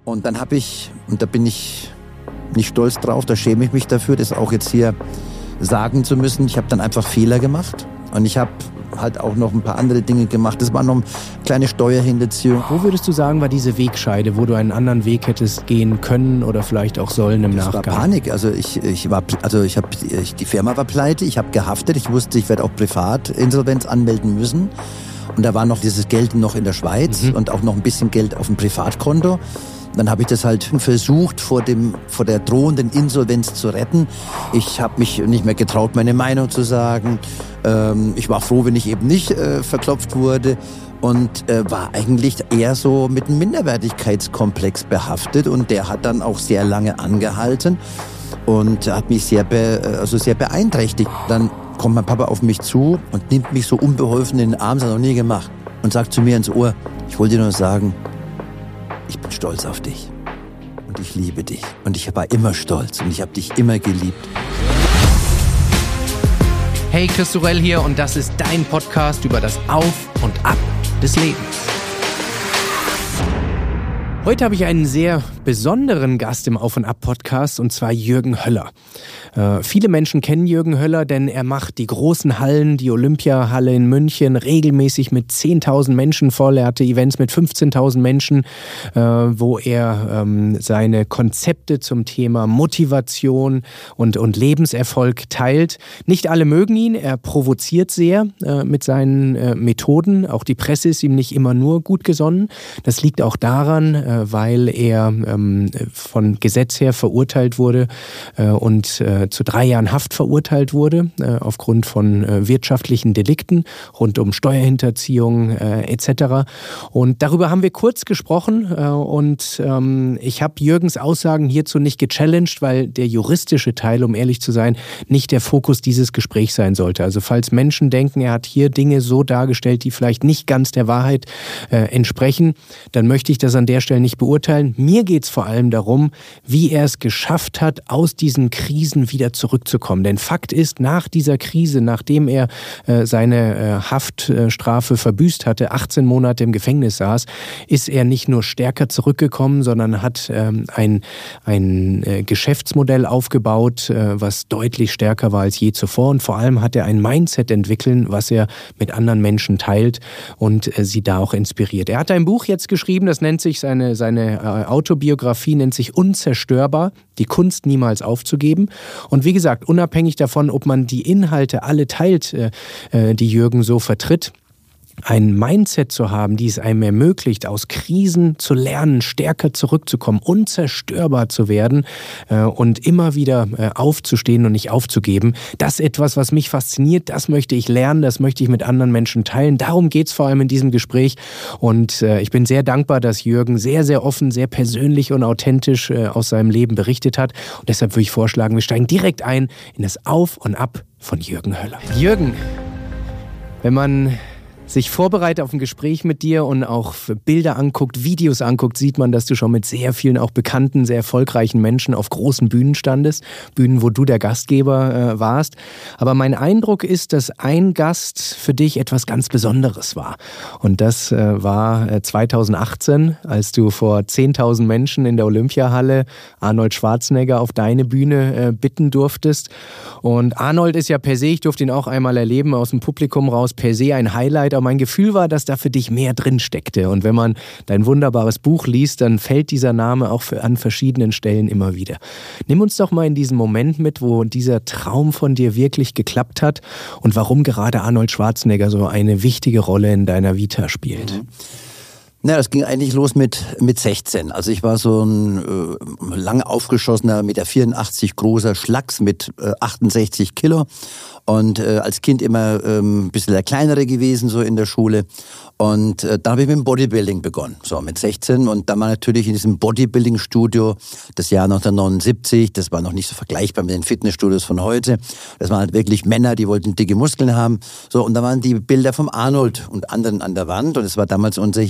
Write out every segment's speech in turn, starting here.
Und dann habe ich, und da bin ich nicht stolz drauf, da schäme ich mich dafür, das auch jetzt hier sagen zu müssen, ich habe dann einfach Fehler gemacht und ich habe halt auch noch ein paar andere Dinge gemacht. Das war noch eine kleine Steuerhinterziehung. Wo würdest du sagen, war diese Wegscheide, wo du einen anderen Weg hättest gehen können oder vielleicht auch sollen im Nachgang? Das war Panik. Also die Firma war pleite, ich habe gehaftet, ich wusste, ich werde auch Privatinsolvenz anmelden müssen. Und da war noch dieses Geld noch in der Schweiz und auch noch ein bisschen Geld auf dem Privatkonto. Dann habe ich das halt versucht, vor der drohenden Insolvenz zu retten. Ich habe mich nicht mehr getraut, meine Meinung zu sagen. Ich war froh, wenn ich eben nicht verklopft wurde und war eigentlich eher so mit einem Minderwertigkeitskomplex behaftet. Und der hat dann auch sehr lange angehalten und hat mich sehr beeinträchtigt. Dann kommt mein Papa auf mich zu und nimmt mich so unbeholfen in den Arm, das hat er noch nie gemacht, und sagt zu mir ins Ohr: Ich wollte dir nur sagen, ich bin stolz auf dich und ich liebe dich und ich war immer stolz und ich habe dich immer geliebt. Hey, Chris Sorel hier und das ist dein Podcast über das Auf und Ab des Lebens. Heute habe ich einen sehr besonderen Gast im Auf- und Ab-Podcast, und zwar Jürgen Höller. Viele Menschen kennen Jürgen Höller, denn er macht die großen Hallen, die Olympiahalle in München, regelmäßig mit 10.000 Menschen voll. Er hatte Events mit 15.000 Menschen, wo er seine Konzepte zum Thema Motivation und Lebenserfolg teilt. Nicht alle mögen ihn, er provoziert sehr mit seinen Methoden. Auch die Presse ist ihm nicht immer nur gut gesonnen. Das liegt auch daran, weil er von Gesetz her verurteilt wurde und zu 3 Jahren Haft verurteilt wurde, aufgrund von wirtschaftlichen Delikten rund um Steuerhinterziehung etc. Und darüber haben wir kurz gesprochen und ich habe Jürgens Aussagen hierzu nicht gechallenged, weil der juristische Teil, um ehrlich zu sein, nicht der Fokus dieses Gesprächs sein sollte. Also falls Menschen denken, er hat hier Dinge so dargestellt, die vielleicht nicht ganz der Wahrheit entsprechen, dann möchte ich das an der Stelle nicht beurteilen. Mir geht es vor allem darum, wie er es geschafft hat, aus diesen Krisen wieder zurückzukommen. Denn Fakt ist, nach dieser Krise, nachdem er seine Haftstrafe verbüßt hatte, 18 Monate im Gefängnis saß, ist er nicht nur stärker zurückgekommen, sondern hat ein Geschäftsmodell aufgebaut, was deutlich stärker war als je zuvor. Und vor allem hat er ein Mindset entwickelt, was er mit anderen Menschen teilt und sie da auch inspiriert. Er hat ein Buch jetzt geschrieben, das nennt sich, seine Autobiografie nennt sich Unzerstörbar, die Kunst niemals aufzugeben. Und wie gesagt, unabhängig davon, ob man die Inhalte alle teilt, die Jürgen so vertritt, ein Mindset zu haben, die es einem ermöglicht, aus Krisen zu lernen, stärker zurückzukommen, unzerstörbar zu werden und immer wieder aufzustehen und nicht aufzugeben. Das ist etwas, was mich fasziniert. Das möchte ich lernen, das möchte ich mit anderen Menschen teilen. Darum geht es vor allem in diesem Gespräch. Und ich bin sehr dankbar, dass Jürgen sehr, sehr offen, sehr persönlich und authentisch aus seinem Leben berichtet hat. Und deshalb würde ich vorschlagen, wir steigen direkt ein in das Auf und Ab von Jürgen Höller. Jürgen, wenn man sich vorbereitet auf ein Gespräch mit dir und auch Bilder anguckt, Videos anguckt, sieht man, dass du schon mit sehr vielen auch bekannten, sehr erfolgreichen Menschen auf großen Bühnen standest. Bühnen, wo du der Gastgeber warst. Aber mein Eindruck ist, dass ein Gast für dich etwas ganz Besonderes war. Und das war 2018, als du vor 10.000 Menschen in der Olympiahalle Arnold Schwarzenegger auf deine Bühne bitten durftest. Und Arnold ist ja per se, ich durfte ihn auch einmal erleben, aus dem Publikum raus, per se ein Highlight. Aber mein Gefühl war, dass da für dich mehr drin steckte. Und wenn man dein wunderbares Buch liest, dann fällt dieser Name auch an verschiedenen Stellen immer wieder. Nimm uns doch mal in diesen Moment mit, wo dieser Traum von dir wirklich geklappt hat und warum gerade Arnold Schwarzenegger so eine wichtige Rolle in deiner Vita spielt. Na, das ging eigentlich los mit 16. Also ich war so ein lang aufgeschossener, 1,84 Meter großer Schlacks mit 68 Kilo. Und als Kind immer ein bisschen der Kleinere gewesen, so in der Schule. Und dann habe ich mit dem Bodybuilding begonnen, so mit 16. Und dann war natürlich in diesem Bodybuilding-Studio, das Jahr 1979, das war noch nicht so vergleichbar mit den Fitnessstudios von heute. Das waren halt wirklich Männer, die wollten dicke Muskeln haben. So, und da waren die Bilder vom Arnold und anderen an der Wand. Und es war damals unser Hero.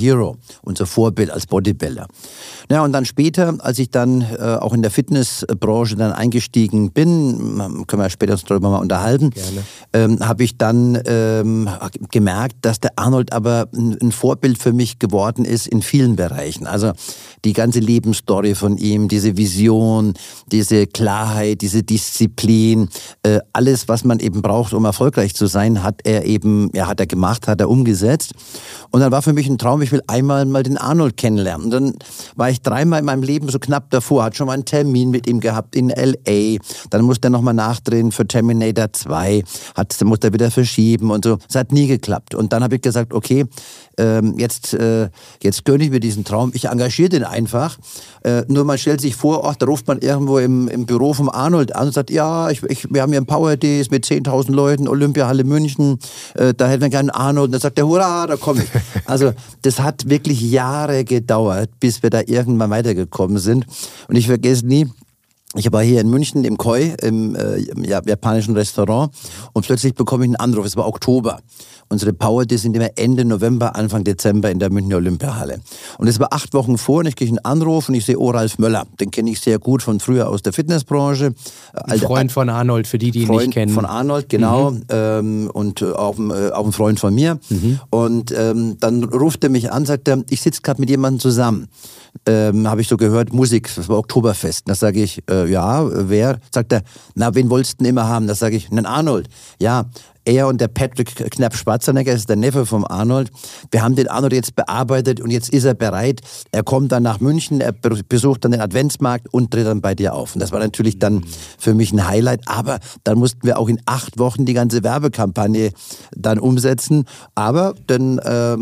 unser Vorbild als Bodybuilder. Ja, und dann später, als ich dann auch in der Fitnessbranche dann eingestiegen bin, können wir später uns darüber mal unterhalten, habe ich dann gemerkt, dass der Arnold aber ein Vorbild für mich geworden ist in vielen Bereichen. Also die ganze Lebensstory von ihm, diese Vision, diese Klarheit, diese Disziplin, alles, was man eben braucht, um erfolgreich zu sein, hat er gemacht, hat er umgesetzt. Und dann war für mich ein Traum, ich will einmal mal den Arnold kennenlernen. Und dann war ich 3-mal in meinem Leben so knapp davor, hatte schon mal einen Termin mit ihm gehabt in L.A., dann musste er nochmal nachdrehen für Terminator 2, musste er wieder verschieben und so. Es hat nie geklappt. Und dann habe ich gesagt, okay, jetzt gönne ich mir diesen Traum, ich engagiere den einfach. Nur man stellt sich vor, da ruft man irgendwo im Büro vom Arnold an und sagt, ja, wir haben hier ein Power Days mit 10.000 Leuten, Olympiahalle München, da hätten wir gerne einen Arnold. Und dann sagt der, hurra, da komme ich. Also das hat wirklich Jahre gedauert, bis wir da irgendwann weitergekommen sind. Und ich vergesse nie, ich war hier in München im Koi, im japanischen Restaurant, und plötzlich bekomme ich einen Anruf, es war Oktober. Unsere Power Days sind immer Ende November, Anfang Dezember in der Münchner Olympiahalle. Und es war 8 Wochen vor und ich kriege einen Anruf und ich sehe Ralf Möller. Den kenne ich sehr gut von früher aus der Fitnessbranche. Ein Freund von Arnold, für die ihn nicht kennen. Freund von Arnold, genau. Und auch ein Freund von mir. Und dann ruft er mich an, sagt er, ich sitze gerade mit jemandem zusammen. Habe ich so gehört, Musik, das war Oktoberfest. Da sage ich, ja, wer? Sagt er, na, wen wolltest du denn immer haben? Da sage ich, einen Arnold. Ja, er und der Patrick Knapp-Schwarzenegger, ist der Neffe vom Arnold. Wir haben den Arnold jetzt bearbeitet und jetzt ist er bereit. Er kommt dann nach München, er besucht dann den Adventsmarkt und tritt dann bei dir auf. Und das war natürlich dann für mich ein Highlight. Aber dann mussten wir auch in 8 Wochen die ganze Werbekampagne dann umsetzen. Aber dann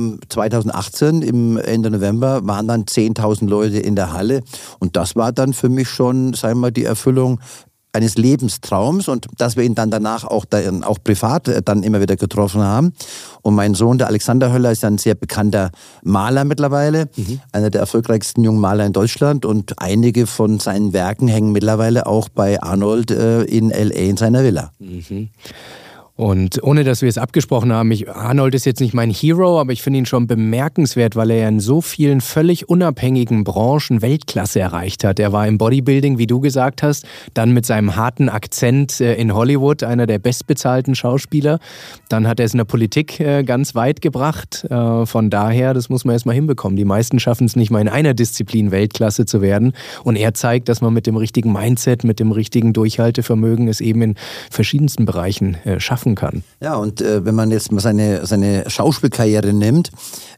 2018, im Ende November, waren dann 10.000 Leute in der Halle. Und das war dann für mich schon, sagen wir mal, die Erfüllung eines Lebenstraums, und dass wir ihn dann danach auch privat dann immer wieder getroffen haben. Und mein Sohn, der Alexander Höller, ist ein sehr bekannter Maler mittlerweile, einer der erfolgreichsten jungen Maler in Deutschland, und einige von seinen Werken hängen mittlerweile auch bei Arnold in L.A. in seiner Villa. Und ohne, dass wir es abgesprochen haben, Arnold ist jetzt nicht mein Hero, aber ich finde ihn schon bemerkenswert, weil er ja in so vielen völlig unabhängigen Branchen Weltklasse erreicht hat. Er war im Bodybuilding, wie du gesagt hast, dann mit seinem harten Akzent in Hollywood einer der bestbezahlten Schauspieler. Dann hat er es in der Politik ganz weit gebracht. Von daher, das muss man erst mal hinbekommen. Die meisten schaffen es nicht mal in einer Disziplin Weltklasse zu werden. Und er zeigt, dass man mit dem richtigen Mindset, mit dem richtigen Durchhaltevermögen es eben in verschiedensten Bereichen schaffen kann. Ja, und wenn man jetzt mal seine Schauspielkarriere nimmt,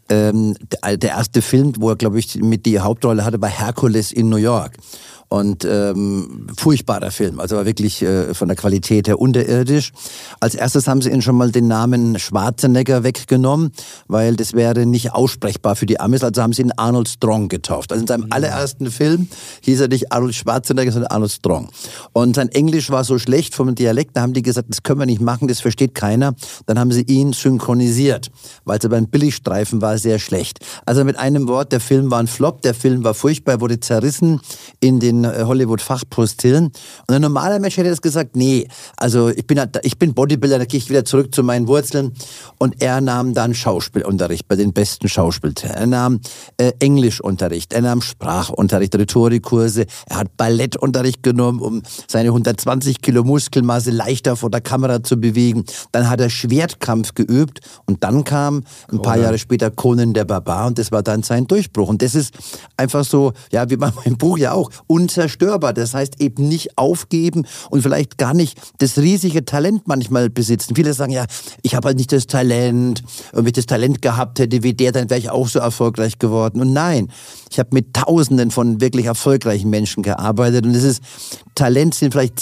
der erste Film, wo er, glaube ich, mit die Hauptrolle hatte, war Hercules in New York. Und furchtbarer Film, also war wirklich von der Qualität her unterirdisch. Als erstes haben sie ihnen schon mal den Namen Schwarzenegger weggenommen, weil das wäre nicht aussprechbar für die Amis, also haben sie ihn Arnold Strong getauft. Also in seinem allerersten Film hieß er nicht Arnold Schwarzenegger, sondern Arnold Strong. Und sein Englisch war so schlecht vom Dialekt, da haben die gesagt, das können wir nicht machen, das versteht keiner. Dann haben sie ihn synchronisiert, weil es aber ein Billigstreifen war, sehr schlecht. Also mit einem Wort, der Film war ein Flop, der Film war furchtbar, wurde zerrissen in den Hollywood-Fachpostillen. Und ein normaler Mensch hätte das gesagt, nee, also ich bin Bodybuilder, da gehe ich wieder zurück zu meinen Wurzeln. Und er nahm dann Schauspielunterricht bei den besten Schauspielern. Er nahm Englischunterricht, er nahm Sprachunterricht, Rhetorikkurse, er hat Ballettunterricht genommen, um seine 120 Kilo Muskelmasse leichter vor der Kamera zu bewegen. Dann hat er Schwertkampf geübt und dann kam ein paar Jahre später Conan der Barbar und das war dann sein Durchbruch. Und das ist einfach so, ja, wie bei meinem Buch ja auch, unzerstörbar. Das heißt eben nicht aufgeben und vielleicht gar nicht das riesige Talent manchmal besitzen. Viele sagen ja, ich habe halt nicht das Talent. Und wenn ich das Talent gehabt hätte wie der, dann wäre ich auch so erfolgreich geworden. Und nein, ich habe mit Tausenden von wirklich erfolgreichen Menschen gearbeitet und Talent sind vielleicht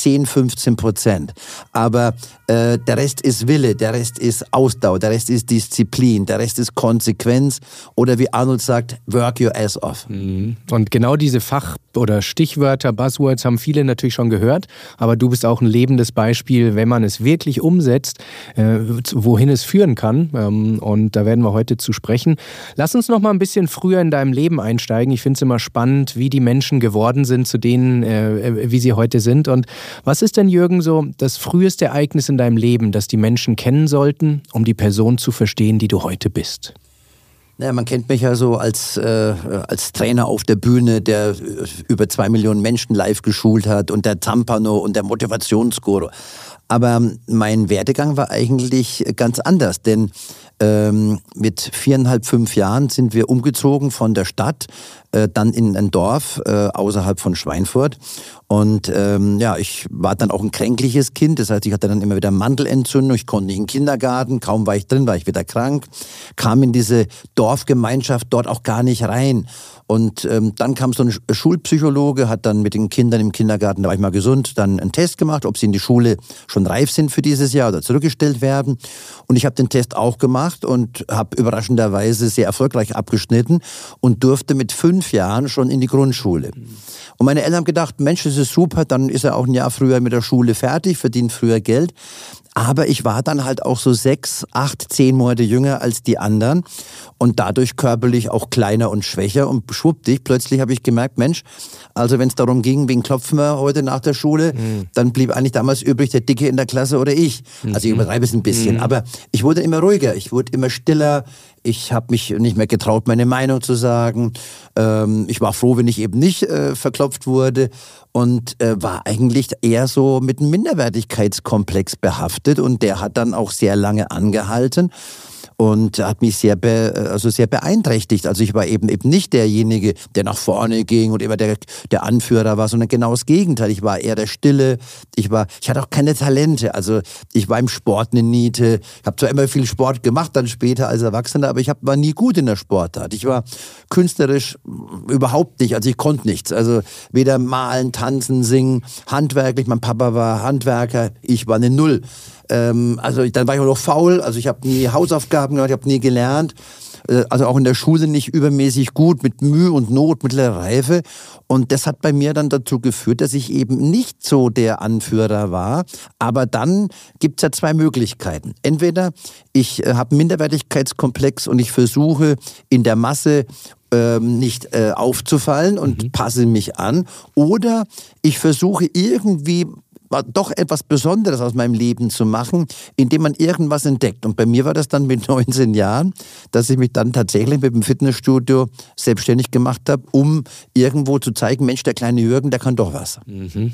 10-15%. Aber der Rest ist Wille, der Rest ist Ausdauer, der Rest ist Disziplin, der Rest ist Konsequenz oder wie Arnold sagt, work your ass off. Und genau diese Fach- oder Stichwörter, Buzzwords haben viele natürlich schon gehört, aber du bist auch ein lebendes Beispiel, wenn man es wirklich umsetzt, wohin es führen kann. Und da werden wir heute zu sprechen. Lass uns noch mal ein bisschen früher in deinem Leben einsteigen. Ich finde es immer spannend, wie die Menschen geworden sind zu denen, wie sie heute sind. Und was ist denn, Jürgen, so das früheste Ereignis in deinem Leben, das die Menschen kennen sollten, um die Person zu verstehen, die du heute bist? Naja, man kennt mich ja so als Trainer auf der Bühne, der über 2 Millionen Menschen live geschult hat und der Zampano und der Motivationsguru. Aber mein Werdegang war eigentlich ganz anders, denn mit 4,5, 5 Jahren sind wir umgezogen von der Stadt, dann in ein Dorf außerhalb von Schweinfurt. Und ich war dann auch ein kränkliches Kind, das heißt, ich hatte dann immer wieder Mandelentzündung, ich konnte nicht in den Kindergarten, kaum war ich drin, war ich wieder krank, kam in diese Dorfgemeinschaft dort auch gar nicht rein. Und dann kam so ein Schulpsychologe, hat dann mit den Kindern im Kindergarten, da war ich mal gesund, dann einen Test gemacht, ob sie in die Schule schon reif sind für dieses Jahr oder zurückgestellt werden. Und ich habe den Test auch gemacht und habe überraschenderweise sehr erfolgreich abgeschnitten und durfte mit 5 Jahren schon in die Grundschule. Und meine Eltern haben gedacht, Mensch, das ist super, dann ist er auch ein Jahr früher mit der Schule fertig, verdient früher Geld. Aber ich war dann halt auch so 6, 8, 10 Monate jünger als die anderen und dadurch körperlich auch kleiner und schwächer. Und schwuppdiwupp, plötzlich habe ich gemerkt, Mensch, also wenn es darum ging, wen klopfen wir heute nach der Schule, dann blieb eigentlich damals übrig der Dicke in der Klasse oder ich. Also ich übertreibe es ein bisschen, aber ich wurde immer ruhiger, ich wurde immer stiller. Ich habe mich nicht mehr getraut, meine Meinung zu sagen. Ich war froh, wenn ich eben nicht verklopft wurde und war eigentlich eher so mit einem Minderwertigkeitskomplex behaftet und der hat dann auch sehr lange angehalten. Und hat mich sehr beeinträchtigt. Also ich war eben nicht derjenige, der nach vorne ging und immer der Anführer war, sondern genau das Gegenteil. Ich war eher der Stille. Ich hatte auch keine Talente. Also ich war im Sport eine Niete. Ich habe zwar immer viel Sport gemacht, dann später als Erwachsener, aber ich war nie gut in der Sportart. Ich war künstlerisch überhaupt nicht. Also ich konnte nichts. Also weder malen, tanzen, singen, handwerklich. Mein Papa war Handwerker, ich war eine Null. Also dann war ich auch noch faul, also ich habe nie Hausaufgaben gemacht, ich habe nie gelernt, also auch in der Schule nicht übermäßig gut, mit Mühe und Not, mittlerer Reife und das hat bei mir dann dazu geführt, dass ich eben nicht so der Anführer war, aber dann gibt's ja 2 Möglichkeiten. Entweder ich habe einen Minderwertigkeitskomplex und ich versuche in der Masse nicht aufzufallen und passe mich an, oder ich versuche irgendwie doch etwas Besonderes aus meinem Leben zu machen, indem man irgendwas entdeckt. Und bei mir war das dann mit 19 Jahren, dass ich mich dann tatsächlich mit dem Fitnessstudio selbstständig gemacht habe, um irgendwo zu zeigen, Mensch, der kleine Jürgen, der kann doch was. Mhm.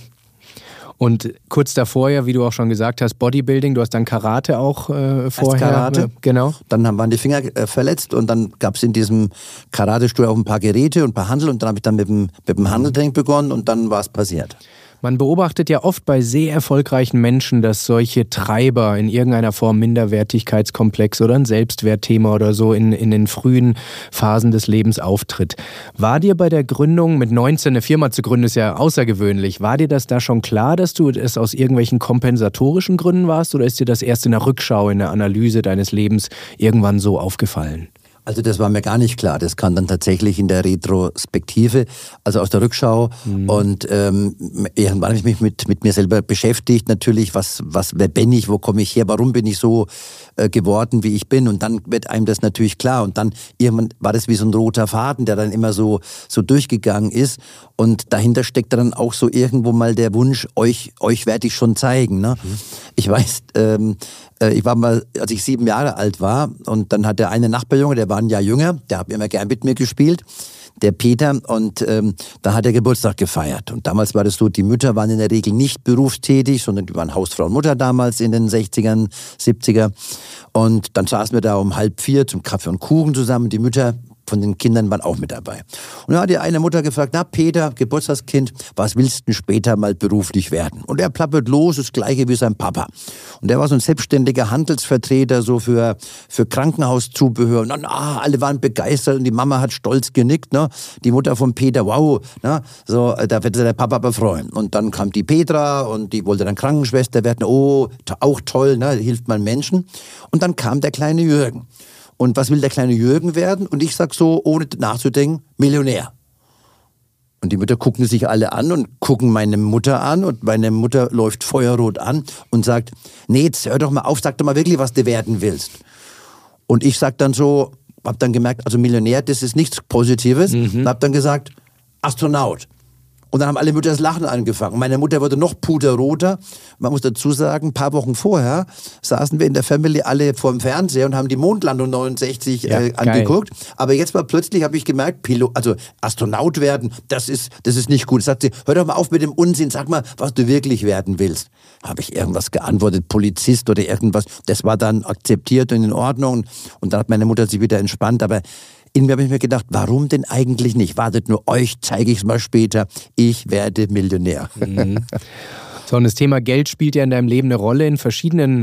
Und kurz davor, ja, wie du auch schon gesagt hast, Bodybuilding, du hast dann Karate auch vorher. Karate, genau. Dann waren die Finger verletzt und dann gab es in diesem Karatestudio auch ein paar Geräte und ein paar Handel und dann habe ich dann mit dem Handeltraining begonnen und dann war es passiert. Man beobachtet ja oft bei sehr erfolgreichen Menschen, dass solche Treiber in irgendeiner Form Minderwertigkeitskomplex oder ein Selbstwertthema oder so in den frühen Phasen des Lebens auftritt. War dir bei der Gründung mit 19 eine Firma zu gründen, ist ja außergewöhnlich. War dir das da schon klar, dass du es aus irgendwelchen kompensatorischen Gründen warst oder ist dir das erst in der Rückschau, in der Analyse deines Lebens irgendwann so aufgefallen? Also das war mir gar nicht klar. Das kam dann tatsächlich in der Retrospektive, also aus der Rückschau. Und irgendwann habe ich mich mit mir selber beschäftigt. Natürlich, wer bin ich, wo komme ich her, warum bin ich so geworden, wie ich bin. Und dann wird einem das natürlich klar. Und dann irgendwann war das wie so ein roter Faden, der dann immer so durchgegangen ist. Und dahinter steckt dann auch so irgendwo mal der Wunsch, euch werde ich schon zeigen. Ne? Ich weiß, ich war mal, als ich 7 Jahre alt war, und dann hat der eine Nachbarjunge, der war ein Jahr jünger, der hat immer gern mit mir gespielt, der Peter, und da hat er Geburtstag gefeiert. Und damals war das so, die Mütter waren in der Regel nicht berufstätig, sondern die waren Hausfrau und Mutter damals in den 60ern, 70er. Und dann saßen wir da um 3:30 zum Kaffee und Kuchen zusammen, die Mütter von den Kindern waren auch mit dabei. Und da hat die eine Mutter gefragt, na Peter, Geburtstagskind, was willst du denn später mal beruflich werden? Und er plappert los, das Gleiche wie sein Papa. Und der war so ein selbstständiger Handelsvertreter, so für Krankenhauszubehör. Und dann, alle waren begeistert und die Mama hat stolz genickt, ne? Die Mutter von Peter, wow, ne? So, da wird sich der Papa aber freuen. Und dann kam die Petra und die wollte dann Krankenschwester werden. Oh, auch toll, ne? Hilft man Menschen. Und dann kam der kleine Jürgen. Und was will der kleine Jürgen werden? Und ich sag so, ohne nachzudenken, Millionär. Und die Mütter gucken sich alle an und gucken meine Mutter an. Und meine Mutter läuft feuerrot an und sagt, nee, jetzt hör doch mal auf, sag doch mal wirklich, was du werden willst. Und ich sag dann so, hab dann gemerkt, also Millionär, das ist nichts Positives. Und hab dann gesagt, Astronaut. Und dann haben alle Mütter das Lachen angefangen. Meine Mutter wurde noch puderroter. Man muss dazu sagen, ein paar Wochen vorher saßen wir in der Family alle vor dem Fernseher und haben die Mondlandung 69 angeguckt. Aber jetzt mal plötzlich habe ich gemerkt, Astronaut werden, das ist nicht gut. Sagt sie, hör doch mal auf mit dem Unsinn, sag mal, was du wirklich werden willst. Habe ich irgendwas geantwortet, Polizist oder irgendwas. Das war dann akzeptiert und in Ordnung. Und dann hat meine Mutter sich wieder entspannt. Aber in mir habe ich mir gedacht, warum denn eigentlich nicht? Wartet nur, euch zeige ich es mal später. Ich werde Millionär. Mhm. So, und das Thema Geld spielt ja in deinem Leben eine Rolle in verschiedenen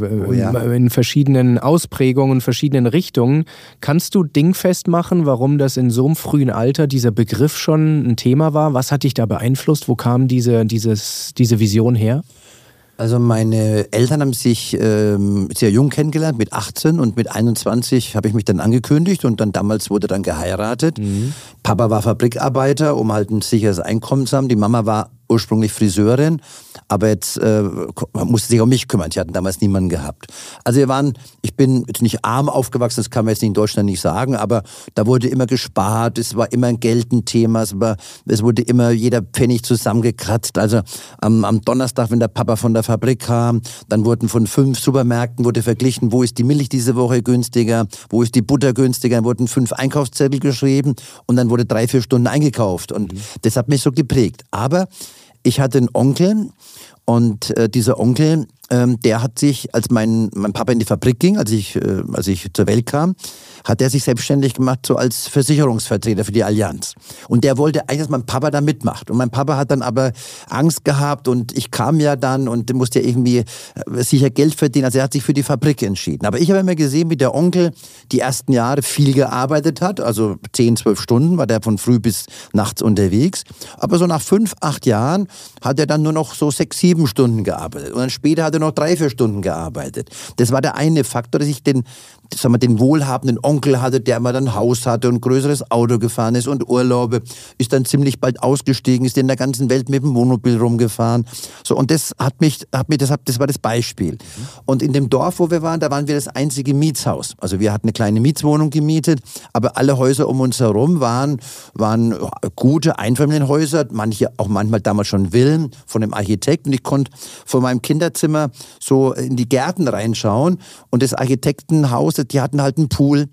Ausprägungen, verschiedenen Richtungen. Kannst du dingfest machen, warum das in so einem frühen Alter dieser Begriff schon ein Thema war? Was hat dich da beeinflusst? Wo kam diese Vision her? Also meine Eltern haben sich sehr jung kennengelernt, mit 18, und mit 21 habe ich mich dann angekündigt und dann damals wurde dann geheiratet. Mhm. Papa war Fabrikarbeiter, um halt ein sicheres Einkommen zu haben. Die Mama war ursprünglich Friseurin, aber jetzt musste sich um mich kümmern. Sie hatten damals niemanden gehabt. Also ich bin jetzt nicht arm aufgewachsen, das kann man jetzt in Deutschland nicht sagen, aber da wurde immer gespart, es war immer ein Geld ein Thema, es wurde immer jeder Pfennig zusammengekratzt. Also am Donnerstag, wenn der Papa von der Fabrik kam, dann wurden von 5 Supermärkten verglichen, wo ist die Milch diese Woche günstiger, wo ist die Butter günstiger, dann wurden 5 Einkaufszettel geschrieben und dann wurde 3-4 Stunden eingekauft und das hat mich so geprägt. Aber ich hatte einen Onkel und dieser Onkel, der hat sich, als mein Papa in die Fabrik ging, als ich zur Welt kam, hat er sich selbstständig gemacht, so als Versicherungsvertreter für die Allianz. Und der wollte eigentlich, dass mein Papa da mitmacht. Und mein Papa hat dann aber Angst gehabt und ich kam ja dann und musste ja irgendwie sicher Geld verdienen. Also er hat sich für die Fabrik entschieden. Aber ich habe immer gesehen, wie der Onkel die ersten Jahre viel gearbeitet hat. Also 10-12 Stunden war der von früh bis nachts unterwegs. Aber so nach 5-8 Jahren hat er dann nur noch so 6-7 Stunden gearbeitet. Und dann später hat er noch 3-4 Stunden gearbeitet. Das war der eine Faktor, dass ich den wohlhabenden Onkel hatte, der immer dann ein Haus hatte und ein größeres Auto gefahren ist und Urlaube, ist dann ziemlich bald ausgestiegen, ist in der ganzen Welt mit dem Wohnmobil rumgefahren. So, und das war das Beispiel. Und in dem Dorf, wo wir waren, da waren wir das einzige Mietshaus. Also wir hatten eine kleine Mietswohnung gemietet, aber alle Häuser um uns herum waren gute Einfamilienhäuser, manchmal damals schon Villen von dem Architekten. Und ich konnte von meinem Kinderzimmer so in die Gärten reinschauen und das Architektenhaus, die hatten halt einen Pool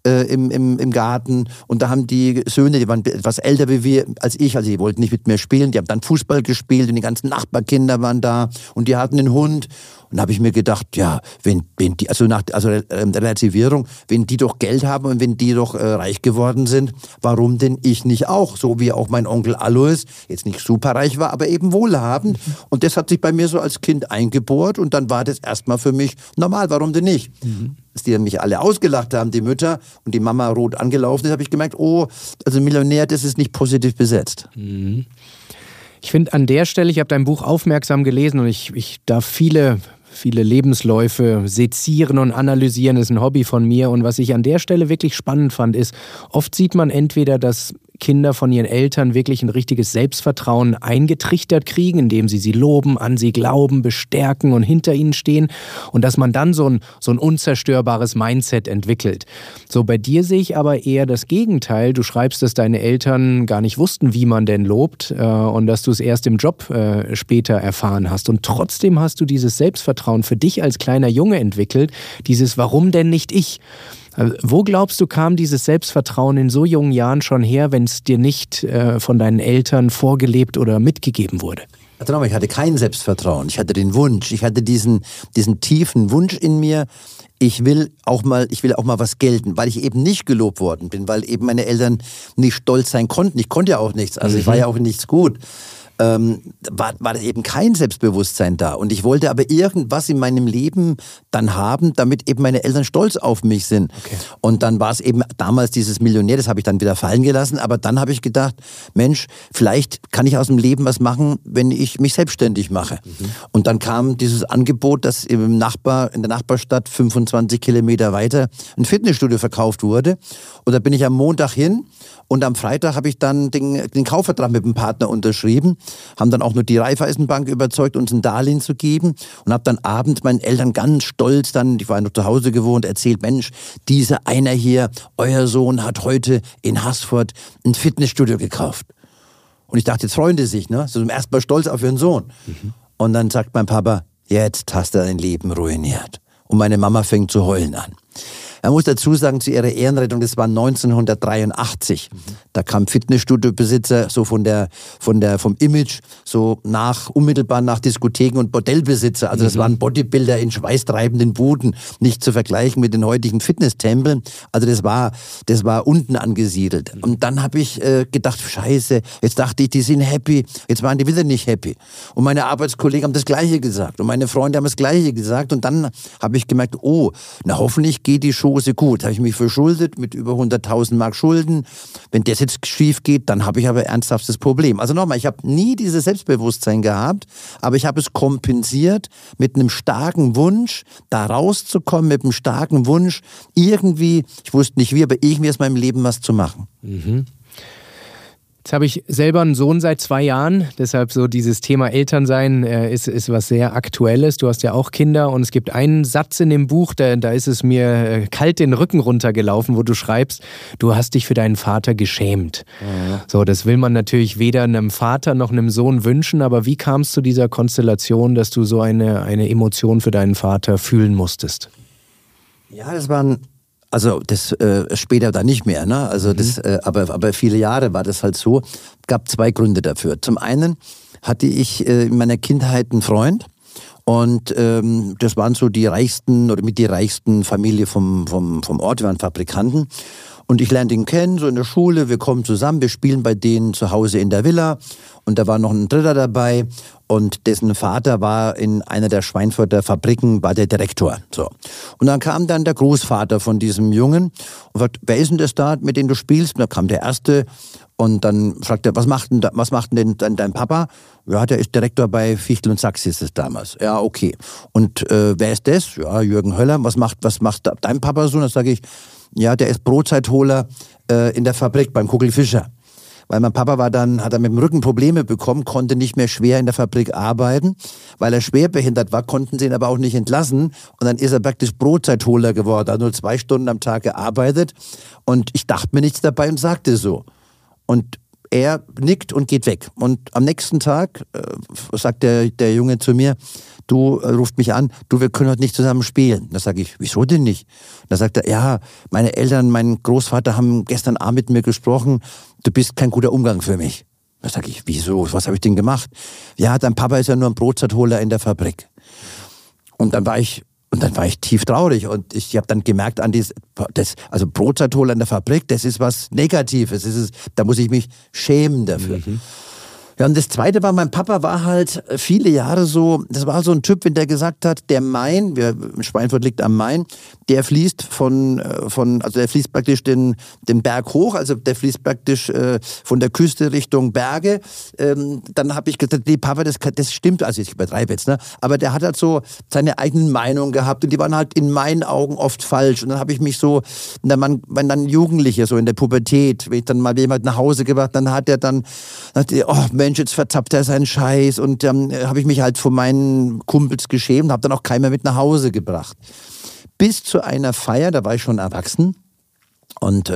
im Garten und da haben die Söhne, die waren etwas älter als ich, also die wollten nicht mit mir spielen, die haben dann Fußball gespielt und die ganzen Nachbarkinder waren da und die hatten einen Hund. Und da habe ich mir gedacht, ja, wenn die, Relativierung, wenn die doch Geld haben und wenn die doch reich geworden sind, warum denn ich nicht auch? So wie auch mein Onkel Alois, jetzt nicht superreich war, aber eben wohlhabend. Und das hat sich bei mir so als Kind eingebohrt und dann war das erstmal für mich normal, warum denn nicht? Dass die dann mich alle ausgelacht haben, die Mütter, und die Mama rot angelaufen ist, habe ich gemerkt, also Millionär, das ist nicht positiv besetzt. Ich finde an der Stelle, ich habe dein Buch aufmerksam gelesen und ich darf viele Lebensläufe sezieren und analysieren, ist ein Hobby von mir. Und was ich an der Stelle wirklich spannend fand, ist, oft sieht man entweder, dass Kinder von ihren Eltern wirklich ein richtiges Selbstvertrauen eingetrichtert kriegen, indem sie loben, an sie glauben, bestärken und hinter ihnen stehen, und dass man dann so ein unzerstörbares Mindset entwickelt. So, bei dir sehe ich aber eher das Gegenteil. Du schreibst, dass deine Eltern gar nicht wussten, wie man denn lobt, und dass du es erst im Job später erfahren hast. Und trotzdem hast du dieses Selbstvertrauen für dich als kleiner Junge entwickelt, dieses Warum denn nicht ich? Wo glaubst du, kam dieses Selbstvertrauen in so jungen Jahren schon her, wenn es dir nicht von deinen Eltern vorgelebt oder mitgegeben wurde? Also ich hatte kein Selbstvertrauen. Ich hatte den Wunsch. Ich hatte diesen tiefen Wunsch in mir. Ich will auch mal was gelten, weil ich eben nicht gelobt worden bin, weil eben meine Eltern nicht stolz sein konnten. Ich konnte ja auch nichts. Also ich war ja auch nichts gut. War eben kein Selbstbewusstsein da. Und ich wollte aber irgendwas in meinem Leben dann haben, damit eben meine Eltern stolz auf mich sind. Okay. Und dann war es eben damals dieses Millionär, das habe ich dann wieder fallen gelassen. Aber dann habe ich gedacht, Mensch, vielleicht kann ich aus dem Leben was machen, wenn ich mich selbstständig mache. Und dann kam dieses Angebot, dass in der Nachbarstadt 25 Kilometer weiter ein Fitnessstudio verkauft wurde. Und da bin ich am Montag hin. Und am Freitag habe ich dann den Kaufvertrag mit dem Partner unterschrieben, haben dann auch nur die Raiffeisenbank überzeugt, uns ein Darlehen zu geben, und habe dann abends meinen Eltern ganz stolz ich war noch zu Hause gewohnt, erzählt, Mensch, dieser einer hier, euer Sohn hat heute in Haßfurt ein Fitnessstudio gekauft. Und ich dachte, jetzt freuen die sich, ne? So zum ersten Mal stolz auf ihren Sohn. Und dann sagt mein Papa, jetzt hast du dein Leben ruiniert. Und meine Mama fängt zu heulen an. Man muss dazu sagen, zu ihrer Ehrenrettung, das war 1983. Da kam Fitnessstudio-Besitzer so vom Image, so unmittelbar nach Diskotheken und Bordellbesitzer. Also das waren Bodybuilder in schweißtreibenden Buden, nicht zu vergleichen mit den heutigen Fitnesstempeln. Also das war unten angesiedelt. Und dann habe ich gedacht, scheiße, jetzt dachte ich, die sind happy, jetzt waren die wieder nicht happy. Und meine Arbeitskollegen haben das Gleiche gesagt und meine Freunde haben das Gleiche gesagt. Und dann habe ich gemerkt, hoffentlich geht die Chose gut. Habe ich mich verschuldet mit über 100.000 Mark Schulden. Wenn das jetzt schief geht, dann habe ich aber ernsthaftes Problem. Also nochmal, ich habe nie dieses Selbstbewusstsein gehabt, aber ich habe es kompensiert mit einem starken Wunsch, da rauszukommen, mit einem starken Wunsch, irgendwie, ich wusste nicht wie, aber irgendwie aus meinem Leben was zu machen. Jetzt habe ich selber einen Sohn seit 2 Jahren, deshalb so dieses Thema Elternsein ist was sehr Aktuelles. Du hast ja auch Kinder und es gibt einen Satz in dem Buch, da ist es mir kalt den Rücken runtergelaufen, wo du schreibst, du hast dich für deinen Vater geschämt. Ja. So, das will man natürlich weder einem Vater noch einem Sohn wünschen, aber wie kam es zu dieser Konstellation, dass du so eine Emotion für deinen Vater fühlen musstest? Ja, das waren... Also das später dann nicht mehr, ne? Also das, aber viele Jahre war das halt so. Es gab 2 Gründe dafür. Zum einen hatte ich in meiner Kindheit einen Freund und das waren so die reichsten oder mit die reichsten Familie vom Ort. Wir waren Fabrikanten und ich lernte ihn kennen, so in der Schule. Wir kommen zusammen, wir spielen bei denen zu Hause in der Villa und da war noch ein Dritter dabei. Und dessen Vater war in einer der Schweinfurter Fabriken, war der Direktor. So. Und dann kam dann der Großvater von diesem Jungen und fragte, wer ist denn das da, mit dem du spielst? Und da kam der Erste und dann fragte er, was macht denn dein Papa? Ja, der ist Direktor bei Fichtel und Sachs, hieß es damals. Ja, okay. Und wer ist das? Ja, Jürgen Höller. Was macht dein Papa so? Und dann sage ich, ja, der ist Brotzeitholer in der Fabrik beim Kugelfischer. Weil mein Papa hat mit dem Rücken Probleme bekommen, konnte nicht mehr schwer in der Fabrik arbeiten. Weil er schwerbehindert war, konnten sie ihn aber auch nicht entlassen. Und dann ist er praktisch Brotzeitholer geworden, hat nur 2 Stunden am Tag gearbeitet. Und ich dachte mir nichts dabei und sagte so. Und er nickt und geht weg. Und am nächsten Tag sagt der Junge zu mir, ruft mich an, wir können heute nicht zusammen spielen. Da sage ich, wieso denn nicht? Da sagt er, ja, meine Eltern, mein Großvater haben gestern Abend mit mir gesprochen, du bist kein guter Umgang für mich. Da sage ich, wieso? Was habe ich denn gemacht? Ja, dein Papa ist ja nur ein Brotzeitholer in der Fabrik. Und dann war ich tief traurig und ich habe dann gemerkt, also Brotzeitholer in der Fabrik, das ist was Negatives, da muss ich mich schämen dafür. Ja, und das Zweite war, mein Papa war halt viele Jahre so, das war so ein Typ, wenn der gesagt hat, der Main, Schweinfurt liegt am Main, der fließt der fließt praktisch den Berg hoch, also der fließt praktisch von der Küste Richtung Berge. Dann habe ich gesagt, nee, Papa, das stimmt, also ich übertreibe jetzt, ne? Aber der hat halt so seine eigenen Meinungen gehabt und die waren halt in meinen Augen oft falsch. Und dann habe ich mich so, wenn dann Jugendliche, so in der Pubertät, wenn ich dann mal jemand nach Hause gebracht, dann hat er oh Mensch, jetzt verzappt er seinen Scheiß und dann habe ich mich halt von meinen Kumpels geschämt, habe dann auch keiner mit nach Hause gebracht. Bis zu einer Feier, da war ich schon erwachsen und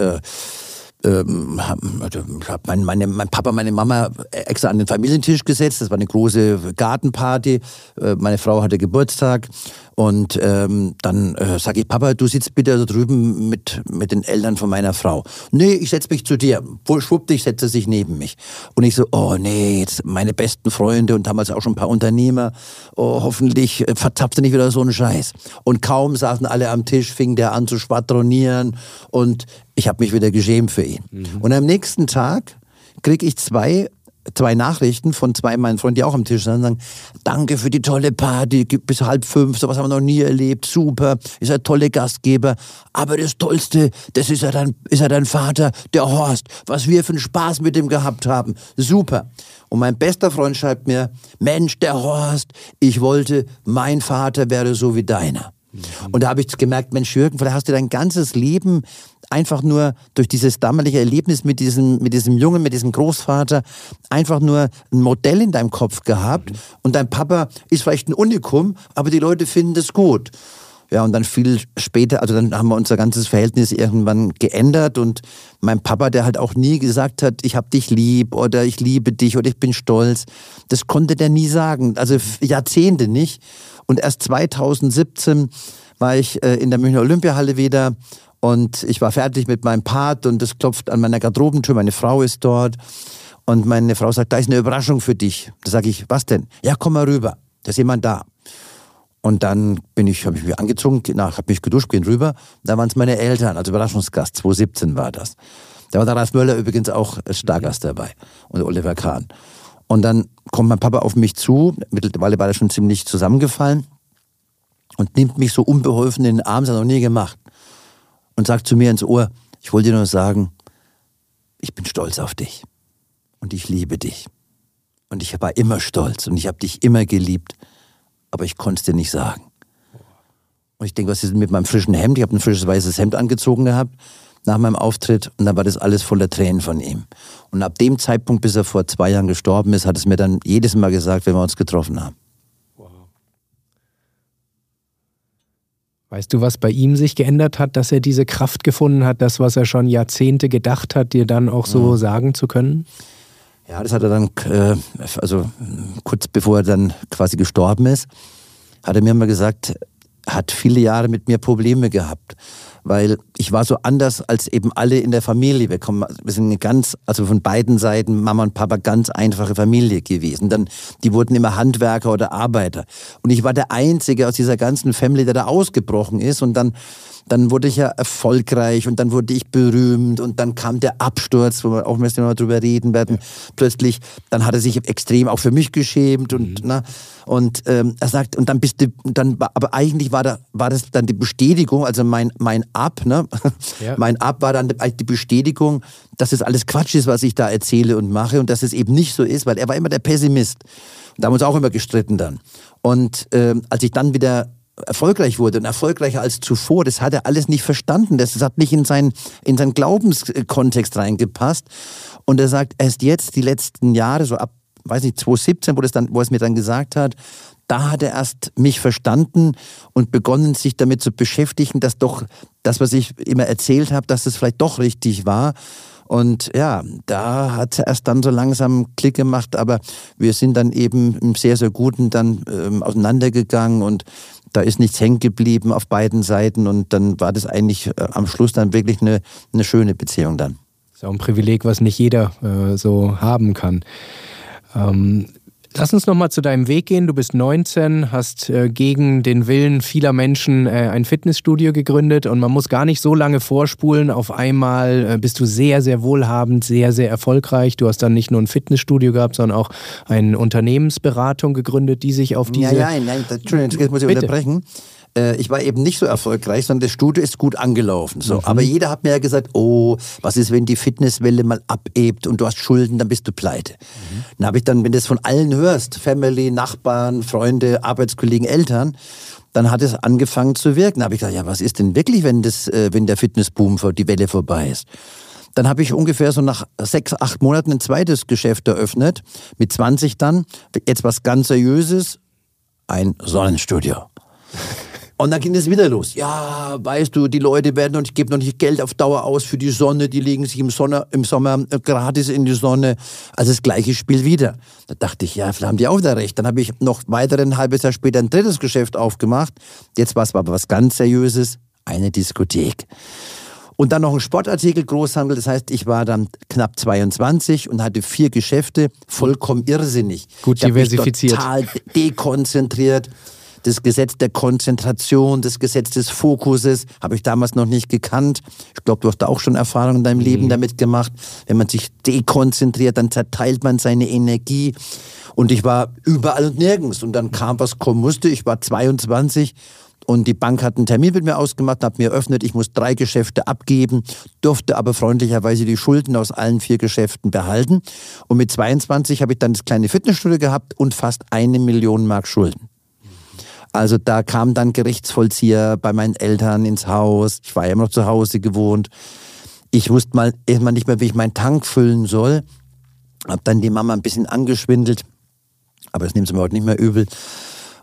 hat mein Papa, meine Mama extra an den Familientisch gesetzt. Das war eine große Gartenparty. Meine Frau hatte Geburtstag. Und dann sage ich, Papa, du sitzt bitte da drüben mit den Eltern von meiner Frau. Nee, ich setze mich zu dir. Schwuppdig setzt er sich neben mich. Und ich so, oh nee, jetzt meine besten Freunde und damals auch schon ein paar Unternehmer. Oh, hoffentlich verzapft er nicht wieder so einen Scheiß. Und kaum saßen alle am Tisch, fing der an zu schwadronieren und ich habe mich wieder geschämt für ihn. Und am nächsten Tag kriege ich zwei Nachrichten von 2 meinen Freunden, die auch am Tisch sind, und sagen, danke für die tolle Party, bis 4:30, sowas haben wir noch nie erlebt, super, ist ein toller Gastgeber, aber das Tollste, das ist ja dein Vater, der Horst, was wir für einen Spaß mit dem gehabt haben, super. Und mein bester Freund schreibt mir, Mensch, der Horst, ich wollte, mein Vater wäre so wie deiner. Und da habe ich gemerkt, Mensch Jürgen, vielleicht hast du dein ganzes Leben einfach nur durch dieses damalige Erlebnis mit diesem Jungen, mit diesem Großvater, einfach nur ein Modell in deinem Kopf gehabt und dein Papa ist vielleicht ein Unikum, aber die Leute finden das gut. Ja, und dann viel später, also dann haben wir unser ganzes Verhältnis irgendwann geändert und mein Papa, der halt auch nie gesagt hat, ich hab dich lieb oder ich liebe dich oder ich bin stolz, das konnte der nie sagen, also Jahrzehnte nicht. Und erst 2017 war ich in der Münchner Olympiahalle wieder und ich war fertig mit meinem Part und es klopft an meiner Garderobentür, meine Frau ist dort und meine Frau sagt, da ist eine Überraschung für dich. Da sage ich, was denn? Ja, komm mal rüber, da ist jemand da. Und dann habe ich mich angezogen, habe mich geduscht, bin rüber. Da waren es meine Eltern, also Überraschungsgast, 2017 war das. Da war der Ralf Möller übrigens auch als Stargast dabei und Oliver Kahn. Und dann kommt mein Papa auf mich zu, mittlerweile war er schon ziemlich zusammengefallen und nimmt mich so unbeholfen in den Arm, das hat er noch nie gemacht. Und sagt zu mir ins Ohr, ich wollte dir nur sagen, ich bin stolz auf dich und ich liebe dich. Und ich war immer stolz und ich habe dich immer geliebt. Aber ich konnte es dir nicht sagen. Und ich denke, was ist denn mit meinem frischen Hemd? Ich habe ein frisches weißes Hemd angezogen gehabt nach meinem Auftritt und dann war das alles voller Tränen von ihm. Und ab dem Zeitpunkt, bis er vor 2 Jahren gestorben ist, hat es mir dann jedes Mal gesagt, wenn wir uns getroffen haben. Wow. Weißt du, was bei ihm sich geändert hat, dass er diese Kraft gefunden hat, das, was er schon Jahrzehnte gedacht hat, dir dann auch so sagen zu können? Ja, das hat er dann, also kurz bevor er dann quasi gestorben ist, hat er mir mal gesagt, hat viele Jahre mit mir Probleme gehabt, weil ich war so anders als eben alle in der Familie. Wir sind eine ganz, also von beiden Seiten, Mama und Papa, ganz einfache Familie gewesen. Dann, die wurden immer Handwerker oder Arbeiter. Und ich war der Einzige aus dieser ganzen Family, der da ausgebrochen ist und dann wurde ich ja erfolgreich und dann wurde ich berühmt und dann kam der Absturz, wo wir auch mal drüber reden werden. Ja. Plötzlich, dann hat er sich extrem auch für mich geschämt und er sagt, und dann bist du, aber eigentlich war das dann die Bestätigung, also mein Ab, ne? Ja. Mein Ab war dann die Bestätigung, dass es alles Quatsch ist, was ich da erzähle und mache und dass es eben nicht so ist, weil er war immer der Pessimist. Da haben wir uns auch immer gestritten dann. Und als ich dann wieder erfolgreich wurde und erfolgreicher als zuvor, das hat er alles nicht verstanden. Das hat nicht in seinen Glaubenskontext reingepasst. Und er sagt, erst jetzt, die letzten Jahre, so ab, weiß nicht, 2017, wo er es mir dann gesagt hat, da hat er erst mich verstanden und begonnen, sich damit zu beschäftigen, dass doch das, was ich immer erzählt habe, dass es vielleicht doch richtig war. Und ja, da hat er erst dann so langsam Klick gemacht, aber wir sind dann eben im sehr, sehr Guten dann auseinandergegangen und da ist nichts hängen geblieben auf beiden Seiten und dann war das eigentlich am Schluss dann wirklich eine schöne Beziehung dann. Das ist auch ein Privileg, was nicht jeder so haben kann. Lass uns nochmal zu deinem Weg gehen. Du bist 19, hast gegen den Willen vieler Menschen ein Fitnessstudio gegründet und man muss gar nicht so lange vorspulen. Auf einmal bist du sehr, sehr wohlhabend, sehr, sehr erfolgreich. Du hast dann nicht nur ein Fitnessstudio gehabt, sondern auch eine Unternehmensberatung gegründet, die sich auf diese... Nein, Entschuldigung, jetzt muss ich unterbrechen. Ich war eben nicht so erfolgreich, sondern das Studio ist gut angelaufen. So. Aber jeder hat mir ja gesagt, oh, was ist, wenn die Fitnesswelle mal abebt und du hast Schulden, dann bist du pleite. Dann habe ich dann, wenn du das von allen hörst, Family, Nachbarn, Freunde, Arbeitskollegen, Eltern, dann hat es angefangen zu wirken. Da habe ich gesagt, ja, was ist denn wirklich, wenn der Fitnessboom, die Welle vorbei ist? Dann habe ich ungefähr so nach 6, 8 Monaten ein zweites Geschäft eröffnet, mit 20 dann, jetzt was ganz Seriöses, ein Sonnenstudio. Und dann ging es wieder los. Ja, weißt du, die Leute geben noch nicht Geld auf Dauer aus für die Sonne, die legen sich im Sommer gratis in die Sonne. Also das gleiche Spiel wieder. Da dachte ich, ja, vielleicht haben die auch da recht. Dann habe ich noch ein halbes Jahr später ein drittes Geschäft aufgemacht. Jetzt war es aber was ganz Seriöses, eine Diskothek. Und dann noch ein Sportartikel-Großhandel. Das heißt, ich war dann knapp 22 und hatte 4 Geschäfte, vollkommen irrsinnig. Gut diversifiziert. Ich habe mich total dekonzentriert. Das Gesetz der Konzentration, das Gesetz des Fokuses, habe ich damals noch nicht gekannt. Ich glaube, du hast da auch schon Erfahrungen in deinem Leben damit gemacht. Wenn man sich dekonzentriert, dann zerteilt man seine Energie. Und ich war überall und nirgends. Und dann kam, was kommen musste. Ich war 22 und die Bank hat einen Termin mit mir ausgemacht, hat mir eröffnet, ich muss 3 Geschäfte abgeben, durfte aber freundlicherweise die Schulden aus allen 4 Geschäften behalten. Und mit 22 habe ich dann das kleine Fitnessstudio gehabt und fast 1 Million Mark Schulden. Also da kam dann Gerichtsvollzieher bei meinen Eltern ins Haus. Ich war ja immer noch zu Hause gewohnt. Ich wusste erstmal nicht mehr, wie ich meinen Tank füllen soll. Hab dann die Mama ein bisschen angeschwindelt. Aber das nimmt sie mir heute nicht mehr übel.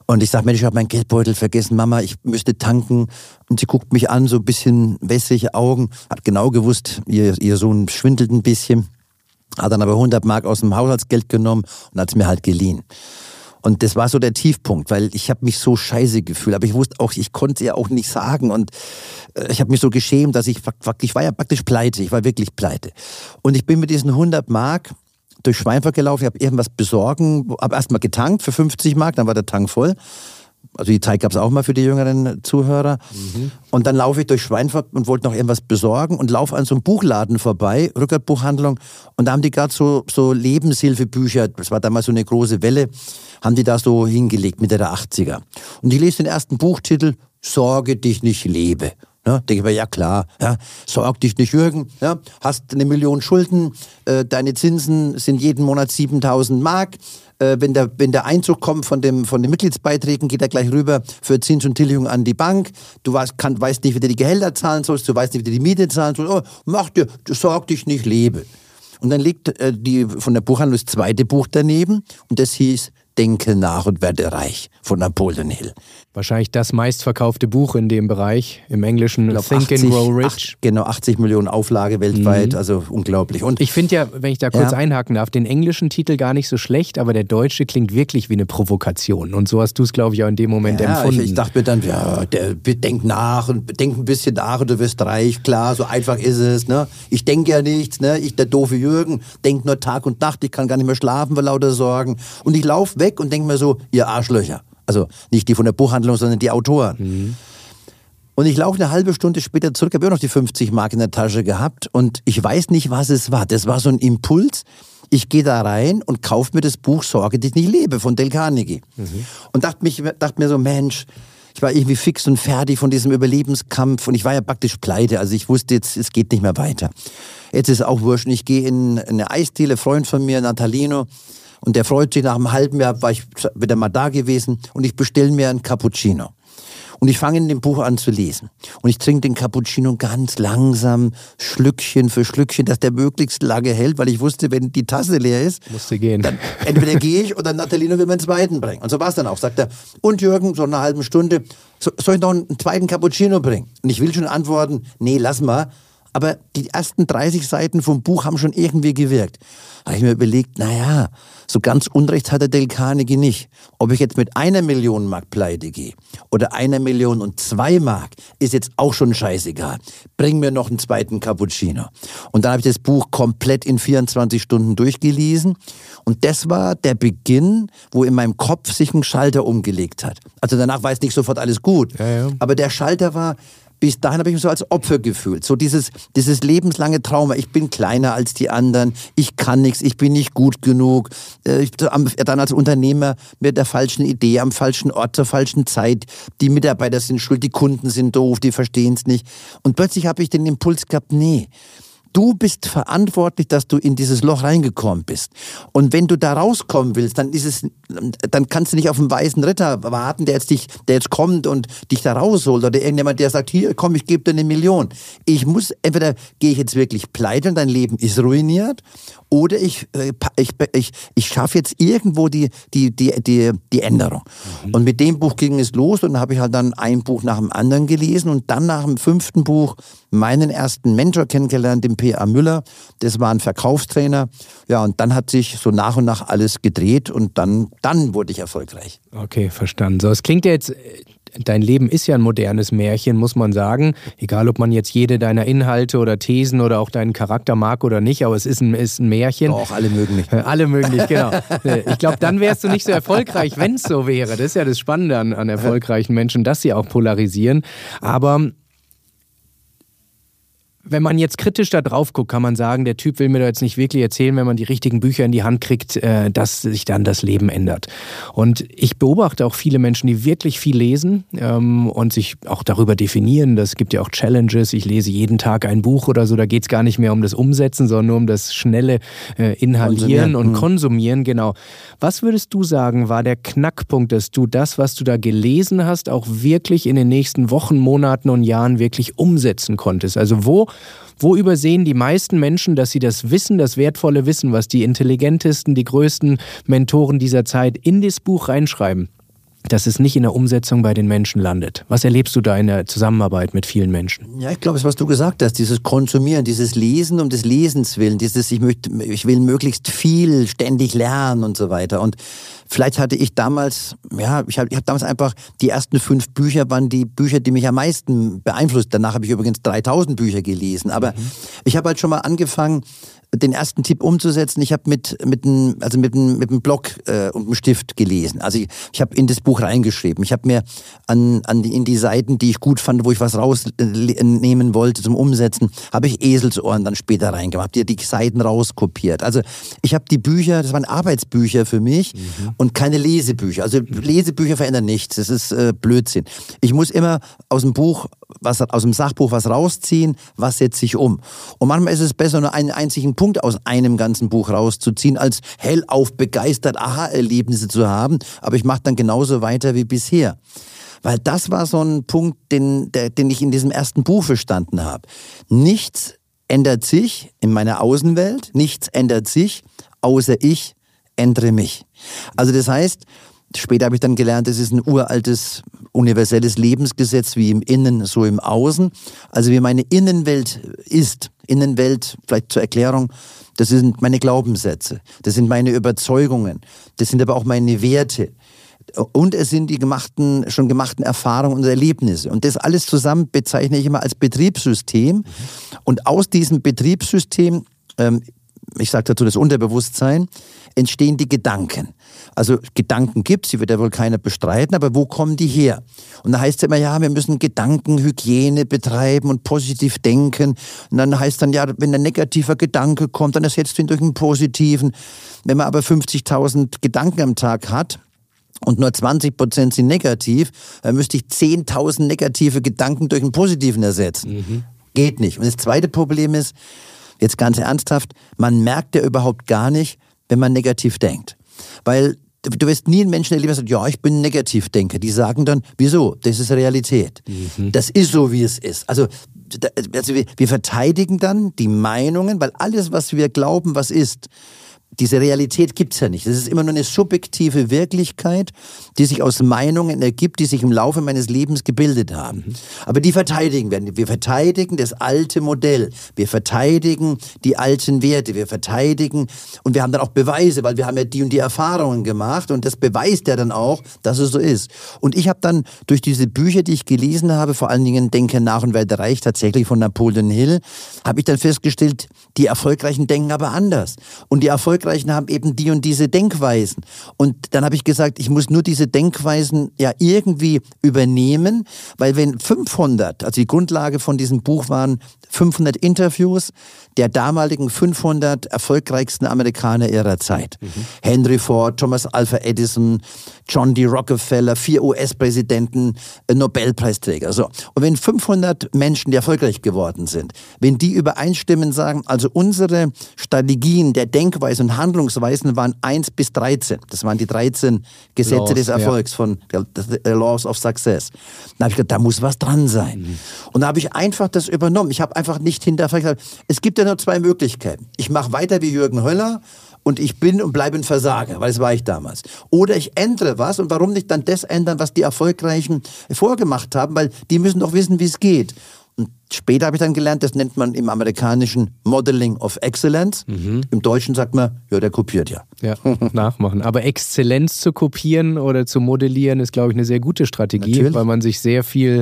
Und ich sage, Mensch, ich habe meinen Geldbeutel vergessen, Mama, ich müsste tanken. Und sie guckt mich an, so ein bisschen wässrige Augen, hat genau gewusst, ihr Sohn schwindelt ein bisschen, hat dann aber 100 Mark aus dem Haushaltsgeld genommen und hat es mir halt geliehen. Und das war so der Tiefpunkt, weil ich habe mich so scheiße gefühlt, aber ich wusste auch, ich konnte es ja auch nicht sagen und ich habe mich so geschämt, dass ich war ja praktisch pleite, ich war wirklich pleite. Und ich bin mit diesen 100 Mark durch Schweinfurt gelaufen, ich habe irgendwas besorgen, habe erstmal getankt für 50 Mark, dann war der Tank voll. Also die Zeit gab es auch mal für die jüngeren Zuhörer. Und dann laufe ich durch Schweinfurt und wollte noch irgendwas besorgen und laufe an so einem Buchladen vorbei, Rückertbuchhandlung. Und da haben die gerade so Lebenshilfebücher, das war damals so eine große Welle, haben die da so hingelegt, Mitte der 80er. Und ich lese den ersten Buchtitel, Sorge dich nicht, lebe. Ja, denke ich mir, ja klar, ja, sorg dich nicht, Jürgen, ja, hast 1 Million Schulden, deine Zinsen sind jeden Monat 7.000 Mark, wenn der Einzug kommt von den Mitgliedsbeiträgen, geht er gleich rüber für Zins und Tilgung an die Bank, du weißt nicht, wie du die Gehälter zahlen sollst, du weißt nicht, wie du die Miete zahlen sollst, sorg dich nicht, lebe. Und dann liegt von der Buchhandlung das zweite Buch daneben und das hieß Denke nach und werde reich von Napoleon Hill. Wahrscheinlich das meistverkaufte Buch in dem Bereich, im Englischen Think and Grow Rich. Genau, 80 Millionen Auflage weltweit, also unglaublich. Und ich finde ja, wenn ich da kurz einhaken darf, den englischen Titel gar nicht so schlecht, aber der deutsche klingt wirklich wie eine Provokation. Und so hast du es, glaube ich, auch in dem Moment empfunden. Ich dachte mir dann, denk nach und denk ein bisschen nach und du wirst reich. Klar, so einfach ist es. Ne? Ich denke ja nichts, ne? Ich, der doofe Jürgen, denk nur Tag und Nacht, ich kann gar nicht mehr schlafen vor lauter Sorgen. Und ich laufe weg und denke mir so, ihr Arschlöcher. Also nicht die von der Buchhandlung, sondern die Autoren. Und ich laufe eine halbe Stunde später zurück, habe immer noch die 50 Mark in der Tasche gehabt und ich weiß nicht, was es war. Das war so ein Impuls. Ich gehe da rein und kaufe mir das Buch Sorge dich nicht, lebe von Dale Carnegie. Und dachte mir so, Mensch, ich war irgendwie fix und fertig von diesem Überlebenskampf und ich war ja praktisch pleite. Also ich wusste jetzt, es geht nicht mehr weiter. Jetzt ist es auch wurscht. Ich gehe in eine Eisdiele, Freund von mir, Natalino, und der freut sich, nach einem halben Jahr war ich wieder mal da gewesen und ich bestelle mir einen Cappuccino. Und ich fange in dem Buch an zu lesen. Und ich trinke den Cappuccino ganz langsam, Schlückchen für Schlückchen, dass der möglichst lange hält, weil ich wusste, wenn die Tasse leer ist, musste gehen. Dann entweder gehe ich oder Natalino will mir einen zweiten bringen. Und so war es dann auch. Sagt er, und Jürgen, so eine halbe Stunde, soll ich noch einen zweiten Cappuccino bringen? Und ich will schon antworten, nee, lass mal. Aber die ersten 30 Seiten vom Buch haben schon irgendwie gewirkt. Da habe ich mir überlegt, naja, so ganz Unrecht hat der Dale Carnegie nicht. Ob ich jetzt mit 1 Million Mark pleite gehe oder 1 Million und 2 Mark, ist jetzt auch schon scheißegal. Bring mir noch einen zweiten Cappuccino. Und dann habe ich das Buch komplett in 24 Stunden durchgelesen. Und das war der Beginn, wo in meinem Kopf sich ein Schalter umgelegt hat. Also danach war es nicht sofort alles gut. Ja. Aber der Schalter war... Bis dahin habe ich mich so als Opfer gefühlt. So dieses lebenslange Trauma. Ich bin kleiner als die anderen. Ich kann nichts. Ich bin nicht gut genug. Dann als Unternehmer mit der falschen Idee, am falschen Ort, zur falschen Zeit. Die Mitarbeiter sind schuld, die Kunden sind doof, die verstehen es nicht. Und plötzlich habe ich den Impuls gehabt, nee. Du bist verantwortlich, dass du in dieses Loch reingekommen bist. Und wenn du da rauskommen willst, dann kannst du nicht auf einen weißen Ritter warten, der jetzt kommt und dich da rausholt. Oder irgendjemand, der sagt, hier, komm, ich gebe dir 1 Million. Entweder gehe ich jetzt wirklich pleite und dein Leben ist ruiniert, oder ich schaffe jetzt irgendwo die Änderung. Und mit dem Buch ging es los und habe ich halt dann ein Buch nach dem anderen gelesen und dann nach dem 5. Buch meinen ersten Mentor kennengelernt, den P.A. Müller. Das war ein Verkaufstrainer. Ja, und dann hat sich so nach und nach alles gedreht und dann wurde ich erfolgreich. Okay, verstanden. So, es klingt ja jetzt, dein Leben ist ja ein modernes Märchen, muss man sagen. Egal, ob man jetzt jede deiner Inhalte oder Thesen oder auch deinen Charakter mag oder nicht, aber es ist ein Märchen. Doch, alle mögen mich. Alle mögen dich, genau. Ich glaube, dann wärst du nicht so erfolgreich, wenn es so wäre. Das ist ja das Spannende an erfolgreichen Menschen, dass sie auch polarisieren. Aber wenn man jetzt kritisch da drauf guckt, kann man sagen, der Typ will mir da jetzt nicht wirklich erzählen, wenn man die richtigen Bücher in die Hand kriegt, dass sich dann das Leben ändert. Und ich beobachte auch viele Menschen, die wirklich viel lesen und sich auch darüber definieren. Das gibt ja auch Challenges. Ich lese jeden Tag ein Buch oder so. Da geht es gar nicht mehr um das Umsetzen, sondern nur um das schnelle Inhalieren und Konsumieren. Genau. Was würdest du sagen, war der Knackpunkt, dass du das, was du da gelesen hast, auch wirklich in den nächsten Wochen, Monaten und Jahren wirklich umsetzen konntest? Also wo übersehen die meisten Menschen, dass sie das Wissen, das wertvolle Wissen, was die intelligentesten, die größten Mentoren dieser Zeit in das Buch reinschreiben, dass es nicht in der Umsetzung bei den Menschen landet? Was erlebst du da in der Zusammenarbeit mit vielen Menschen? Ja, ich glaube, es was du gesagt hast, dieses Konsumieren, dieses Lesen um des Lesens willen, dieses ich will möglichst viel ständig lernen und so weiter. Und vielleicht hatte ich damals, ich hab damals einfach, die ersten 5 Bücher waren die Bücher, die mich am meisten beeinflusst. Danach habe ich übrigens 3000 Bücher gelesen. Aber ich habe halt schon mal angefangen, den ersten Tipp umzusetzen. Ich habe mit einem Block und einem Stift gelesen. Also ich habe in das Buch reingeschrieben. Ich habe mir in die Seiten, die ich gut fand, wo ich was rausnehmen wollte zum Umsetzen, habe ich Eselsohren dann später reingemacht, die Seiten rauskopiert. Also ich habe die Bücher, das waren Arbeitsbücher für mich und keine Lesebücher. Also Lesebücher verändern nichts. Das ist Blödsinn. Ich muss immer aus dem Sachbuch was rausziehen, was setze ich um. Und manchmal ist es besser, nur einen einzigen Punkt aus einem ganzen Buch rauszuziehen, als hellauf begeistert Aha-Erlebnisse zu haben. Aber ich mache dann genauso weiter wie bisher. Weil das war so ein Punkt, den ich in diesem ersten Buch verstanden habe. Nichts ändert sich in meiner Außenwelt, nichts ändert sich, außer ich ändere mich. Also das heißt, später habe ich dann gelernt, es ist ein uraltes, universelles Lebensgesetz, wie im Innen, so im Außen. Also wie meine Innenwelt ist, Innenwelt, vielleicht zur Erklärung, das sind meine Glaubenssätze, das sind meine Überzeugungen, das sind aber auch meine Werte. Und es sind die schon gemachten Erfahrungen und Erlebnisse. Und das alles zusammen bezeichne ich immer als Betriebssystem. Und aus diesem Betriebssystem, ich sage dazu das Unterbewusstsein, entstehen die Gedanken. Also Gedanken gibt's, die wird ja wohl keiner bestreiten, aber wo kommen die her? Und da heißt es immer, ja, wir müssen Gedankenhygiene betreiben und positiv denken. Und dann heißt dann, ja, wenn ein negativer Gedanke kommt, dann ersetzt du ihn durch einen positiven. Wenn man aber 50.000 Gedanken am Tag hat und nur 20% sind negativ, dann müsste ich 10.000 negative Gedanken durch einen positiven ersetzen. Geht nicht. Und das zweite Problem ist, jetzt ganz ernsthaft, man merkt ja überhaupt gar nicht, wenn man negativ denkt. Weil du wirst nie einen Menschen erleben, der sagt, ja, ich bin ein Negativdenker. Die sagen dann, wieso? Das ist Realität. Das ist so, wie es ist. Also wir verteidigen dann die Meinungen, weil alles, was wir glauben, was ist, diese Realität gibt's ja nicht. Das ist immer nur eine subjektive Wirklichkeit, die sich aus Meinungen ergibt, die sich im Laufe meines Lebens gebildet haben. Aber die verteidigen wir. Wir verteidigen das alte Modell. Wir verteidigen die alten Werte. Wir verteidigen und wir haben dann auch Beweise, weil wir haben ja die und die Erfahrungen gemacht und das beweist ja dann auch, dass es so ist. Und ich habe dann durch diese Bücher, die ich gelesen habe, vor allen Dingen Denke nach und werde reich, tatsächlich von Napoleon Hill, habe ich dann festgestellt, die Erfolgreichen denken aber anders. Und die Erfolgreichen haben eben die und diese Denkweisen. Und dann habe ich gesagt, ich muss nur diese Denkweisen ja irgendwie übernehmen, weil wenn 500, also die Grundlage von diesem Buch waren 500 Interviews der damaligen 500 erfolgreichsten Amerikaner ihrer Zeit. Henry Ford, Thomas Alva Edison, John D. Rockefeller, 4 US-Präsidenten, Nobelpreisträger. So. Und wenn 500 Menschen, die erfolgreich geworden sind, wenn die übereinstimmen, sagen, also unsere Strategien der Denkweise und Handlungsweisen waren 1 bis 13. Das waren die 13 Gesetze des Erfolgs von the Laws of Success. Dann habe ich gedacht, da muss was dran sein. Und da habe ich einfach das übernommen. Ich habe einfach nicht hinterfragt. Es gibt ja nur 2 Möglichkeiten. Ich mache weiter wie Jürgen Höller und ich bin und bleibe ein Versager, weil das war ich damals. Oder ich ändere was und warum nicht dann das ändern, was die Erfolgreichen vorgemacht haben, weil die müssen doch wissen, wie es geht. Und später habe ich dann gelernt, das nennt man im Amerikanischen Modeling of Excellence. Im Deutschen sagt man, ja, der kopiert ja. Ja, nachmachen. Aber Exzellenz zu kopieren oder zu modellieren ist, glaube ich, eine sehr gute Strategie, natürlich, weil man sich sehr viel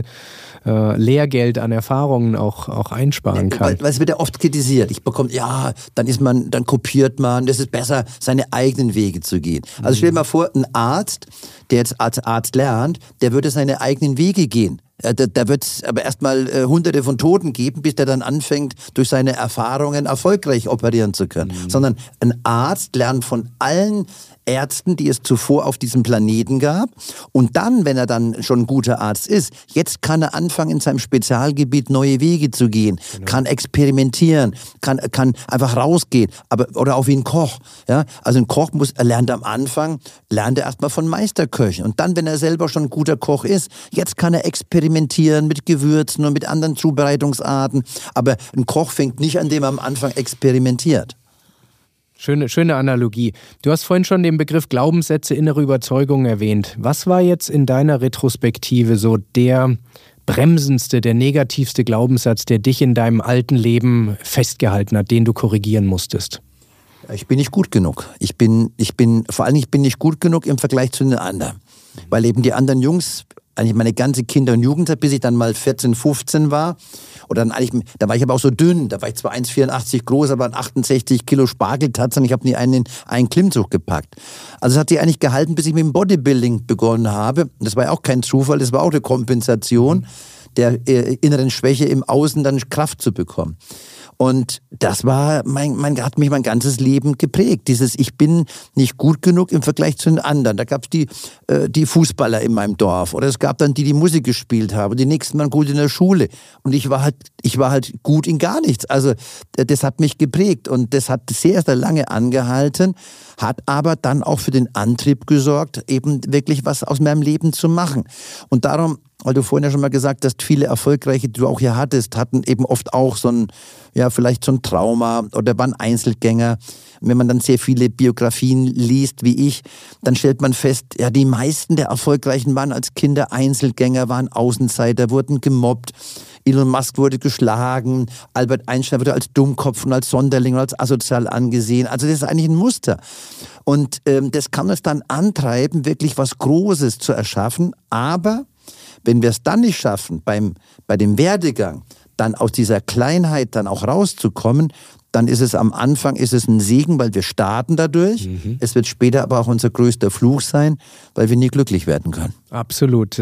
Lehrgeld an Erfahrungen auch einsparen kann. Weil es wird ja oft kritisiert. Ich bekomme, ja, dann kopiert man, das ist besser, seine eigenen Wege zu gehen. Also stell dir mal vor, ein Arzt, der jetzt als Arzt lernt, der würde seine eigenen Wege gehen. Da wird es aber erstmal Hunderte von Toten geben, bis der dann anfängt, durch seine Erfahrungen erfolgreich operieren zu können. Sondern ein Arzt lernt von allen Ärzten, die es zuvor auf diesem Planeten gab. Und dann, wenn er dann schon ein guter Arzt ist, jetzt kann er anfangen, in seinem Spezialgebiet neue Wege zu gehen, kann experimentieren, kann einfach rausgehen, oder auch wie ein Koch. Ja? Also ein Koch lernt am Anfang erstmal von Meisterköchen. Und dann, wenn er selber schon ein guter Koch ist, jetzt kann er experimentieren mit Gewürzen und mit anderen Zubereitungsarten. Aber ein Koch fängt nicht an, dem er am Anfang experimentiert. Schöne Analogie. Du hast vorhin schon den Begriff Glaubenssätze, innere Überzeugungen erwähnt. Was war jetzt in deiner Retrospektive so der bremsendste, der negativste Glaubenssatz, der dich in deinem alten Leben festgehalten hat, den du korrigieren musstest? Ich bin nicht gut genug. Vor allem ich bin nicht gut genug im Vergleich zu den anderen. Weil eben die anderen Jungs, eigentlich meine ganze Kinder- und Jugendzeit, bis ich dann mal 14, 15 war, oder dann eigentlich, da war ich aber auch so dünn, da war ich zwar 1,84 groß, aber 68 Kilo Spargeltatzen, ich habe nie einen Klimmzug gepackt. Also es hat sich eigentlich gehalten, bis ich mit dem Bodybuilding begonnen habe. Das war ja auch kein Zufall, das war auch eine Kompensation der inneren Schwäche im Außen dann Kraft zu bekommen. Und das war hat mich mein ganzes Leben geprägt. Dieses, ich bin nicht gut genug im Vergleich zu den anderen. Da gab es die Fußballer in meinem Dorf. Oder es gab dann die Musik gespielt haben. Die nächsten waren gut in der Schule. Und ich war halt gut in gar nichts. Also das hat mich geprägt. Und das hat sehr, sehr lange angehalten. Hat aber dann auch für den Antrieb gesorgt, eben wirklich was aus meinem Leben zu machen. Und darum, weil du vorhin ja schon mal gesagt hast, viele Erfolgreiche, die du auch hier hattest, hatten eben oft auch vielleicht so ein Trauma oder waren Einzelgänger. Wenn man dann sehr viele Biografien liest, wie ich, dann stellt man fest, ja, die meisten der Erfolgreichen waren als Kinder Einzelgänger, waren Außenseiter, wurden gemobbt. Elon Musk wurde geschlagen, Albert Einstein wurde als Dummkopf und als Sonderling und als asozial angesehen. Also das ist eigentlich ein Muster. Und das kann uns dann antreiben, wirklich was Großes zu erschaffen. Aber wenn wir es dann nicht schaffen, bei dem Werdegang, dann aus dieser Kleinheit dann auch rauszukommen, dann ist es am Anfang ein Segen, weil wir starten dadurch. Mhm. Es wird später aber auch unser größter Fluch sein, weil wir nie glücklich werden können. Absolut.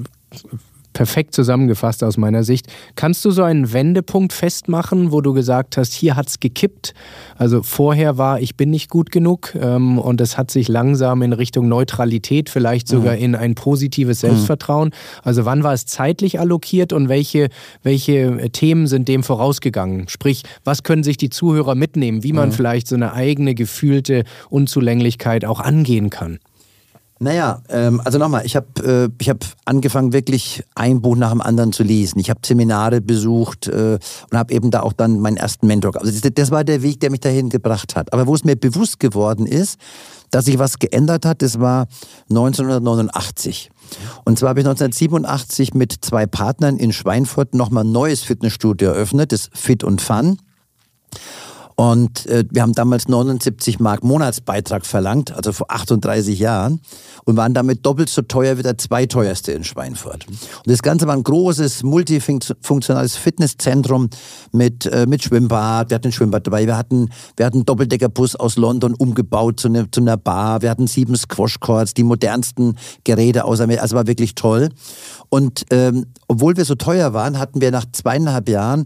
Perfekt zusammengefasst aus meiner Sicht. Kannst du so einen Wendepunkt festmachen, wo du gesagt hast, hier hat's gekippt? Also vorher war, ich bin nicht gut genug und es hat sich langsam in Richtung Neutralität, vielleicht sogar in ein positives Selbstvertrauen. Also wann war es zeitlich allokiert und welche Themen sind dem vorausgegangen? Sprich, was können sich die Zuhörer mitnehmen, wie man vielleicht so eine eigene gefühlte Unzulänglichkeit auch angehen kann? Naja, also nochmal, ich hab angefangen, wirklich ein Buch nach dem anderen zu lesen. Ich habe Seminare besucht und habe eben da auch dann meinen ersten Mentor gehabt. Also das war der Weg, der mich dahin gebracht hat. Aber wo es mir bewusst geworden ist, dass sich was geändert hat, das war 1989. Und zwar habe ich 1987 mit 2 Partnern in Schweinfurt nochmal ein neues Fitnessstudio eröffnet, das Fit & Fun. Und wir haben damals 79 Mark Monatsbeitrag verlangt, also vor 38 Jahren, und waren damit doppelt so teuer wie der zweiteuerste in Schweinfurt. Und das Ganze war ein großes, multifunktionales Fitnesszentrum mit Schwimmbad. Wir hatten ein Schwimmbad dabei, wir hatten einen Doppeldeckerbus aus London umgebaut zu einer Bar, wir hatten 7 Squash-Courts, die modernsten Geräte außer mir, also war wirklich toll. Und obwohl wir so teuer waren, hatten wir nach 2,5 Jahren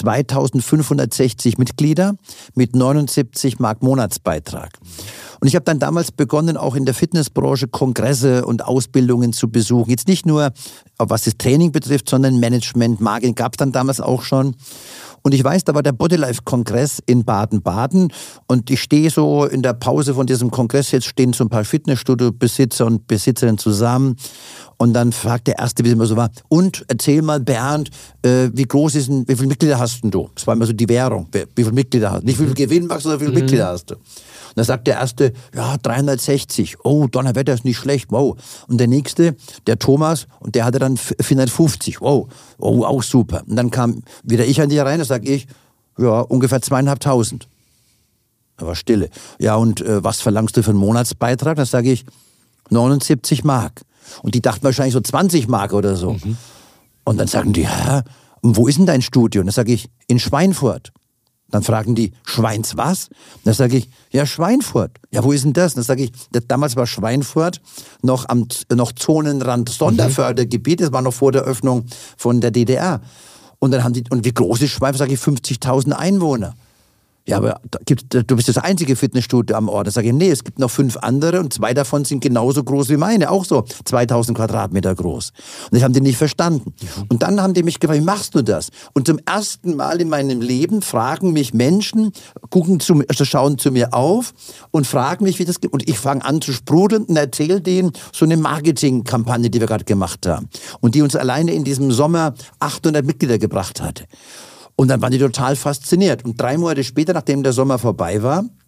2560 Mitglieder mit 79 Mark Monatsbeitrag. Und ich habe dann damals begonnen, auch in der Fitnessbranche Kongresse und Ausbildungen zu besuchen. Jetzt nicht nur, was das Training betrifft, sondern Management, Marketing gab es dann damals auch schon. Und ich weiß, da war der Bodylife-Kongress in Baden-Baden und ich stehe so in der Pause von diesem Kongress, jetzt stehen so ein paar Fitnessstudio-Besitzer und Besitzerinnen zusammen und dann fragt der Erste, wie es immer so war, und erzähl mal, Bernd, wie viele Mitglieder hast denn du? Das war immer so die Währung, wie viele Mitglieder hast du? Nicht wie viel Gewinn machst, sondern wie viele Mitglieder hast du? Und dann sagt der Erste, ja, 360. Oh, Donnerwetter, ist nicht schlecht, wow. Und der Nächste, der Thomas, und der hatte dann 450. Wow, oh, auch super. Und dann kam wieder ich an die rein, da sag ich, ja, ungefähr 2.500. Da war Stille. Ja, und was verlangst du für einen Monatsbeitrag? Da sage ich, 79 Mark. Und die dachten wahrscheinlich so 20 Mark oder so. Mhm. Und dann sagen die, und wo ist denn dein Studio? Und dann sage ich, in Schweinfurt. Dann fragen die, Schweins was? Dann sage ich, ja, Schweinfurt. Ja, wo ist denn das? Dann sage ich, damals war Schweinfurt noch Zonenrand Sonderfördergebiet, das war noch vor der Öffnung von der DDR. Und dann haben die, und wie groß ist Schweinfurt? Sage ich, 50.000 Einwohner. Ja, aber du bist das einzige Fitnessstudio am Ort. Da sage ich, nee, es gibt noch 5 andere und 2 davon sind genauso groß wie meine, auch so 2000 Quadratmeter groß. Und das haben die nicht verstanden. Und dann haben die mich gefragt, wie machst du das? Und zum ersten Mal in meinem Leben fragen mich Menschen, schauen zu mir auf und fragen mich, wie das geht. Und ich fange an zu sprudeln und erzähle denen so eine Marketingkampagne, die wir gerade gemacht haben. Und die uns alleine in diesem Sommer 800 Mitglieder gebracht hatte. Und dann waren die total fasziniert. Und 3 Monate später, nachdem der Sommer vorbei war,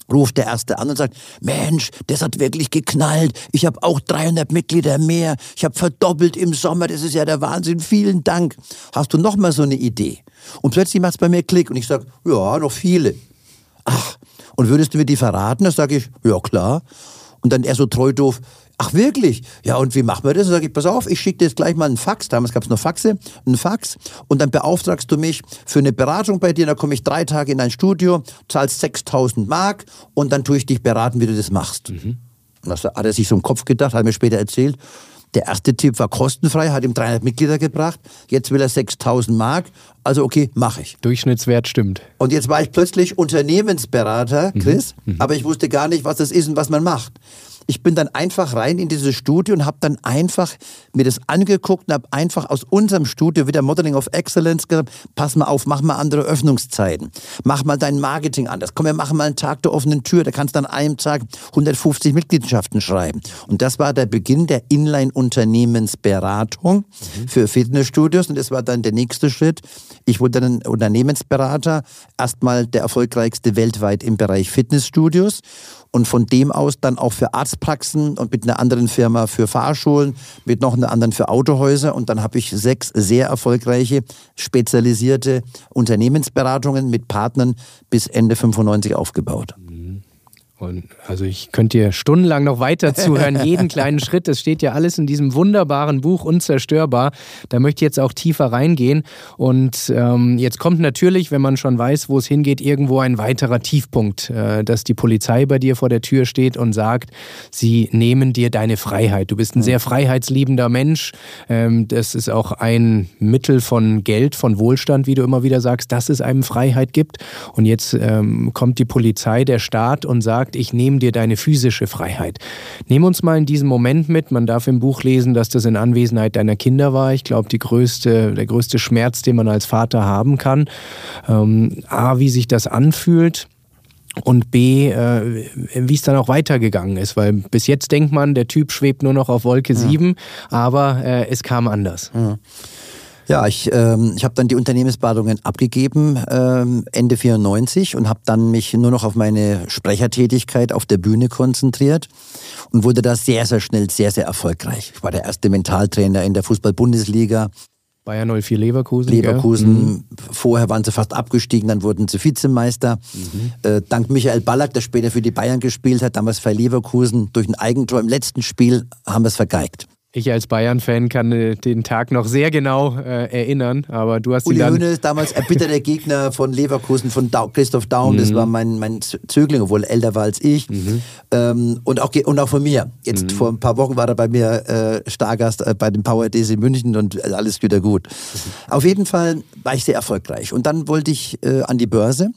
ruft der Erste an und sagt, Mensch, das hat wirklich geknallt. Ich habe auch 300 Mitglieder mehr. Ich habe verdoppelt im Sommer. Das ist ja der Wahnsinn. Vielen Dank. Hast du noch mal so eine Idee? Und plötzlich macht es bei mir Klick und ich sage, ja, noch viele. Ach, und würdest du mir die verraten? Da sage ich, ja klar. Und dann er so treu doof, ach wirklich? Ja, und wie machen wir das? Da sage ich, pass auf, ich schicke dir jetzt gleich mal einen Fax. Damals gab es noch Faxe, einen Fax. Und dann beauftragst du mich für eine Beratung bei dir. Da komme ich 3 Tage in dein Studio, zahlst 6.000 Mark und dann tue ich dich beraten, wie du das machst. Und das hat er sich so im Kopf gedacht, hat mir später erzählt. Der erste Tipp war kostenfrei, hat ihm 300 Mitglieder gebracht. Jetzt will er 6.000 Mark. Also okay, mache ich. Durchschnittswert stimmt. Und jetzt war ich plötzlich Unternehmensberater, Chris, aber ich wusste gar nicht, was das ist und was man macht. Ich bin dann einfach rein in dieses Studio und habe dann einfach mir das angeguckt und habe einfach aus unserem Studio wieder Modeling of Excellence gesagt, pass mal auf, mach mal andere Öffnungszeiten. Mach mal dein Marketing anders. Komm, wir machen mal einen Tag der offenen Tür. Da kannst du an einem Tag 150 Mitgliedschaften schreiben. Und das war der Beginn der Inline-Unternehmensberatung für Fitnessstudios. Und das war dann der nächste Schritt. Ich wurde dann Unternehmensberater, erstmal der erfolgreichste weltweit im Bereich Fitnessstudios. Und von dem aus dann auch für Arztpraxen und mit einer anderen Firma für Fahrschulen, mit noch einer anderen für Autohäuser. Und dann habe ich 6 sehr erfolgreiche, spezialisierte Unternehmensberatungen mit Partnern bis Ende 95 aufgebaut. Und also ich könnte dir stundenlang noch weiter zuhören, jeden kleinen Schritt. Das steht ja alles in diesem wunderbaren Buch Unzerstörbar. Da möchte ich jetzt auch tiefer reingehen. Und jetzt kommt natürlich, wenn man schon weiß, wo es hingeht, irgendwo ein weiterer Tiefpunkt, dass die Polizei bei dir vor der Tür steht und sagt, sie nehmen dir deine Freiheit. Du bist ein sehr freiheitsliebender Mensch. Das ist auch ein Mittel von Geld, von Wohlstand, wie du immer wieder sagst, dass es einem Freiheit gibt. Und jetzt kommt die Polizei, der Staat und sagt, ich nehme dir deine physische Freiheit. Nehm uns mal in diesen Moment mit. Man darf im Buch lesen, dass das in Anwesenheit deiner Kinder war. Ich glaube, der größte Schmerz, den man als Vater haben kann. A, wie sich das anfühlt. Und B, wie es dann auch weitergegangen ist. Weil bis jetzt denkt man, der Typ schwebt nur noch auf Wolke 7, aber es kam anders. Ja, ich habe dann die Unternehmensberatungen abgegeben Ende 94 und habe dann mich nur noch auf meine Sprechertätigkeit auf der Bühne konzentriert und wurde da sehr, sehr schnell sehr, sehr erfolgreich. Ich war der erste Mentaltrainer in der Fußball-Bundesliga. Bayern 04 Leverkusen. Leverkusen, vorher waren sie fast abgestiegen, dann wurden sie Vizemeister. Dank Michael Ballack, der später für die Bayern gespielt hat, damals für Leverkusen, durch ein Eigentor im letzten Spiel haben wir es vergeigt. Ich als Bayern-Fan kann den Tag noch sehr genau erinnern, aber du hast ihn dann... Uli Hoeneß, damals erbitterter Gegner von Leverkusen, von Christoph Daum, das war mein Zögling, obwohl er älter war als ich. Und auch von mir. Jetzt vor ein paar Wochen war er bei mir Stargast bei dem Power DC München und alles wieder gut. Auf jeden Fall war ich sehr erfolgreich. Und dann wollte ich an die Börse.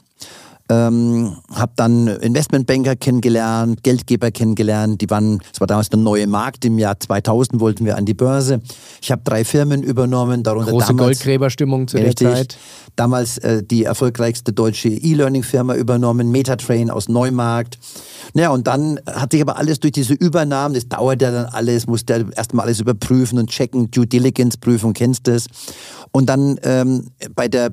Habe dann Investmentbanker kennengelernt, Geldgeber kennengelernt, es war damals der neue Markt, im Jahr 2000 wollten wir an die Börse. Ich habe 3 Firmen übernommen, darunter große damals, Goldgräberstimmung zu der Zeit. Damals die erfolgreichste deutsche E-Learning-Firma übernommen, Metatrain aus Neumarkt. Naja, und dann hatte ich aber alles durch diese Übernahmen, das dauert ja dann alles, musste ja erstmal alles überprüfen und checken, Due Diligence-Prüfung, kennst du das? Und dann bei der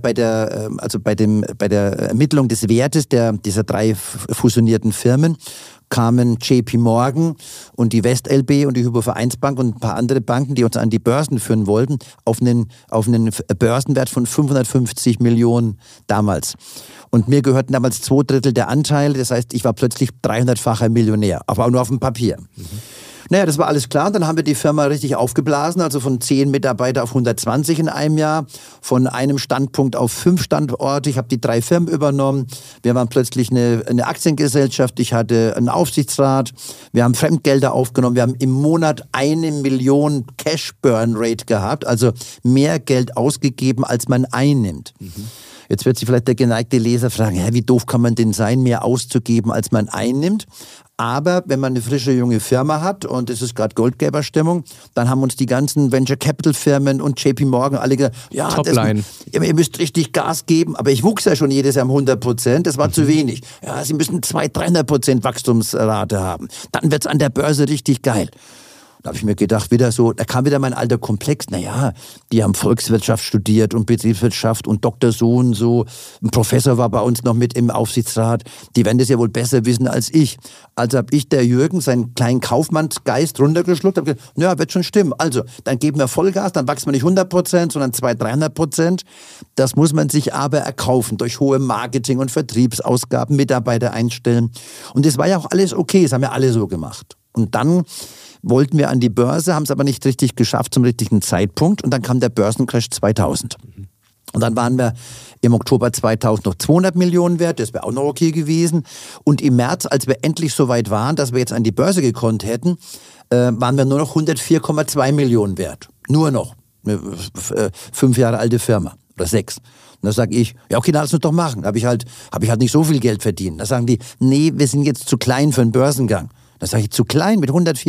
Ermittlung des Wertes dieser 3 fusionierten Firmen kamen JP Morgan und die WestLB und die Hypovereinsbank und ein paar andere Banken, die uns an die Börsen führen wollten, auf einen Börsenwert von 550 Millionen damals. Und mir gehörten damals 2/3 der Anteile, das heißt, ich war plötzlich 300-facher Millionär, aber auch nur auf dem Papier. Naja, das war alles klar. Dann haben wir die Firma richtig aufgeblasen, also von 10 Mitarbeiter auf 120 in einem Jahr, von einem Standpunkt auf 5 Standorte. Ich habe die 3 Firmen übernommen. Wir waren plötzlich eine Aktiengesellschaft. Ich hatte einen Aufsichtsrat. Wir haben Fremdgelder aufgenommen. Wir haben im Monat 1 Million Cash-Burn-Rate gehabt, also mehr Geld ausgegeben, als man einnimmt. Jetzt wird sich vielleicht der geneigte Leser fragen, wie doof kann man denn sein, mehr auszugeben, als man einnimmt? Aber wenn man eine frische junge Firma hat und es ist gerade Goldgräberstimmung, dann haben uns die ganzen Venture Capital Firmen und JP Morgan alle gesagt, ja, ihr müsst richtig Gas geben. Aber ich wuchs ja schon jedes Jahr um 100%, das war zu wenig. Ja, Sie müssen 200-300% Wachstumsrate haben. Dann wird's an der Börse richtig geil. Da habe ich mir gedacht, wieder so, da kam wieder mein alter Komplex. Naja, die haben Volkswirtschaft studiert und Betriebswirtschaft und Dr. so und so. Ein Professor war bei uns noch mit im Aufsichtsrat. Die werden das ja wohl besser wissen als ich. Also habe ich, der Jürgen, seinen kleinen Kaufmannsgeist runtergeschluckt. Habe gesagt, ja, wird schon stimmen. Also, dann geben wir Vollgas, dann wachsen wir nicht 100%, sondern 200-300%. Das muss man sich aber erkaufen durch hohe Marketing- und Vertriebsausgaben, Mitarbeiter einstellen. Und das war ja auch alles okay, das haben ja alle so gemacht. Und dann wollten wir an die Börse, haben es aber nicht richtig geschafft zum richtigen Zeitpunkt. Und dann kam der Börsencrash 2000. Und dann waren wir im Oktober 2000 noch 200 Millionen wert, das wäre auch noch okay gewesen. Und im März, als wir endlich so weit waren, dass wir jetzt an die Börse gekonnt hätten, waren wir nur noch 104,2 Millionen wert. Nur noch. Eine 5 Jahre alte Firma oder 6. Und da sage ich, ja okay, dann lass uns doch machen. Hab ich halt nicht so viel Geld verdient. Da sagen die, nee, wir sind jetzt zu klein für einen Börsengang. Da sage ich, zu klein mit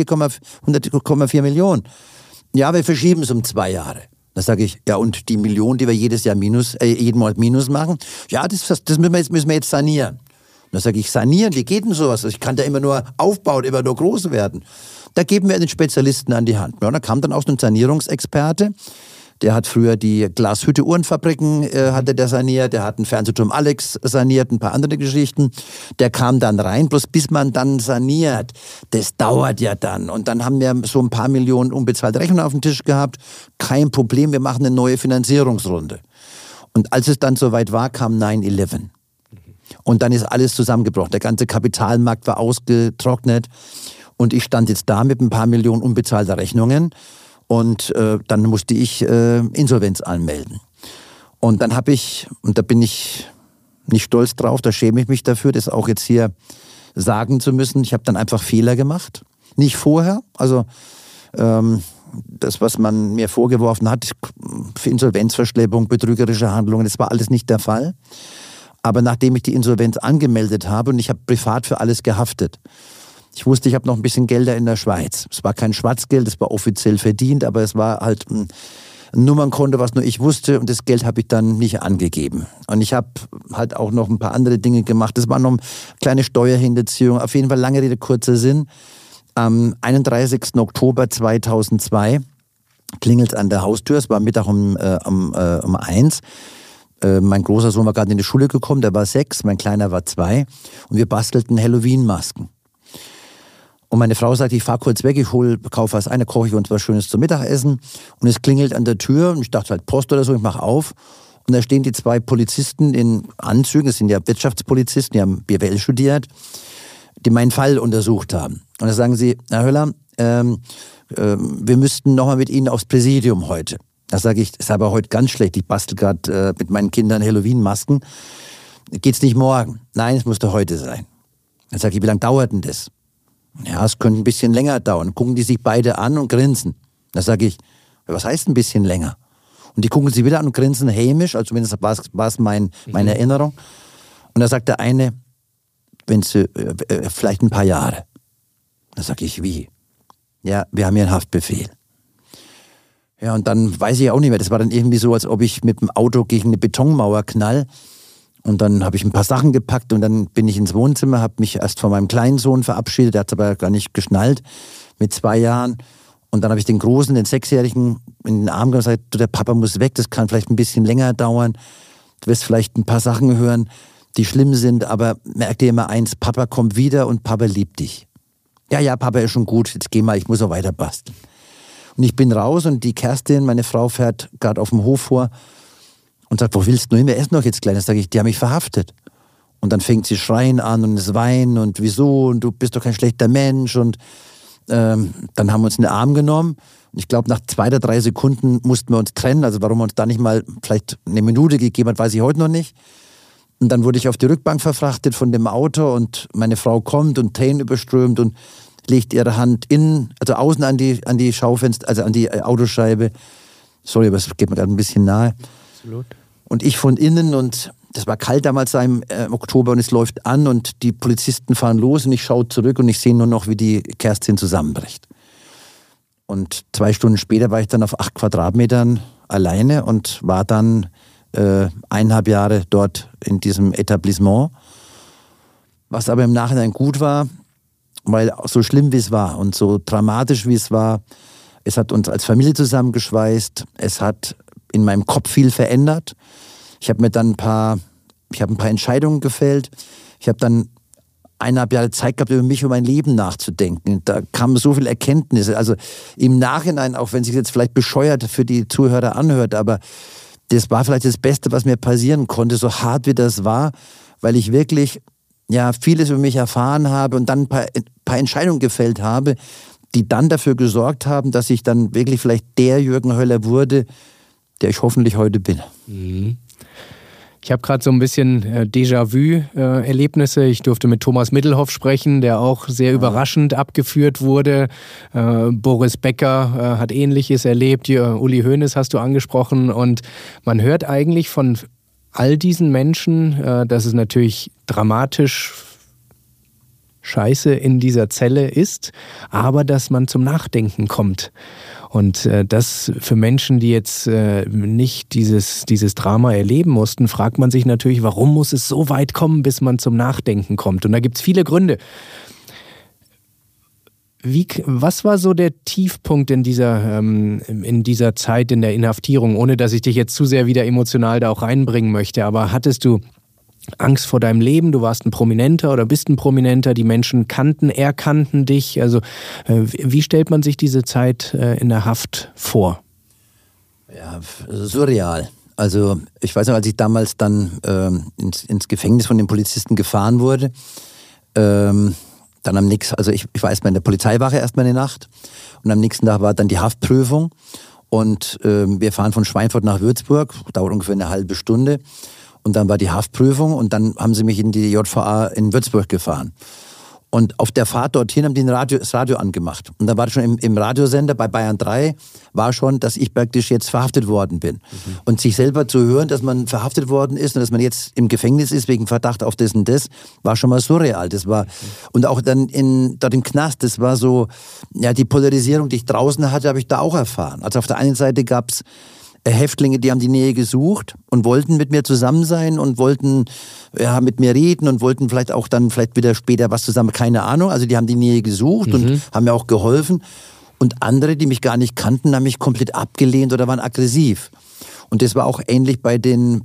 104,4 Millionen. Ja, wir verschieben es um 2 Jahre. Da sage ich, ja und die Millionen, die wir jeden Monat Minus machen, ja, das müssen wir jetzt sanieren. Da sage ich, sanieren, wie geht denn sowas? Ich kann da immer nur aufbauen, immer nur groß werden. Da geben wir den Spezialisten an die Hand. Ja, da kam dann auch so ein Sanierungsexperte. Der hat früher die Glashütte-Uhrenfabriken hatte der saniert, der hat den Fernsehturm Alex saniert, ein paar andere Geschichten. Der kam dann rein, bloß bis man dann saniert, das dauert ja dann. Und dann haben wir so ein paar Millionen unbezahlte Rechnungen auf dem Tisch gehabt. Kein Problem, wir machen eine neue Finanzierungsrunde. Und als es dann soweit war, kam 9/11. Und dann ist alles zusammengebrochen. Der ganze Kapitalmarkt war ausgetrocknet. Und ich stand jetzt da mit ein paar Millionen unbezahlter Rechnungen. Und dann musste ich Insolvenz anmelden. Und dann habe ich, und da bin ich nicht stolz drauf, da schäme ich mich dafür, das auch jetzt hier sagen zu müssen, ich habe dann einfach Fehler gemacht. Nicht vorher, also das, was man mir vorgeworfen hat, für Insolvenzverschleppung, betrügerische Handlungen, das war alles nicht der Fall. Aber nachdem ich die Insolvenz angemeldet habe und ich habe privat für alles gehaftet, ich wusste, ich habe noch ein bisschen Gelder in der Schweiz. Es war kein Schwarzgeld, es war offiziell verdient, aber es war halt ein Nummernkonto, was nur ich wusste und das Geld habe ich dann nicht angegeben. Und ich habe halt auch noch ein paar andere Dinge gemacht. Das war noch eine kleine Steuerhinterziehung. Auf jeden Fall lange Rede, kurzer Sinn. Am 31. Oktober 2002 klingelt es an der Haustür. Es war Mittag um 1. Mein großer Sohn war gerade in die Schule gekommen, der war 6, mein kleiner war 2 und wir bastelten Halloween-Masken. Und meine Frau sagt, ich fahre kurz weg, kaufe was ein, koche ich uns was Schönes zum Mittagessen. Und es klingelt an der Tür und ich dachte halt Post oder so, ich mache auf. Und da stehen die 2 Polizisten in Anzügen, das sind ja Wirtschaftspolizisten, die haben BWL studiert, die meinen Fall untersucht haben. Und da sagen sie, Herr Höller, wir müssten nochmal mit Ihnen aufs Präsidium heute. Da sage ich, das ist aber heute ganz schlecht, ich bastel gerade mit meinen Kindern Halloween-Masken. Geht's nicht morgen? Nein, es musste heute sein. Dann sage ich, wie lange dauert denn das? Ja, es könnte ein bisschen länger dauern. Gucken die sich beide an und grinsen. Da sage ich, was heißt ein bisschen länger? Und die gucken sie wieder an und grinsen hämisch, also zumindest war es meine Erinnerung. Und da sagt der eine, wenn sie vielleicht ein paar Jahre. Da sage ich, wie? Ja, wir haben hier einen Haftbefehl. Ja, und dann weiß ich auch nicht mehr. Das war dann irgendwie so, als ob ich mit dem Auto gegen eine Betonmauer knall. Und dann habe ich ein paar Sachen gepackt und dann bin ich ins Wohnzimmer, habe mich erst von meinem kleinen Sohn verabschiedet, der hat es aber gar nicht geschnallt, mit 2 Jahren. Und dann habe ich den Großen, den 6-Jährigen, in den Arm genommen und gesagt, du, der Papa muss weg, das kann vielleicht ein bisschen länger dauern. Du wirst vielleicht ein paar Sachen hören, die schlimm sind, aber merk dir immer eins, Papa kommt wieder und Papa liebt dich. Ja, Papa ist schon gut, jetzt geh mal, ich muss auch weiter basteln. Und ich bin raus und die Kerstin, meine Frau, fährt gerade auf dem Hof vor und sagt, wo willst du hin? Wir essen doch jetzt gleich. Dann sage ich, die haben mich verhaftet. Und dann fängt sie schreien an und es weinen und wieso und du bist doch kein schlechter Mensch. Und dann haben wir uns in den Arm genommen. Und ich glaube, nach 2 oder 3 Sekunden mussten wir uns trennen. Also warum er uns da nicht mal vielleicht eine Minute gegeben hat, weiß ich heute noch nicht. Und dann wurde ich auf die Rückbank verfrachtet von dem Auto und meine Frau kommt und Tränen überströmt und legt ihre Hand also außen an die Schaufenster, also an die Autoscheibe. Sorry, aber es geht mir gerade ein bisschen nahe. Absolut. Und ich von innen und das war kalt damals im Oktober und es läuft an und die Polizisten fahren los und ich schaue zurück und ich sehe nur noch, wie die Kerstin zusammenbricht. Und 2 Stunden später war ich dann auf 8 Quadratmetern alleine und war dann 1,5 Jahre dort in diesem Etablissement. Was aber im Nachhinein gut war, weil so schlimm wie es war und so dramatisch wie es war, es hat uns als Familie zusammengeschweißt, es hat in meinem Kopf viel verändert. Ich habe ein paar Entscheidungen gefällt. Ich habe dann 1,5 Jahre Zeit gehabt, über mich und mein Leben nachzudenken. Da kamen so viele Erkenntnisse. Also im Nachhinein, auch wenn es sich jetzt vielleicht bescheuert für die Zuhörer anhört, aber das war vielleicht das Beste, was mir passieren konnte, so hart wie das war, weil ich wirklich vieles über mich erfahren habe und dann ein paar Entscheidungen gefällt habe, die dann dafür gesorgt haben, dass ich dann wirklich vielleicht der Jürgen Höller wurde, der ich hoffentlich heute bin. Ich habe gerade so ein bisschen Déjà-vu-Erlebnisse. Ich durfte mit Thomas Middelhoff sprechen, der auch sehr überraschend abgeführt wurde. Boris Becker hat Ähnliches erlebt. Uli Hoeneß hast du angesprochen. Und man hört eigentlich von all diesen Menschen, dass es natürlich dramatisch scheiße in dieser Zelle ist, aber dass man zum Nachdenken kommt. Und das für Menschen, die jetzt nicht dieses Drama erleben mussten, fragt man sich natürlich, warum muss es so weit kommen, bis man zum Nachdenken kommt? Und da gibt es viele Gründe. Was war so der Tiefpunkt in dieser Zeit, in der Inhaftierung, ohne dass ich dich jetzt zu sehr wieder emotional da auch reinbringen möchte, aber hattest du Angst vor deinem Leben, du warst ein Prominenter oder bist ein Prominenter, die Menschen erkannten dich. Also wie stellt man sich diese Zeit in der Haft vor? Ja, surreal. Also ich weiß noch, als ich damals dann ins Gefängnis von den Polizisten gefahren wurde, dann am nächsten, also ich war erstmal in der Polizeiwache erstmal eine Nacht und am nächsten Tag war dann die Haftprüfung und wir fahren von Schweinfurt nach Würzburg, dauert ungefähr eine halbe Stunde. Und dann war die Haftprüfung und dann haben sie mich in die JVA in Würzburg gefahren. Und auf der Fahrt dorthin haben die das Radio angemacht. Und da war schon im Radiosender bei Bayern 3, war schon, dass ich praktisch jetzt verhaftet worden bin. Und sich selber zu hören, dass man verhaftet worden ist und dass man jetzt im Gefängnis ist wegen Verdacht auf das und das, war schon mal surreal. Das war, und auch dann dort im Knast, das war so, die Polarisierung, die ich draußen hatte, habe ich da auch erfahren. Also auf der einen Seite gab's Häftlinge, die haben die Nähe gesucht und wollten mit mir zusammen sein und wollten mit mir reden und wollten vielleicht wieder später was zusammen, keine Ahnung. Also die haben die Nähe gesucht und haben mir auch geholfen. Und andere, die mich gar nicht kannten, haben mich komplett abgelehnt oder waren aggressiv. Und das war auch ähnlich bei den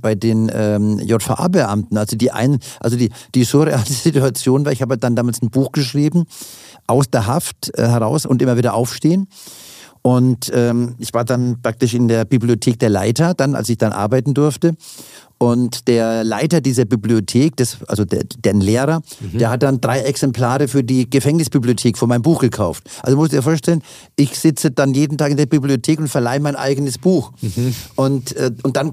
JVA-Beamten. Also die surreale Situation war, ich habe dann damals ein Buch geschrieben, aus der Haft heraus und immer wieder aufstehen. Und ich war dann praktisch in der Bibliothek der Leiter, als ich dann arbeiten durfte. Und der Leiter dieser Bibliothek, der Lehrer, der hat dann 3 Exemplare für die Gefängnisbibliothek von meinem Buch gekauft. Also musst du dir vorstellen, ich sitze dann jeden Tag in der Bibliothek und verleihe mein eigenes Buch. Und dann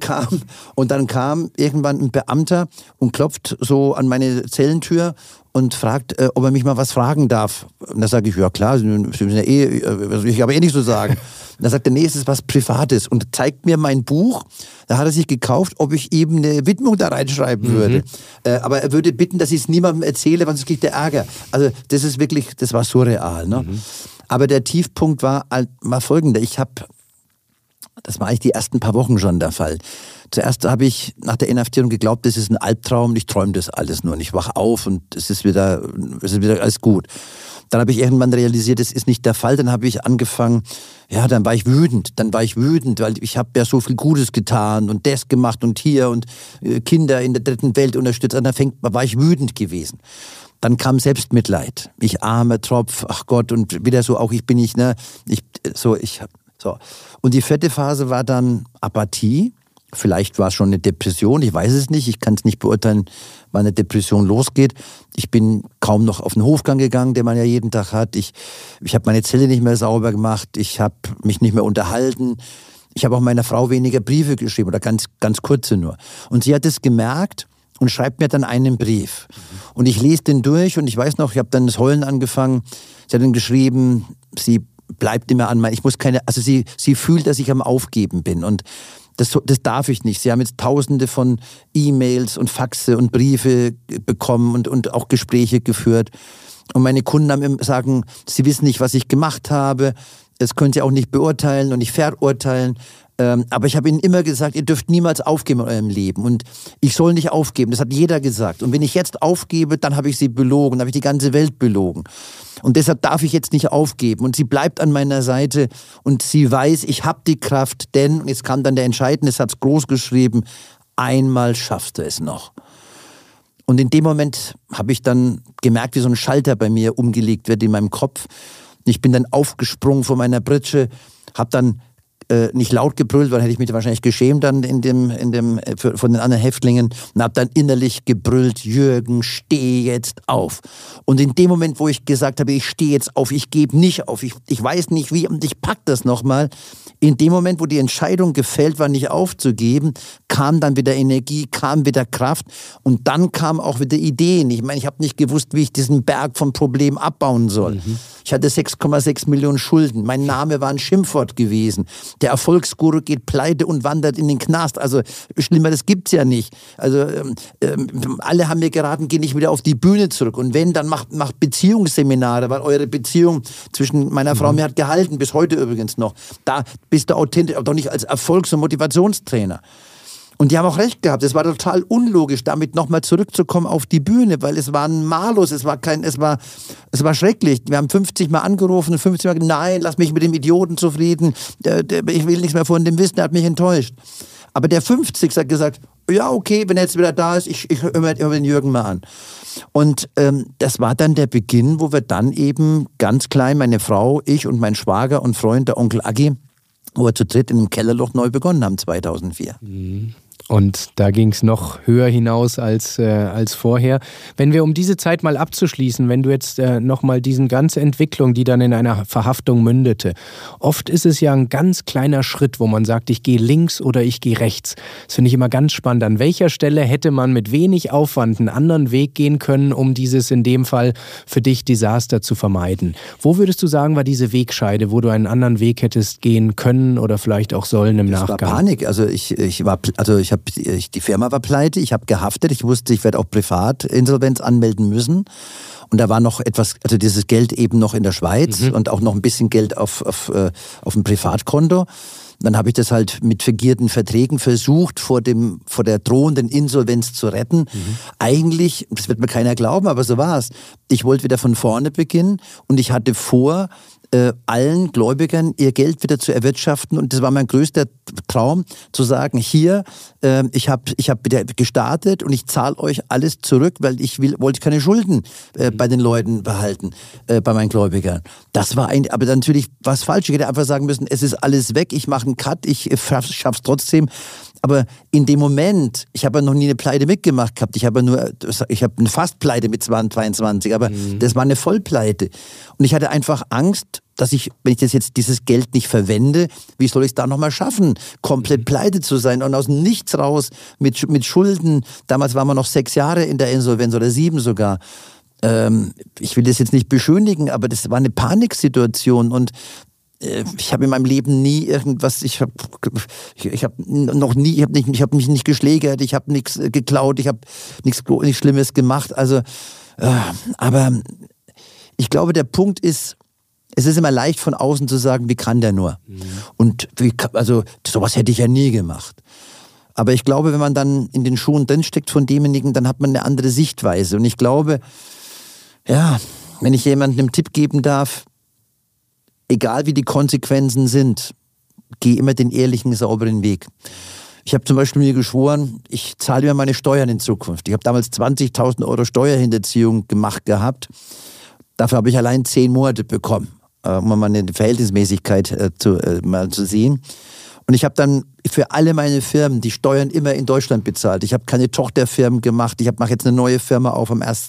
kam irgendwann ein Beamter und klopft so an meine Zellentür und fragt, ob er mich mal was fragen darf. Und da sage ich, ja klar, Sie müssen ja ich habe nichts zu sagen. Und dann sagt er, nee, es ist was Privates und zeigt mir mein Buch. Da hat er sich gekauft, ob ich eben eine Widmung da reinschreiben würde. Aber er würde bitten, dass ich es niemandem erzähle, weil sonst kriegt er Ärger. Also das ist wirklich, das war surreal. Ne? Aber der Tiefpunkt war folgender. Das war eigentlich die ersten paar Wochen schon der Fall. Zuerst habe ich nach der Inhaftierung geglaubt, das ist ein Albtraum, ich träume das alles nur und ich wach auf und es ist wieder alles gut. Dann habe ich irgendwann realisiert, das ist nicht der Fall. Dann habe ich angefangen, dann war ich wütend, weil ich habe ja so viel Gutes getan und das gemacht und hier und Kinder in der dritten Welt unterstützt. Und dann war ich wütend gewesen. Dann kam Selbstmitleid. Ich armer Tropf, ach Gott, und wieder so, auch ich bin nicht, so. Und die 4. Phase war dann Apathie. Vielleicht war es schon eine Depression, ich weiß es nicht. Ich kann es nicht beurteilen, wann eine Depression losgeht. Ich bin kaum noch auf den Hofgang gegangen, den man ja jeden Tag hat. Ich habe meine Zelle nicht mehr sauber gemacht. Ich habe mich nicht mehr unterhalten. Ich habe auch meiner Frau weniger Briefe geschrieben oder ganz, ganz kurze nur. Und sie hat es gemerkt und schreibt mir dann einen Brief. Und ich lese den durch und ich weiß noch, ich habe dann das Heulen angefangen. Sie hat dann geschrieben, sie bleibt immer an sie fühlt, dass ich am Aufgeben bin und das darf ich nicht. Sie haben jetzt Tausende von E-Mails und Faxe und Briefe bekommen und auch Gespräche geführt. Und meine Kunden sagen, sie wissen nicht, was ich gemacht habe. Das können sie auch nicht beurteilen und nicht verurteilen. Aber ich habe ihnen immer gesagt, ihr dürft niemals aufgeben in eurem Leben. Und ich soll nicht aufgeben, das hat jeder gesagt. Und wenn ich jetzt aufgebe, dann habe ich sie belogen, dann habe ich die ganze Welt belogen. Und deshalb darf ich jetzt nicht aufgeben. Und sie bleibt an meiner Seite und sie weiß, ich habe die Kraft, denn, und jetzt kam dann der entscheidende Satz groß geschrieben, einmal schaffst du es noch. Und in dem Moment habe ich dann gemerkt, wie so ein Schalter bei mir umgelegt wird in meinem Kopf. Ich bin dann aufgesprungen von meiner Pritsche, habe dann nicht laut gebrüllt, weil hätte ich mich wahrscheinlich geschämt dann von den anderen Häftlingen, und habe dann innerlich gebrüllt, Jürgen, steh jetzt auf. Und in dem Moment, wo ich gesagt habe, ich stehe jetzt auf, ich gebe nicht auf, ich weiß nicht wie und ich pack das nochmal, in dem Moment, wo die Entscheidung gefällt war, nicht aufzugeben, kam dann wieder Energie, kam wieder Kraft und dann kamen auch wieder Ideen. Ich meine, ich habe nicht gewusst, wie ich diesen Berg von Problemen abbauen soll. Ich hatte 6,6 Millionen Schulden. Mein Name war ein Schimpfwort gewesen. Der Erfolgsguru geht pleite und wandert in den Knast. Also schlimmer, das gibt's ja nicht. Also alle haben mir geraten, geh nicht wieder auf die Bühne zurück. Und wenn, dann macht Beziehungsseminare, weil eure Beziehung zwischen meiner Frau und mir hat gehalten, bis heute übrigens noch. Da bist du authentisch, aber doch nicht als Erfolgs- und Motivationstrainer. Und die haben auch recht gehabt. Es war total unlogisch, damit nochmal zurückzukommen auf die Bühne, weil es war ein Malus, es war schrecklich. Wir haben 50 Mal angerufen, 50 Mal gesagt, nein, lass mich mit dem Idioten zufrieden, ich will nichts mehr von dem wissen, der hat mich enttäuscht. Aber der 50 hat gesagt, ja okay, wenn er jetzt wieder da ist, ich höre mir den Jürgen mal an. Und das war dann der Beginn, wo wir dann eben ganz klein, meine Frau, ich und mein Schwager und Freund, der Onkel Aggi, wo wir zu dritt in einem Kellerloch neu begonnen haben, 2004. Und da ging es noch höher hinaus als vorher. Wenn wir, um diese Zeit mal abzuschließen, wenn du jetzt nochmal diese ganze Entwicklung, die dann in einer Verhaftung mündete, oft ist es ja ein ganz kleiner Schritt, wo man sagt, ich gehe links oder ich gehe rechts. Das finde ich immer ganz spannend. An welcher Stelle hätte man mit wenig Aufwand einen anderen Weg gehen können, um dieses in dem Fall für dich Desaster zu vermeiden? Wo würdest du sagen, war diese Wegscheide, wo du einen anderen Weg hättest gehen können oder vielleicht auch sollen im Nachgang? Das war Panik. Also die Firma war pleite, ich habe gehaftet, ich wusste, ich werde auch Privatinsolvenz anmelden müssen. Und da war noch etwas, also dieses Geld eben noch in der Schweiz und auch noch ein bisschen Geld auf dem Privatkonto. Dann habe ich das halt mit fingierten Verträgen versucht, vor der drohenden Insolvenz zu retten. Eigentlich, das wird mir keiner glauben, aber so war es. Ich wollte wieder von vorne beginnen und ich hatte vor, allen Gläubigern ihr Geld wieder zu erwirtschaften. Und das war mein größter Traum, zu sagen, hier, ich hab wieder gestartet und ich zahle euch alles zurück, weil wollte keine Schulden bei den Leuten behalten, bei meinen Gläubigern. Das war aber natürlich was falsch. Ich hätte einfach sagen müssen, es ist alles weg, ich mache einen Cut, ich schaff's trotzdem. Aber in dem Moment, ich habe ja noch nie eine Pleite mitgemacht gehabt, ich habe eine Fastpleite mit 22, aber das war eine Vollpleite. Und ich hatte einfach Angst, dass wenn ich dieses Geld nicht verwende, wie soll ich es da nochmal schaffen, komplett pleite zu sein und aus dem Nichts raus mit Schulden. Damals waren wir noch 6 Jahre in der Insolvenz oder 7 sogar. Ich will das jetzt nicht beschönigen, aber das war eine Paniksituation und ich habe in meinem Leben nie irgendwas, ich habe mich nicht geschlägert, ich habe nichts geklaut, ich habe nichts Schlimmes gemacht. Also, aber ich glaube, der Punkt ist, es ist immer leicht von außen zu sagen, wie kann der nur? Und sowas hätte ich ja nie gemacht. Aber ich glaube, wenn man dann in den Schuhen drinsteckt von demjenigen, dann hat man eine andere Sichtweise. Und ich glaube, ja, wenn ich jemandem einen Tipp geben darf, egal wie die Konsequenzen sind, geh immer den ehrlichen, sauberen Weg. Ich habe zum Beispiel mir geschworen, ich zahle mir meine Steuern in Zukunft. Ich habe damals 20.000 € Steuerhinterziehung gemacht gehabt. Dafür habe ich allein 10 Monate bekommen, um mal eine Verhältnismäßigkeit mal zu sehen. Und ich habe dann für alle meine Firmen die Steuern immer in Deutschland bezahlt. Ich habe keine Tochterfirmen gemacht. Ich mache jetzt eine neue Firma auf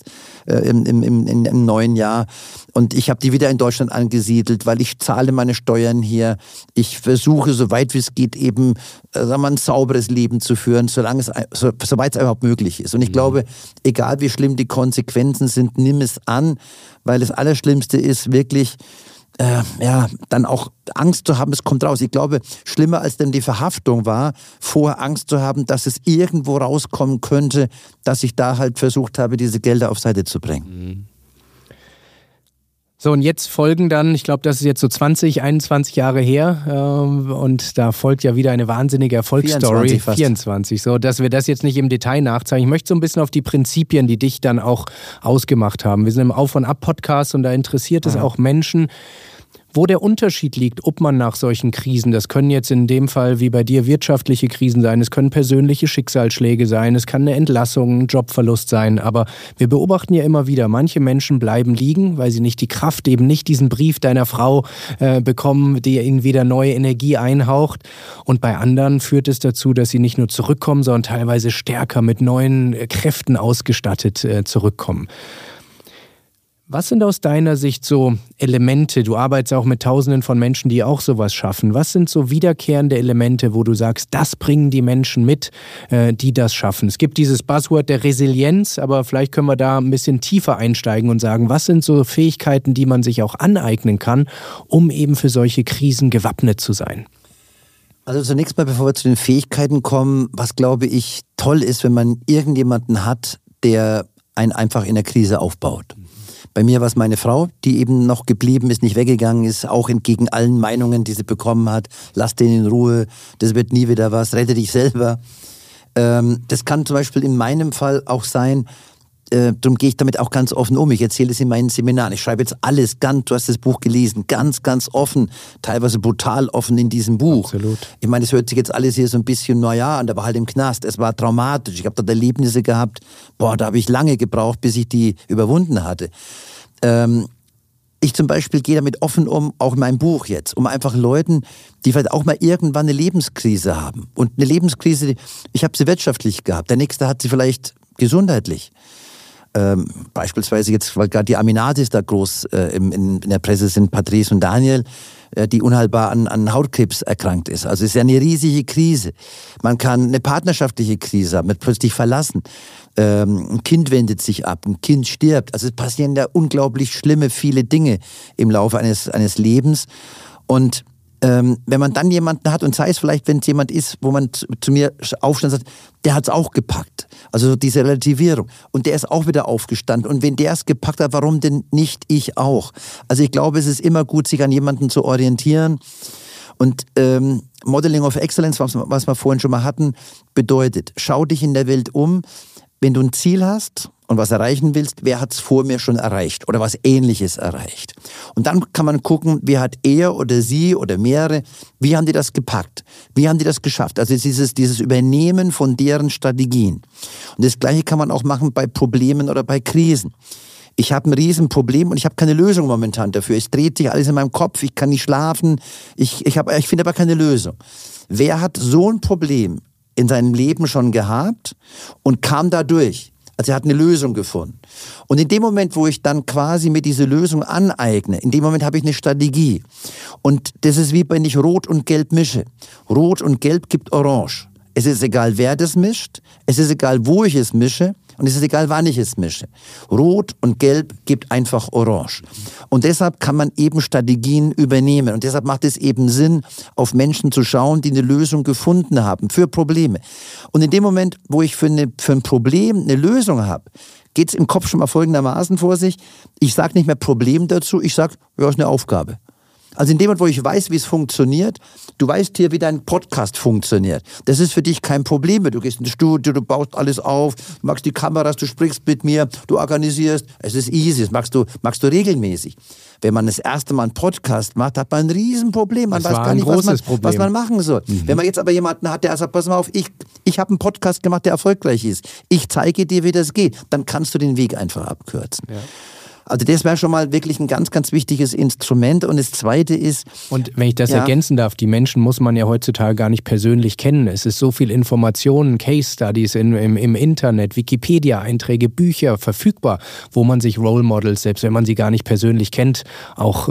im neuen Jahr. Und ich habe die wieder in Deutschland angesiedelt, weil ich zahle meine Steuern hier. Ich versuche, soweit wie es geht, eben ein sauberes Leben zu führen, soweit es überhaupt möglich ist. Und ich glaube, egal wie schlimm die Konsequenzen sind, nimm es an, weil das Allerschlimmste ist wirklich, dann auch Angst zu haben, es kommt raus. Ich glaube, schlimmer als denn die Verhaftung war, vorher Angst zu haben, dass es irgendwo rauskommen könnte, dass ich da halt versucht habe, diese Gelder auf Seite zu bringen. So, und jetzt folgen dann, ich glaube, das ist jetzt so 20, 21 Jahre her und da folgt ja wieder eine wahnsinnige Erfolgsstory. 24 so, dass wir das jetzt nicht im Detail nachzeigen. Ich möchte so ein bisschen auf die Prinzipien, die dich dann auch ausgemacht haben. Wir sind im Auf- und Ab-Podcast und da interessiert es auch Menschen, wo der Unterschied liegt, ob man nach solchen Krisen, das können jetzt in dem Fall wie bei dir wirtschaftliche Krisen sein, es können persönliche Schicksalsschläge sein, es kann eine Entlassung, ein Jobverlust sein, aber wir beobachten ja immer wieder, manche Menschen bleiben liegen, weil sie nicht die Kraft, eben nicht diesen Brief deiner Frau bekommen, die ihnen wieder neue Energie einhaucht, und bei anderen führt es dazu, dass sie nicht nur zurückkommen, sondern teilweise stärker mit neuen Kräften ausgestattet zurückkommen. Was sind aus deiner Sicht so Elemente, du arbeitest auch mit Tausenden von Menschen, die auch sowas schaffen, was sind so wiederkehrende Elemente, wo du sagst, das bringen die Menschen mit, die das schaffen? Es gibt dieses Buzzword der Resilienz, aber vielleicht können wir da ein bisschen tiefer einsteigen und sagen, was sind so Fähigkeiten, die man sich auch aneignen kann, um eben für solche Krisen gewappnet zu sein? Also zunächst mal, bevor wir zu den Fähigkeiten kommen, was glaube ich toll ist, wenn man irgendjemanden hat, der einen einfach in der Krise aufbaut. Bei mir war es meine Frau, die eben noch geblieben ist, nicht weggegangen ist, auch entgegen allen Meinungen, die sie bekommen hat. Lass den in Ruhe, das wird nie wieder was, rette dich selber. Das kann zum Beispiel in meinem Fall auch sein, darum gehe ich damit auch ganz offen um. Ich erzähle es in meinen Seminaren. Ich schreibe jetzt alles ganz, du hast das Buch gelesen, ganz, ganz offen, teilweise brutal offen in diesem Buch. Absolut. Ich meine, es hört sich jetzt alles hier so ein bisschen, naja, und da war halt im Knast. Es war traumatisch. Ich habe dort Erlebnisse gehabt, da habe ich lange gebraucht, bis ich die überwunden hatte. Ich zum Beispiel gehe damit offen um, auch in meinem Buch jetzt, um einfach Leuten, die vielleicht auch mal irgendwann eine Lebenskrise haben. Und eine Lebenskrise, ich habe sie wirtschaftlich gehabt, der Nächste hat sie vielleicht gesundheitlich. Beispielsweise jetzt, weil gerade die Aminatis da groß in der Presse sind, Patrice und Daniel, die unheilbar an Hautkrebs erkrankt ist. Also es ist ja eine riesige Krise. Man kann eine partnerschaftliche Krise haben, wird plötzlich verlassen. Ein Kind wendet sich ab, ein Kind stirbt. Also es passieren da unglaublich schlimme, viele Dinge im Laufe eines Lebens. Und wenn man dann jemanden hat, und sei es vielleicht, wenn es jemand ist, wo man zu mir aufsteht und sagt, der hat es auch gepackt. Also diese Relativierung. Und der ist auch wieder aufgestanden. Und wenn der es gepackt hat, warum denn nicht ich auch? Also ich glaube, es ist immer gut, sich an jemanden zu orientieren. Und Modeling of Excellence, was wir vorhin schon mal hatten, bedeutet, schau dich in der Welt um, wenn du ein Ziel hast und was erreichen willst, wer hat es vor mir schon erreicht oder was Ähnliches erreicht. Und dann kann man gucken, wer hat er oder sie oder mehrere, wie haben die das gepackt? Wie haben die das geschafft? Also dieses Übernehmen von deren Strategien. Und das Gleiche kann man auch machen bei Problemen oder bei Krisen. Ich habe ein Riesenproblem und ich habe keine Lösung momentan dafür. Es dreht sich alles in meinem Kopf, ich kann nicht schlafen, ich finde aber keine Lösung. Wer hat so ein Problem in seinem Leben schon gehabt und kam da durch? Also er hat eine Lösung gefunden. Und in dem Moment, wo ich dann quasi mir diese Lösung aneigne, in dem Moment habe ich eine Strategie. Und das ist wie wenn ich Rot und Gelb mische. Rot und Gelb gibt Orange. Es ist egal, wer das mischt, es ist egal, wo ich es mische und es ist egal, wann ich es mische. Rot und Gelb gibt einfach Orange. Und deshalb kann man eben Strategien übernehmen. Und deshalb macht es eben Sinn, auf Menschen zu schauen, die eine Lösung gefunden haben für Probleme. Und in dem Moment, wo ich für ein Problem eine Lösung habe, geht es im Kopf schon mal folgendermaßen vor sich. Ich sage nicht mehr Problem dazu, ich sage, ja, ist eine Aufgabe. Also in dem Moment, wo ich weiß, wie es funktioniert, du weißt hier, wie dein Podcast funktioniert. Das ist für dich kein Problem mehr. Du gehst ins Studio, du baust alles auf, du machst die Kameras, du sprichst mit mir, du organisierst. Es ist easy, das machst du regelmäßig. Wenn man das erste Mal einen Podcast macht, hat man ein Riesenproblem. Man weiß gar nicht, was man machen soll. Wenn man jetzt aber jemanden hat, der sagt, pass mal auf, ich habe einen Podcast gemacht, der erfolgreich ist. Ich zeige dir, wie das geht. Dann kannst du den Weg einfach abkürzen. Ja. Also das wäre schon mal wirklich ein ganz, ganz wichtiges Instrument. Und das Zweite ist... Und wenn ich das ergänzen darf, die Menschen muss man ja heutzutage gar nicht persönlich kennen. Es ist so viel Informationen, Case Studies im Internet, Wikipedia-Einträge, Bücher verfügbar, wo man sich Role Models, selbst wenn man sie gar nicht persönlich kennt, auch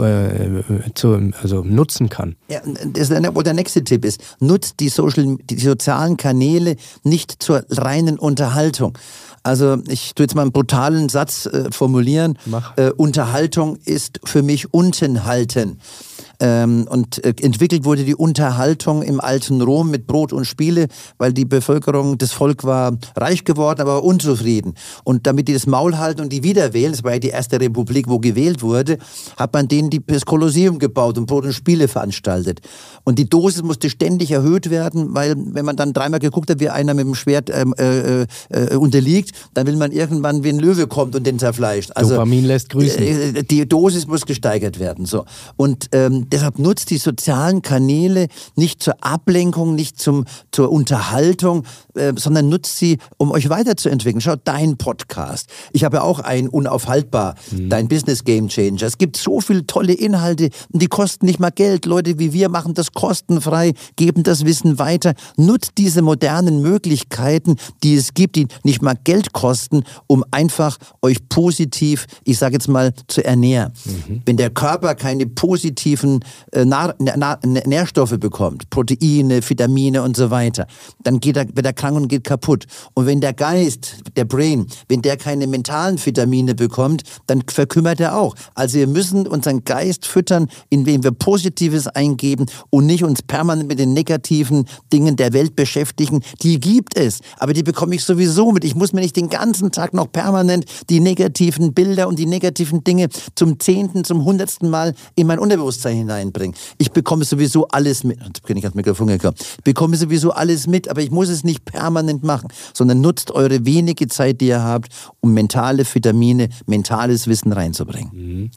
nutzen kann. Ja, der nächste Tipp ist, nutzt die sozialen Kanäle nicht zur reinen Unterhaltung. Also ich tue jetzt mal einen brutalen Satz formulieren. Unterhaltung ist für mich unten halten. Und entwickelt wurde die Unterhaltung im alten Rom mit Brot und Spiele, weil die Bevölkerung, das Volk war reich geworden, aber unzufrieden. Und damit die das Maul halten und die wieder wählen, das war ja die erste Republik, wo gewählt wurde, hat man denen das Kolosseum gebaut und Brot und Spiele veranstaltet. Und die Dosis musste ständig erhöht werden, weil wenn man dann dreimal geguckt hat, wie einer mit dem Schwert unterliegt, dann will man irgendwann, wie ein Löwe kommt und den zerfleischt. Also, Dopamin lässt grüßen. Die Dosis muss gesteigert werden. So. Und deshalb nutzt die sozialen Kanäle nicht zur Ablenkung, nicht zur Unterhaltung, sondern nutzt sie, um euch weiterzuentwickeln. Schaut, dein Podcast. Ich habe ja auch einen unaufhaltbar, dein Business Game Changer. Es gibt so viele tolle Inhalte und die kosten nicht mal Geld. Leute wie wir machen das kostenfrei, geben das Wissen weiter. Nutzt diese modernen Möglichkeiten, die es gibt, die nicht mal Geld kosten, um einfach euch positiv, ich sage jetzt mal, zu ernähren. Wenn der Körper keine positiven Nährstoffe bekommt, Proteine, Vitamine und so weiter, dann wird er krank und geht kaputt. Und wenn der Geist, der Brain, wenn der keine mentalen Vitamine bekommt, dann verkümmert er auch. Also wir müssen unseren Geist füttern, indem wir Positives eingeben und nicht uns permanent mit den negativen Dingen der Welt beschäftigen. Die gibt es, aber die bekomme ich sowieso mit. Ich muss mir nicht den ganzen Tag noch permanent die negativen Bilder und die negativen Dinge zum 10., zum 100. Mal in mein Unterbewusstsein hineinbringen. Ich bekomme sowieso alles mit. Jetzt bin ich ans Mikrofon gekommen. Ich bekomme sowieso alles mit, aber ich muss es nicht permanent machen, sondern nutzt eure wenige Zeit, die ihr habt, um mentale Vitamine, mentales Wissen reinzubringen.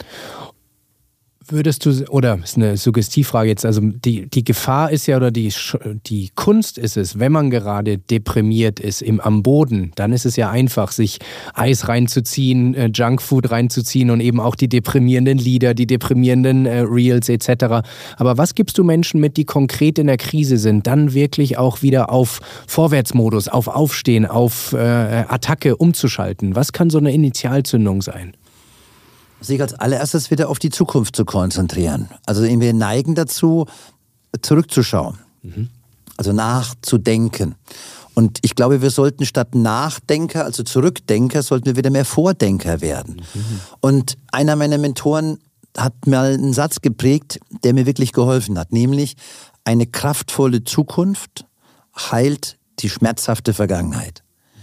Würdest du, oder ist eine Suggestivfrage jetzt, also die Gefahr ist ja, oder die Kunst ist es, wenn man gerade deprimiert ist, am Boden, dann ist es ja einfach, sich Eis reinzuziehen, Junkfood reinzuziehen und eben auch die deprimierenden Lieder, die deprimierenden Reels etc. Aber was gibst du Menschen mit, die konkret in der Krise sind, dann wirklich auch wieder auf Vorwärtsmodus, auf Aufstehen, auf Attacke umzuschalten? Was kann so eine Initialzündung sein? Sich als allererstes wieder auf die Zukunft zu konzentrieren. Also wir neigen dazu, zurückzuschauen, also nachzudenken. Und ich glaube, wir sollten statt Nachdenker, also Zurückdenker, sollten wir wieder mehr Vordenker werden. Und einer meiner Mentoren hat mal einen Satz geprägt, der mir wirklich geholfen hat, nämlich: eine kraftvolle Zukunft heilt die schmerzhafte Vergangenheit.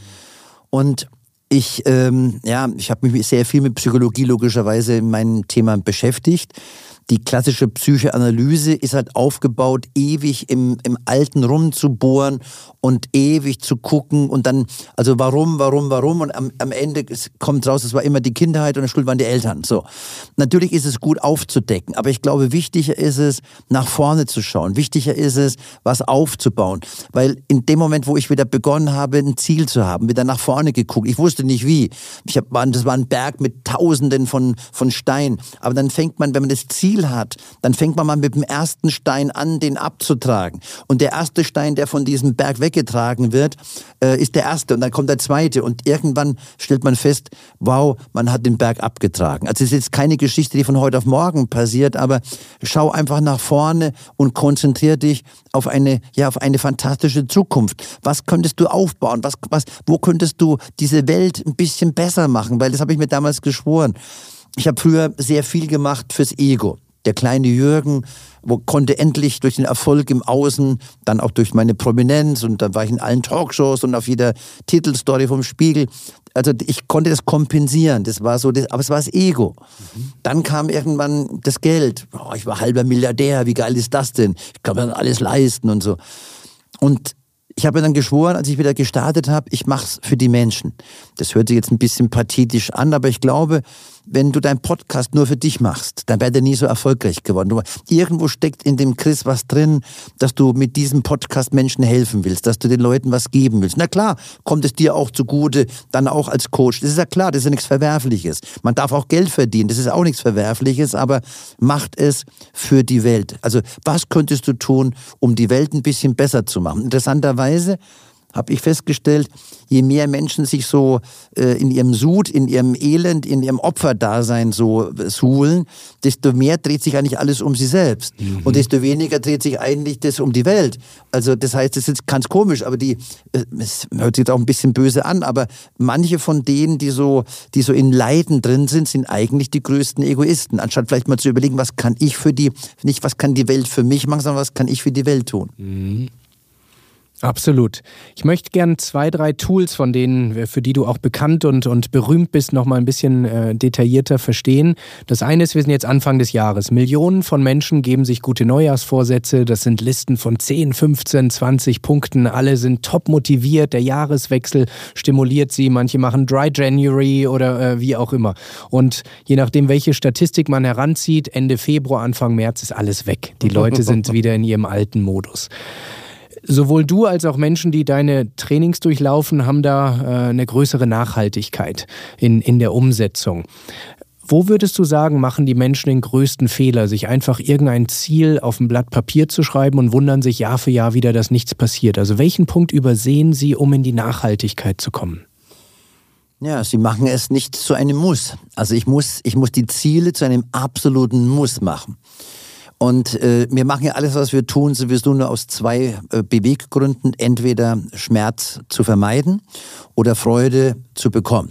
Und ich habe mich sehr viel mit Psychologie logischerweise in meinem Thema beschäftigt. Die klassische Psychoanalyse ist halt aufgebaut, ewig im Alten rumzubohren und ewig zu gucken und dann, also warum und am Ende kommt raus, es war immer die Kindheit und die Schuld waren die Eltern. So. Natürlich ist es gut aufzudecken, aber ich glaube, wichtiger ist es, nach vorne zu schauen. Wichtiger ist es, was aufzubauen, weil in dem Moment, wo ich wieder begonnen habe, ein Ziel zu haben, wieder nach vorne geguckt, ich wusste nicht wie. Das war ein Berg mit Tausenden von Steinen, aber dann fängt man, wenn man das Ziel hat, dann fängt man mal mit dem ersten Stein an, den abzutragen. Und der erste Stein, der von diesem Berg weggetragen wird, ist der erste. Und dann kommt der zweite. Und irgendwann stellt man fest, wow, man hat den Berg abgetragen. Also es ist jetzt keine Geschichte, die von heute auf morgen passiert, aber schau einfach nach vorne und konzentriere dich auf eine fantastische Zukunft. Was könntest du aufbauen? Wo könntest du diese Welt ein bisschen besser machen? Weil das habe ich mir damals geschworen. Ich habe früher sehr viel gemacht fürs Ego. Der kleine Jürgen konnte endlich durch den Erfolg im Außen, dann auch durch meine Prominenz, und dann war ich in allen Talkshows und auf jeder Titelstory vom Spiegel. Also ich konnte das kompensieren, das war so, aber es war das Ego. Dann kam irgendwann das Geld. Oh, ich war halber Milliardär, wie geil ist das denn? Ich kann mir dann alles leisten und so. Und ich habe mir dann geschworen, als ich wieder gestartet habe, ich mache es für die Menschen. Das hört sich jetzt ein bisschen pathetisch an, aber ich glaube, wenn du deinen Podcast nur für dich machst, dann wäre der nie so erfolgreich geworden. Irgendwo steckt in dem Chris was drin, dass du mit diesem Podcast Menschen helfen willst, dass du den Leuten was geben willst. Na klar, kommt es dir auch zugute, dann auch als Coach. Das ist ja klar, das ist ja nichts Verwerfliches. Man darf auch Geld verdienen, das ist auch nichts Verwerfliches, aber macht es für die Welt. Also was könntest du tun, um die Welt ein bisschen besser zu machen? Interessanterweise habe ich festgestellt, je mehr Menschen sich so in ihrem Sud, in ihrem Elend, in ihrem Opferdasein so suhlen, desto mehr dreht sich eigentlich alles um sie selbst. Und desto weniger dreht sich eigentlich das um die Welt. Also das heißt, das ist ganz komisch, aber es hört sich jetzt auch ein bisschen böse an, aber manche von denen, die so in Leiden drin sind, sind eigentlich die größten Egoisten. Anstatt vielleicht mal zu überlegen, was kann ich für die, nicht was kann die Welt für mich machen, sondern was kann ich für die Welt tun. Absolut. Ich möchte gern 2, 3 Tools, von denen, für die du auch bekannt und berühmt bist, noch mal ein bisschen detaillierter verstehen. Das eine ist, wir sind jetzt Anfang des Jahres. Millionen von Menschen geben sich gute Neujahrsvorsätze. Das sind Listen von 10, 15, 20 Punkten. Alle sind top motiviert. Der Jahreswechsel stimuliert sie. Manche machen Dry January oder wie auch immer. Und je nachdem, welche Statistik man heranzieht, Ende Februar, Anfang März ist alles weg. Die Leute sind wieder in ihrem alten Modus. Sowohl du als auch Menschen, die deine Trainings durchlaufen, haben da eine größere Nachhaltigkeit in der Umsetzung. Wo würdest du sagen, machen die Menschen den größten Fehler, sich einfach irgendein Ziel auf ein Blatt Papier zu schreiben und wundern sich Jahr für Jahr wieder, dass nichts passiert? Also welchen Punkt übersehen sie, um in die Nachhaltigkeit zu kommen? Ja, sie machen es nicht zu einem Muss. Also ich muss die Ziele zu einem absoluten Muss machen. Und wir machen ja alles, was wir tun, sowieso nur aus 2 Beweggründen. Entweder Schmerz zu vermeiden oder Freude zu bekommen.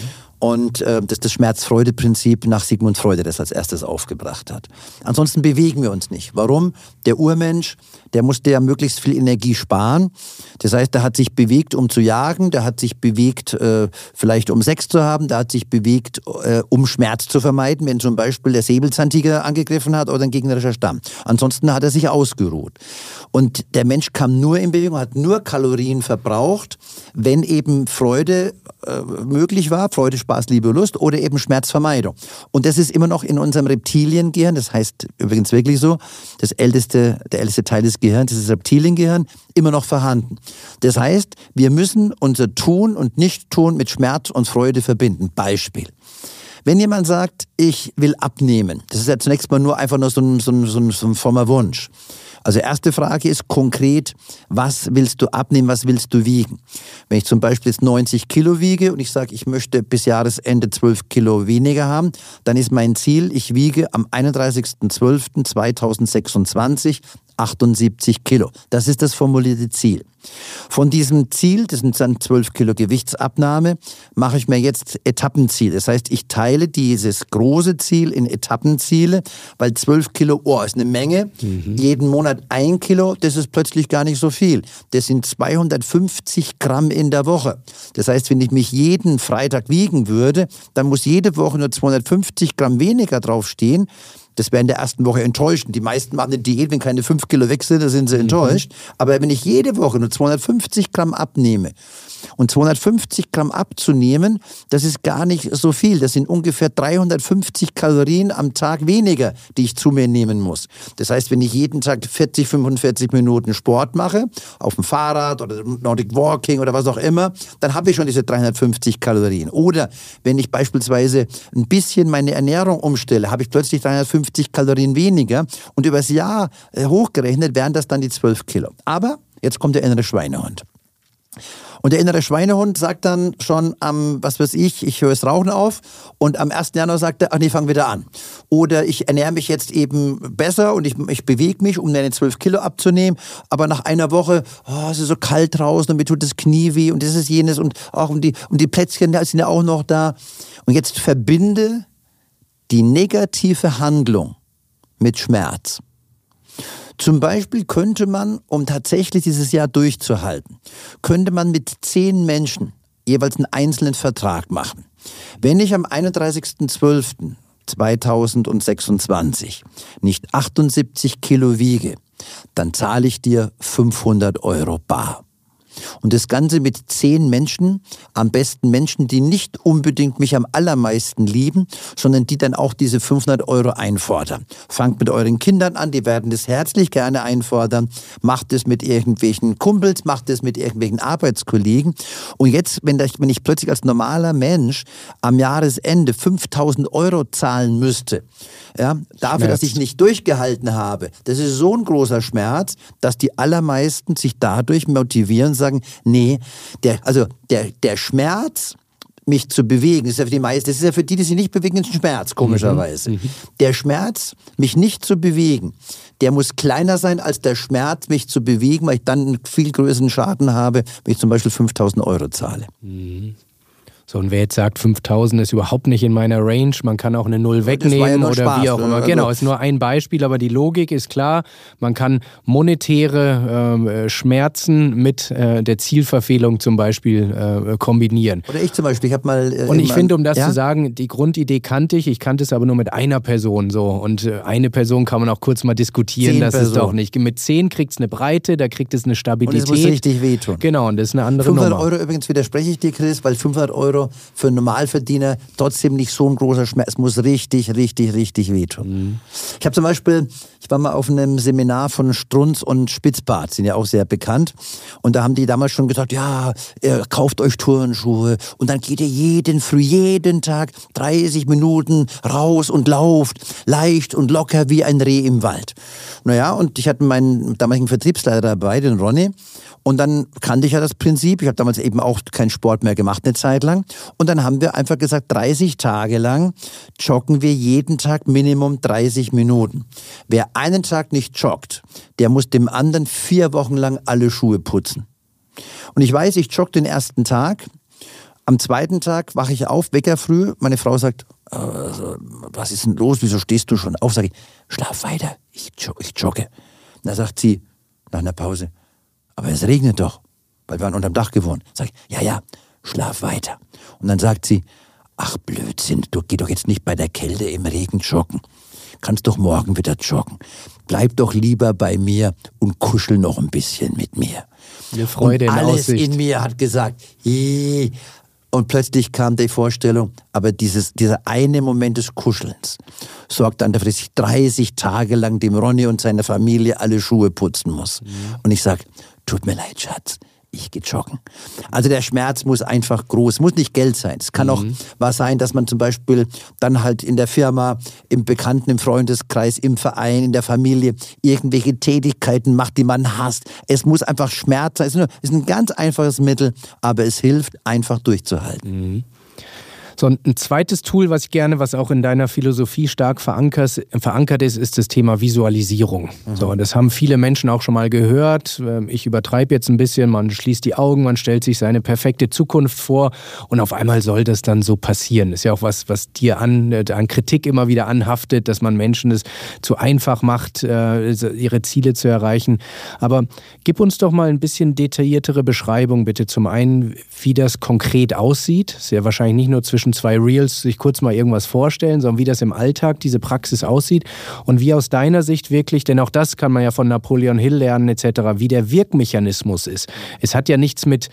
Und das ist das Schmerz-Freude-Prinzip nach Sigmund Freud, das als erstes aufgebracht hat. Ansonsten bewegen wir uns nicht. Warum? Der Urmensch, der musste ja möglichst viel Energie sparen. Das heißt, der hat sich bewegt, um zu jagen, der hat sich bewegt, vielleicht um Sex zu haben, der hat sich bewegt, um Schmerz zu vermeiden, wenn zum Beispiel der Säbelzahntiger angegriffen hat oder ein gegnerischer Stamm. Ansonsten hat er sich ausgeruht. Und der Mensch kam nur in Bewegung, hat nur Kalorien verbraucht, wenn eben Freude möglich war, Freude, Spaß, Liebe, Lust oder eben Schmerzvermeidung. Und das ist immer noch in unserem Reptiliengehirn, das heißt übrigens wirklich so, der älteste Teil des Gehirns, dieses Reptiliengehirn, immer noch vorhanden. Das heißt, wir müssen unser Tun und Nicht-Tun mit Schmerz und Freude verbinden. Beispiel. Wenn jemand sagt, ich will abnehmen, das ist ja zunächst mal nur einfach nur so ein frommer Wunsch. Also erste Frage ist konkret, was willst du abnehmen, was willst du wiegen? Wenn ich zum Beispiel jetzt 90 Kilo wiege und ich sage, ich möchte bis Jahresende 12 Kilo weniger haben, dann ist mein Ziel, ich wiege am 31.12.2026 78 Kilo. Das ist das formulierte Ziel. Von diesem Ziel, das sind dann 12 Kilo Gewichtsabnahme, mache ich mir jetzt Etappenziel. Das heißt, ich teile dieses große Ziel in Etappenziele, weil 12 Kilo, ist eine Menge. Jeden Monat 1 Kilo, das ist plötzlich gar nicht so viel. Das sind 250 Gramm in der Woche. Das heißt, wenn ich mich jeden Freitag wiegen würde, dann muss jede Woche nur 250 Gramm weniger draufstehen. Das wäre in der ersten Woche enttäuschend. Die meisten machen eine Diät, wenn keine 5 Kilo weg sind, dann sind sie enttäuscht. Aber wenn ich jede Woche nur 250 Gramm abnehme, und 250 Gramm abzunehmen, das ist gar nicht so viel. Das sind ungefähr 350 Kalorien am Tag weniger, die ich zu mir nehmen muss. Das heißt, wenn ich jeden Tag 40, 45 Minuten Sport mache, auf dem Fahrrad oder Nordic Walking oder was auch immer, dann habe ich schon diese 350 Kalorien. Oder wenn ich beispielsweise ein bisschen meine Ernährung umstelle, habe ich plötzlich 350 Kalorien weniger und übers Jahr hochgerechnet wären das dann die 12 Kilo. Aber jetzt kommt der innere Schweinehund. Und der innere Schweinehund sagt dann schon am, ich höre das Rauchen auf und am 1. Januar sagt er, fang wieder an. Oder ich ernähre mich jetzt eben besser und ich bewege mich, um meine 12 Kilo abzunehmen, aber nach einer Woche, es ist so kalt draußen und mir tut das Knie weh und das ist jenes und auch um die Plätzchen sind ja auch noch da. Und jetzt verbinde die negative Handlung mit Schmerz. Zum Beispiel könnte man, um tatsächlich dieses Jahr durchzuhalten, könnte man mit 10 Menschen jeweils einen einzelnen Vertrag machen. Wenn ich am 31.12.2026 nicht 78 Kilo wiege, dann zahle ich dir 500 € bar. Und das Ganze mit 10 Menschen, am besten Menschen, die nicht unbedingt mich am allermeisten lieben, sondern die dann auch diese 500 € einfordern. Fangt mit euren Kindern an, die werden das herzlich gerne einfordern. Macht es mit irgendwelchen Kumpels, macht es mit irgendwelchen Arbeitskollegen. Und jetzt, wenn ich plötzlich als normaler Mensch am Jahresende 5.000 € zahlen müsste, dafür, dass ich nicht durchgehalten habe, das ist so ein großer Schmerz, dass die allermeisten sich dadurch motivieren, sagen, nee, der Schmerz, mich zu bewegen, das ist ja für die meisten, das ist ja für die sich nicht bewegen, ein Schmerz, komischerweise. Der Schmerz, mich nicht zu bewegen, der muss kleiner sein als der Schmerz, mich zu bewegen, weil ich dann einen viel größeren Schaden habe, wenn ich zum Beispiel 5.000 Euro zahle. So, und wer jetzt sagt, 5.000 ist überhaupt nicht in meiner Range, man kann auch eine Null wegnehmen oder Spaß, wie auch immer. Genau, ist nur ein Beispiel, aber die Logik ist klar. Man kann monetäre Schmerzen mit der Zielverfehlung zum Beispiel kombinieren. Oder ich zum Beispiel, ich habe mal... und ich finde, um das zu sagen, die Grundidee kannte ich kannte es aber nur mit einer Person so. Und eine Person kann man auch kurz mal diskutieren, 10 das Personen. ist doch nicht. Mit 10 kriegt es eine Breite, da kriegt es eine Stabilität. Und es muss richtig wehtun. Genau, und das ist eine andere 500 Nummer. Euro übrigens widerspreche ich dir, Chris, weil 500 Euro für einen Normalverdiener trotzdem nicht so ein großer Schmerz. Es muss richtig, richtig, richtig wehtun. Ich habe zum Beispiel, ich war mal auf einem Seminar von Strunz und Spitzbart, sind ja auch sehr bekannt. Und da haben die damals schon gesagt, ja, kauft euch Turnschuhe und dann geht ihr jeden Tag 30 Minuten raus und lauft, leicht und locker wie ein Reh im Wald. Naja, und ich hatte meinen damaligen Vertriebsleiter dabei, den Ronny. Und dann kannte ich ja das Prinzip. Ich habe damals eben auch keinen Sport mehr gemacht, eine Zeit lang. Und dann haben wir einfach gesagt, 30 Tage lang joggen wir jeden Tag Minimum 30 Minuten. Wer einen Tag nicht joggt, der muss dem anderen 4 Wochen lang alle Schuhe putzen. Und ich weiß, ich jogge den ersten Tag. Am zweiten Tag wache ich auf, Wecker früh. Meine Frau sagt, was ist denn los? Wieso stehst du schon auf? Sag ich, schlaf weiter, ich jogge. Und dann sagt sie, nach einer Pause, aber es regnet doch, weil wir waren unterm Dach gewohnt. Sag ich, ja, schlaf weiter. Und dann sagt sie, ach Blödsinn, du geh doch jetzt nicht bei der Kälte im Regen joggen. Kannst doch morgen wieder joggen. Bleib doch lieber bei mir und kuschel noch ein bisschen mit mir. Eine Freude und in alles Aussicht. in mir hat gesagt, und plötzlich kam die Vorstellung, aber dieser eine Moment des Kuschelns sorgt dann dafür, dass ich 30 Tage lang dem Ronny und seiner Familie alle Schuhe putzen muss. Und ich sage, tut mir leid, Schatz, ich gehe joggen. Also der Schmerz muss einfach groß, muss nicht Geld sein. Es kann auch was sein, dass man zum Beispiel dann halt in der Firma, im Bekannten, im Freundeskreis, im Verein, in der Familie irgendwelche Tätigkeiten macht, die man hasst. Es muss einfach Schmerz sein. Es ist ein ganz einfaches Mittel, aber es hilft, einfach durchzuhalten. So, ein zweites Tool, was auch in deiner Philosophie stark verankert ist, ist das Thema Visualisierung. So, das haben viele Menschen auch schon mal gehört. Ich übertreibe jetzt ein bisschen, man schließt die Augen, man stellt sich seine perfekte Zukunft vor und auf einmal soll das dann so passieren. Das ist ja auch was dir an Kritik immer wieder anhaftet, dass man Menschen es zu einfach macht, ihre Ziele zu erreichen. Aber gib uns doch mal ein bisschen detailliertere Beschreibung bitte. Zum einen, wie das konkret aussieht. Das ist ja wahrscheinlich nicht nur zwischen 2 Reels sich kurz mal irgendwas vorstellen, sondern wie das im Alltag, diese Praxis aussieht und wie aus deiner Sicht wirklich, denn auch das kann man ja von Napoleon Hill lernen etc., wie der Wirkmechanismus ist. Es hat ja nichts mit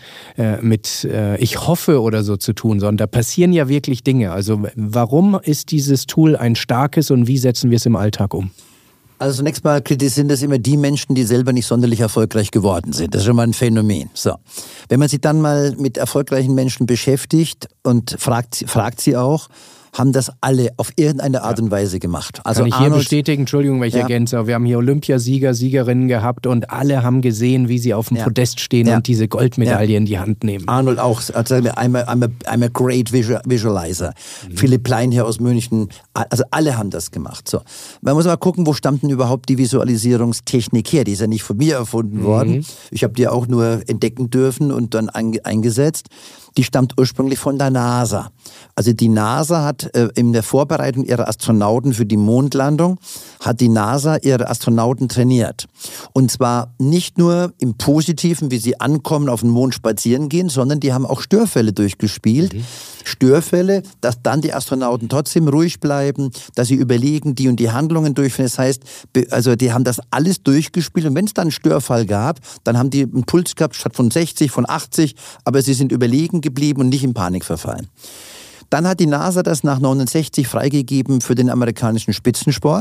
ich hoffe oder so zu tun, sondern da passieren ja wirklich Dinge. Also warum ist dieses Tool ein starkes und wie setzen wir es im Alltag um? Also zunächst mal kritisieren das immer die Menschen, die selber nicht sonderlich erfolgreich geworden sind. Das ist schon mal ein Phänomen. So. Wenn man sich dann mal mit erfolgreichen Menschen beschäftigt und fragt sie auch, haben das alle auf irgendeine Art und Weise gemacht. Also kann ich hier bestätigen, Entschuldigung, weil ich ergänze, wir haben hier Olympiasieger, Siegerinnen gehabt und alle haben gesehen, wie sie auf dem Podest stehen und diese Goldmedaille in die Hand nehmen. Arnold auch, also I'm a great visualizer. Philipp Plein hier aus München, also alle haben das gemacht. So. Man muss mal gucken, wo stammt denn überhaupt die Visualisierungstechnik her? Die ist ja nicht von mir erfunden worden. Ich habe die auch nur entdecken dürfen und dann eingesetzt. Die stammt ursprünglich von der NASA. Also die NASA hat in der Vorbereitung ihrer Astronauten für die Mondlandung, hat die NASA ihre Astronauten trainiert. Und zwar nicht nur im Positiven, wie sie ankommen, auf den Mond spazieren gehen, sondern die haben auch Störfälle durchgespielt. Störfälle, dass dann die Astronauten trotzdem ruhig bleiben, dass sie überlegen, die und die Handlungen durchführen. Das heißt, also die haben das alles durchgespielt und wenn es dann einen Störfall gab, dann haben die einen Puls gehabt statt von 60, von 80, aber sie sind überlegen geblieben und nicht in Panik verfallen. Dann hat die NASA das nach 1969 freigegeben für den amerikanischen Spitzensport.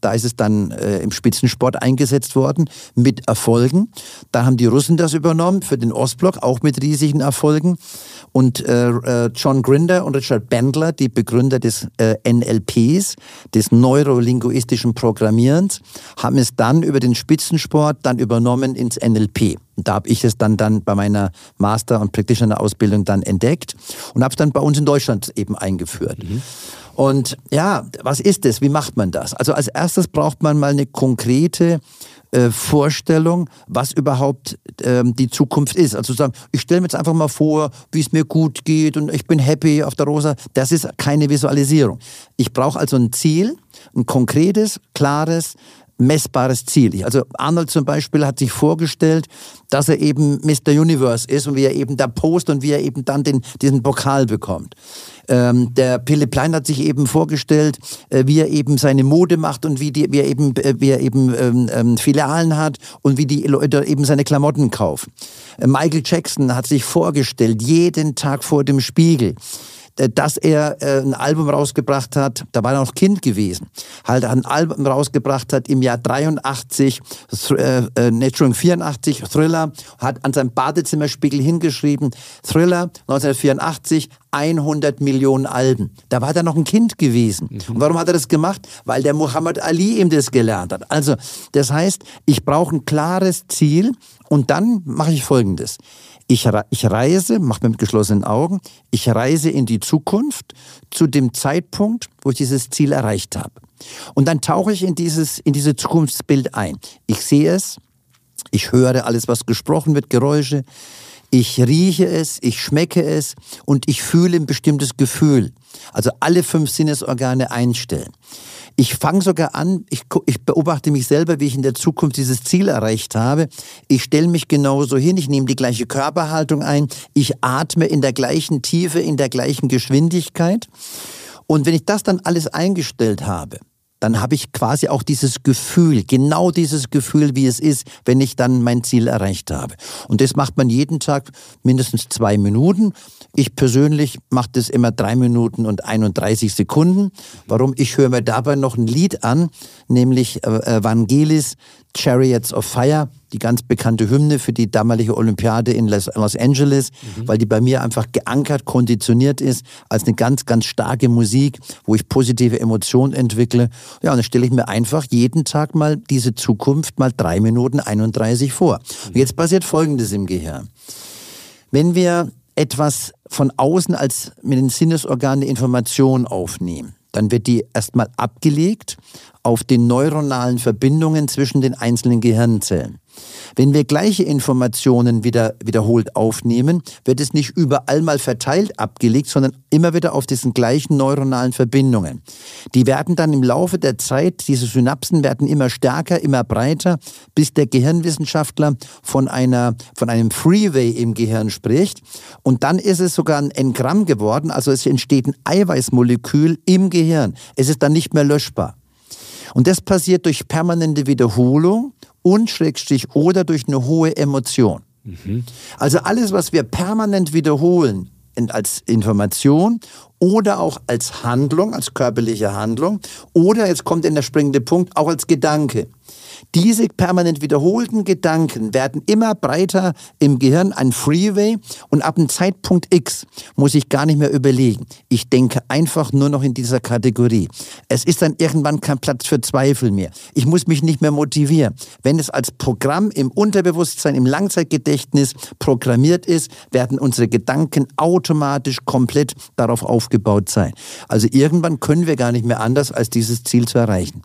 Da ist es dann im Spitzensport eingesetzt worden, mit Erfolgen. Da haben die Russen das übernommen, für den Ostblock, auch mit riesigen Erfolgen. Und John Grinder und Richard Bandler, die Begründer des NLPs, des neurolinguistischen Programmierens, haben es dann über den Spitzensport dann übernommen ins NLP. Und da habe ich es dann bei meiner Master- und Practitioner-Ausbildung dann entdeckt und habe es dann bei uns in Deutschland eben eingeführt. Und ja, was ist das? Wie macht man das? Also als erstes braucht man mal eine konkrete Vorstellung, was überhaupt die Zukunft ist. Also sagen, ich stelle mir jetzt einfach mal vor, wie es mir gut geht und ich bin happy auf der Rosa. Das ist keine Visualisierung. Ich brauche also ein Ziel, ein konkretes, klares, messbares Ziel. Also Arnold zum Beispiel hat sich vorgestellt, dass er eben Mr. Universe ist und wie er eben da postet und wie er eben dann diesen Pokal bekommt. Der Philipp Plein hat sich eben vorgestellt, wie er eben seine Mode macht und wie er eben Filialen hat und wie die Leute eben seine Klamotten kaufen. Michael Jackson hat sich vorgestellt, jeden Tag vor dem Spiegel, dass er ein Album rausgebracht hat, da war er noch Kind gewesen, halt ein Album rausgebracht hat im Jahr 84, Thriller, hat an seinem Badezimmerspiegel hingeschrieben, Thriller 1984, 100 Millionen Alben. Da war er noch ein Kind gewesen. Und warum hat er das gemacht? Weil der Muhammad Ali ihm das gelernt hat. Also, das heißt, ich brauche ein klares Ziel und dann mache ich Folgendes. Ich reise, mache mir mit geschlossenen Augen, ich reise in die Zukunft zu dem Zeitpunkt, wo ich dieses Ziel erreicht habe. Und dann tauche ich in dieses Zukunftsbild ein. Ich sehe es, ich höre alles, was gesprochen wird, Geräusche, ich rieche es, ich schmecke es und ich fühle ein bestimmtes Gefühl. Also alle 5 Sinnesorgane einstellen. Ich fange sogar an, ich beobachte mich selber, wie ich in der Zukunft dieses Ziel erreicht habe. Ich stelle mich genauso hin, ich nehme die gleiche Körperhaltung ein, ich atme in der gleichen Tiefe, in der gleichen Geschwindigkeit. Und wenn ich das dann alles eingestellt habe, dann habe ich quasi auch dieses Gefühl, genau dieses Gefühl, wie es ist, wenn ich dann mein Ziel erreicht habe. Und das macht man jeden Tag mindestens 2 Minuten. Ich persönlich mache das immer 3 Minuten und 31 Sekunden. Warum? Ich höre mir dabei noch ein Lied an, nämlich Vangelis, Chariots of Fire, die ganz bekannte Hymne für die damalige Olympiade in Los Angeles, weil die bei mir einfach geankert, konditioniert ist als eine ganz, ganz starke Musik, wo ich positive Emotionen entwickle. Ja, und dann stelle ich mir einfach jeden Tag mal diese Zukunft mal 3 Minuten 31 vor. Und jetzt passiert Folgendes im Gehirn. Wenn wir etwas von außen als mit den Sinnesorganen Information aufnehmen, dann wird die erstmal abgelegt auf den neuronalen Verbindungen zwischen den einzelnen Gehirnzellen. Wenn wir gleiche Informationen wiederholt aufnehmen, wird es nicht überall mal verteilt abgelegt, sondern immer wieder auf diesen gleichen neuronalen Verbindungen. Die werden dann im Laufe der Zeit, diese Synapsen werden immer stärker, immer breiter, bis der Gehirnwissenschaftler von einem Freeway im Gehirn spricht. Und dann ist es sogar ein Engramm geworden, also es entsteht ein Eiweißmolekül im Gehirn. Es ist dann nicht mehr löschbar. Und das passiert durch permanente Wiederholung und / oder durch eine hohe Emotion. Also alles, was wir permanent wiederholen als Information oder auch als Handlung, als körperliche Handlung oder, jetzt kommt der springende Punkt, auch als Gedanke. Diese permanent wiederholten Gedanken werden immer breiter im Gehirn, ein Freeway, und ab einem Zeitpunkt X muss ich gar nicht mehr überlegen. Ich denke einfach nur noch in dieser Kategorie. Es ist dann irgendwann kein Platz für Zweifel mehr. Ich muss mich nicht mehr motivieren. Wenn es als Programm im Unterbewusstsein, im Langzeitgedächtnis programmiert ist, werden unsere Gedanken automatisch komplett darauf aufgebaut sein. Also irgendwann können wir gar nicht mehr anders, als dieses Ziel zu erreichen.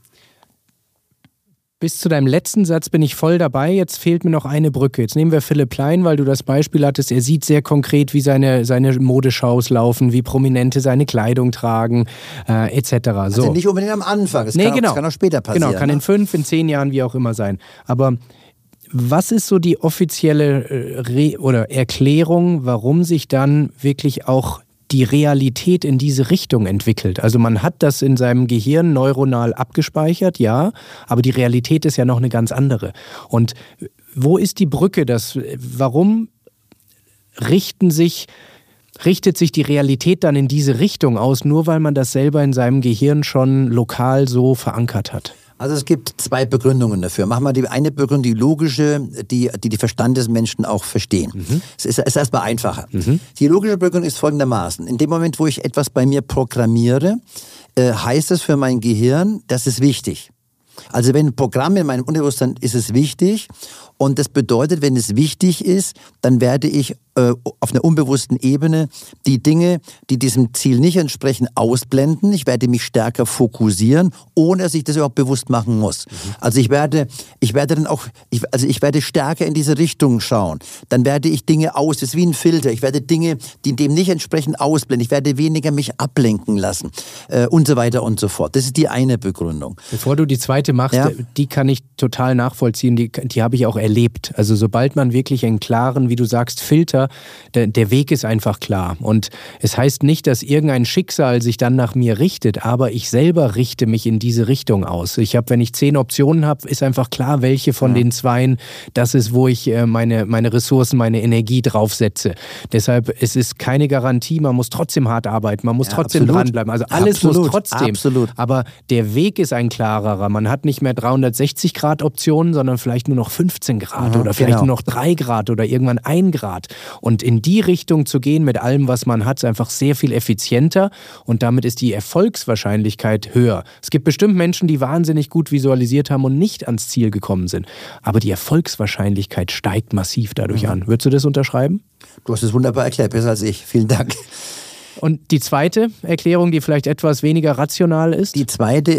Bis zu deinem letzten Satz bin ich voll dabei. Jetzt fehlt mir noch eine Brücke. Jetzt nehmen wir Philipp Plein, weil du das Beispiel hattest. Er sieht sehr konkret, wie seine Modeshows laufen, wie Prominente seine Kleidung tragen, etc. So. Also nicht unbedingt am Anfang. Das kann auch später passieren. Genau, kann in 5, in 10 Jahren, wie auch immer sein. Aber was ist so die offizielle Erklärung, warum sich dann wirklich auch die Realität in diese Richtung entwickelt? Also man hat das in seinem Gehirn neuronal abgespeichert, ja, aber die Realität ist ja noch eine ganz andere. Und wo ist die Brücke? Warum richtet sich die Realität dann in diese Richtung aus, nur weil man das selber in seinem Gehirn schon lokal so verankert hat? Also es gibt zwei Begründungen dafür. Machen wir die eine Begründung, die logische, die Verstandesmenschen auch verstehen. Es ist erstmal einfacher. Die logische Begründung ist folgendermaßen. In dem Moment, wo ich etwas bei mir programmiere, heißt es für mein Gehirn, das ist wichtig. Also wenn ein Programm in meinem Unterbewusstsein ist es wichtig, und das bedeutet, wenn es wichtig ist, dann werde ich auf einer unbewussten Ebene die Dinge, die diesem Ziel nicht entsprechen, ausblenden. Ich werde mich stärker fokussieren, ohne dass ich das überhaupt bewusst machen muss. Also ich werde stärker in diese Richtung schauen. Dann werde ich Dinge das ist wie ein Filter. Ich werde Dinge, die dem nicht entsprechen, ausblenden. Ich werde weniger mich ablenken lassen und so weiter und so fort. Das ist die eine Begründung. Bevor du die zweite machst, die kann ich total nachvollziehen. Die habe ich auch erlebt. Also sobald man wirklich einen klaren, wie du sagst, Filter, der Weg ist einfach klar. Und es heißt nicht, dass irgendein Schicksal sich dann nach mir richtet, aber ich selber richte mich in diese Richtung aus. Wenn ich 10 Optionen habe, ist einfach klar, welche von den 2 das ist, wo ich meine Ressourcen, meine Energie draufsetze. Deshalb, es ist keine Garantie, man muss trotzdem hart arbeiten, man muss trotzdem dranbleiben. Also alles muss trotzdem. Absolut. Aber der Weg ist ein klarerer. Man hat nicht mehr 360 Grad Optionen, sondern vielleicht nur noch 15 Grad oder vielleicht nur noch 3 Grad oder irgendwann 1 Grad. Und in die Richtung zu gehen mit allem, was man hat, ist einfach sehr viel effizienter und damit ist die Erfolgswahrscheinlichkeit höher. Es gibt bestimmt Menschen, die wahnsinnig gut visualisiert haben und nicht ans Ziel gekommen sind. Aber die Erfolgswahrscheinlichkeit steigt massiv dadurch an. Würdest du das unterschreiben? Du hast es wunderbar erklärt, besser als ich. Vielen Dank. Und die zweite Erklärung, die vielleicht etwas weniger rational ist? Die zweite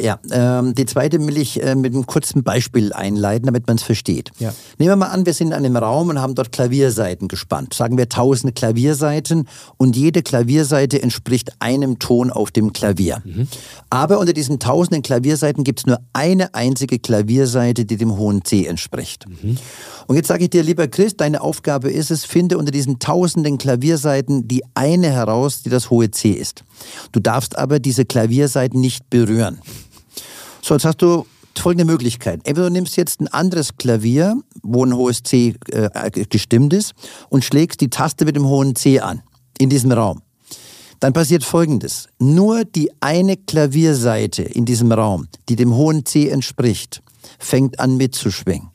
will ich mit einem kurzen Beispiel einleiten, damit man es versteht. Ja. Nehmen wir mal an, wir sind in einem Raum und haben dort Klaviersaiten gespannt. Sagen wir 1000 Klaviersaiten und jede Klavierseite entspricht einem Ton auf dem Klavier. Aber unter diesen 1000 Klavierseiten gibt es nur eine einzige Klavierseite, die dem hohen C entspricht. Und jetzt sage ich dir, lieber Chris, deine Aufgabe ist es, finde unter diesen 1000 Klavierseiten die eine heraus, die das hohe C ist. Du darfst aber diese Klavierseiten nicht berühren. So, jetzt hast du folgende Möglichkeit. Entweder du nimmst jetzt ein anderes Klavier, wo ein hohes C gestimmt ist, und schlägst die Taste mit dem hohen C an, in diesem Raum. Dann passiert Folgendes. Nur die eine Klavierseite in diesem Raum, die dem hohen C entspricht, fängt an mitzuschwingen.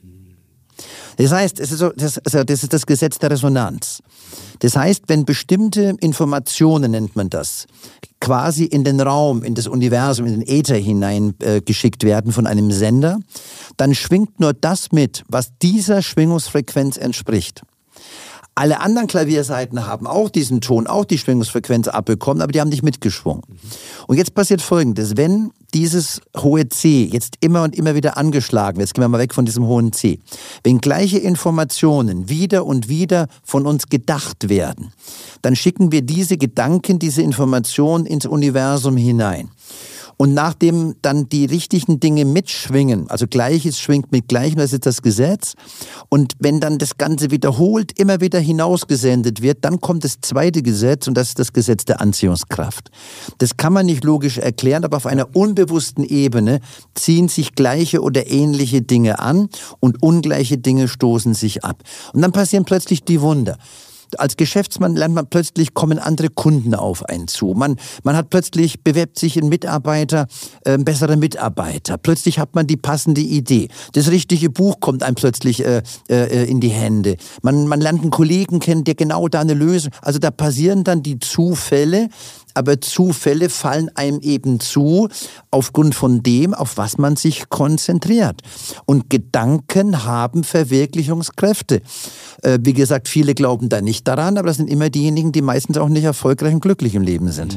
Das heißt, das ist das Gesetz der Resonanz. Das heißt, wenn bestimmte Informationen, nennt man das, quasi in den Raum, in das Universum, in den Äther hinein geschickt werden von einem Sender, dann schwingt nur das mit, was dieser Schwingungsfrequenz entspricht. Alle anderen Klavierseiten haben auch diesen Ton, auch die Schwingungsfrequenz abbekommen, aber die haben nicht mitgeschwungen. Und jetzt passiert Folgendes, wenn dieses hohe C jetzt immer und immer wieder angeschlagen wird, jetzt gehen wir mal weg von diesem hohen C, wenn gleiche Informationen wieder und wieder von uns gedacht werden, dann schicken wir diese Gedanken, diese Informationen ins Universum hinein. Und nachdem dann die richtigen Dinge mitschwingen, also Gleiches schwingt mit Gleichem, das ist das Gesetz. Und wenn dann das Ganze wiederholt immer wieder hinausgesendet wird, dann kommt das zweite Gesetz und das ist das Gesetz der Anziehungskraft. Das kann man nicht logisch erklären, aber auf einer unbewussten Ebene ziehen sich gleiche oder ähnliche Dinge an und ungleiche Dinge stoßen sich ab. Und dann passieren plötzlich die Wunder. Als Geschäftsmann lernt man plötzlich, kommen andere Kunden auf einen zu. Man hat plötzlich, bewirbt sich ein Mitarbeiter, ein besserer Mitarbeiter. Plötzlich hat man die passende Idee. Das richtige Buch kommt einem plötzlich in die Hände. Man lernt einen Kollegen kennen, der genau da eine Lösung. Also da passieren dann die Zufälle, aber Zufälle fallen einem eben zu aufgrund von dem, auf was man sich konzentriert. Und Gedanken haben Verwirklichungskräfte. Wie gesagt, viele glauben da nicht daran, aber das sind immer diejenigen, die meistens auch nicht erfolgreich und glücklich im Leben sind.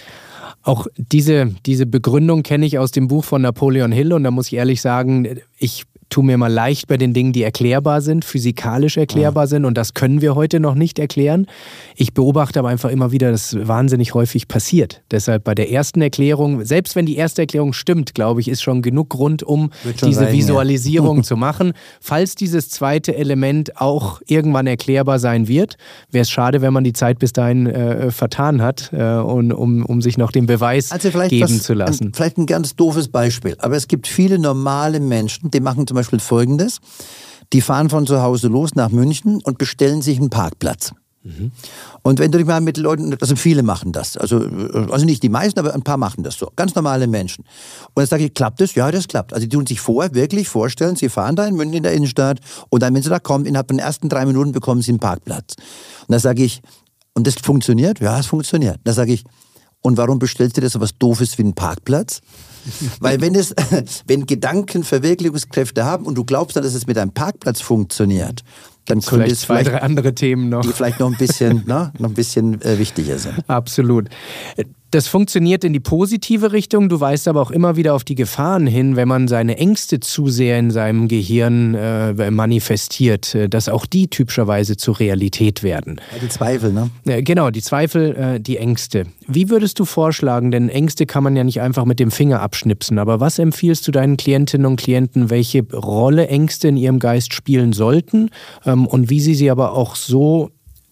Auch diese Begründung kenne ich aus dem Buch von Napoleon Hill und da muss ich ehrlich sagen, ich tue mir mal leicht bei den Dingen, die erklärbar sind, physikalisch erklärbar sind und das können wir heute noch nicht erklären. Ich beobachte aber einfach immer wieder, dass wahnsinnig häufig passiert. Deshalb bei der ersten Erklärung, selbst wenn die erste Erklärung stimmt, glaube ich, ist schon genug Grund, um diese Visualisierung zu machen. Falls dieses zweite Element auch irgendwann erklärbar sein wird, wäre es schade, wenn man die Zeit bis dahin vertan hat, um sich noch den Beweis geben zu lassen. Vielleicht ein ganz doofes Beispiel, aber es gibt viele normale Menschen, die machen zum Beispiel Folgendes, die fahren von zu Hause los nach München und bestellen sich einen Parkplatz. Und wenn du dich mal mit Leuten, also viele machen das, also nicht die meisten, aber ein paar machen das so, ganz normale Menschen. Und dann sage ich, klappt das? Ja, das klappt. Also die tun sich wirklich vorstellen, sie fahren da in München in der Innenstadt und dann, wenn sie da kommen, innerhalb von den ersten 3 Minuten bekommen sie einen Parkplatz. Und dann sage ich, und das funktioniert? Ja, es funktioniert. Dann sage ich, und warum bestellst du dir so was Doofes wie einen Parkplatz? Weil wenn Gedanken Verwirklichungskräfte haben und du glaubst dann, dass es mit einem Parkplatz funktioniert, dann könnte es vielleicht 2, 3 andere Themen noch. Die vielleicht noch ein bisschen, wichtiger sind. Absolut. Das funktioniert in die positive Richtung. Du weist aber auch immer wieder auf die Gefahren hin, wenn man seine Ängste zu sehr in seinem Gehirn manifestiert, dass auch die typischerweise zur Realität werden. Ja, die Zweifel, ne? Genau, die Zweifel, die Ängste. Wie würdest du vorschlagen, denn Ängste kann man ja nicht einfach mit dem Finger abschnipsen, aber was empfiehlst du deinen Klientinnen und Klienten, welche Rolle Ängste in ihrem Geist spielen sollten und wie sie aber auch so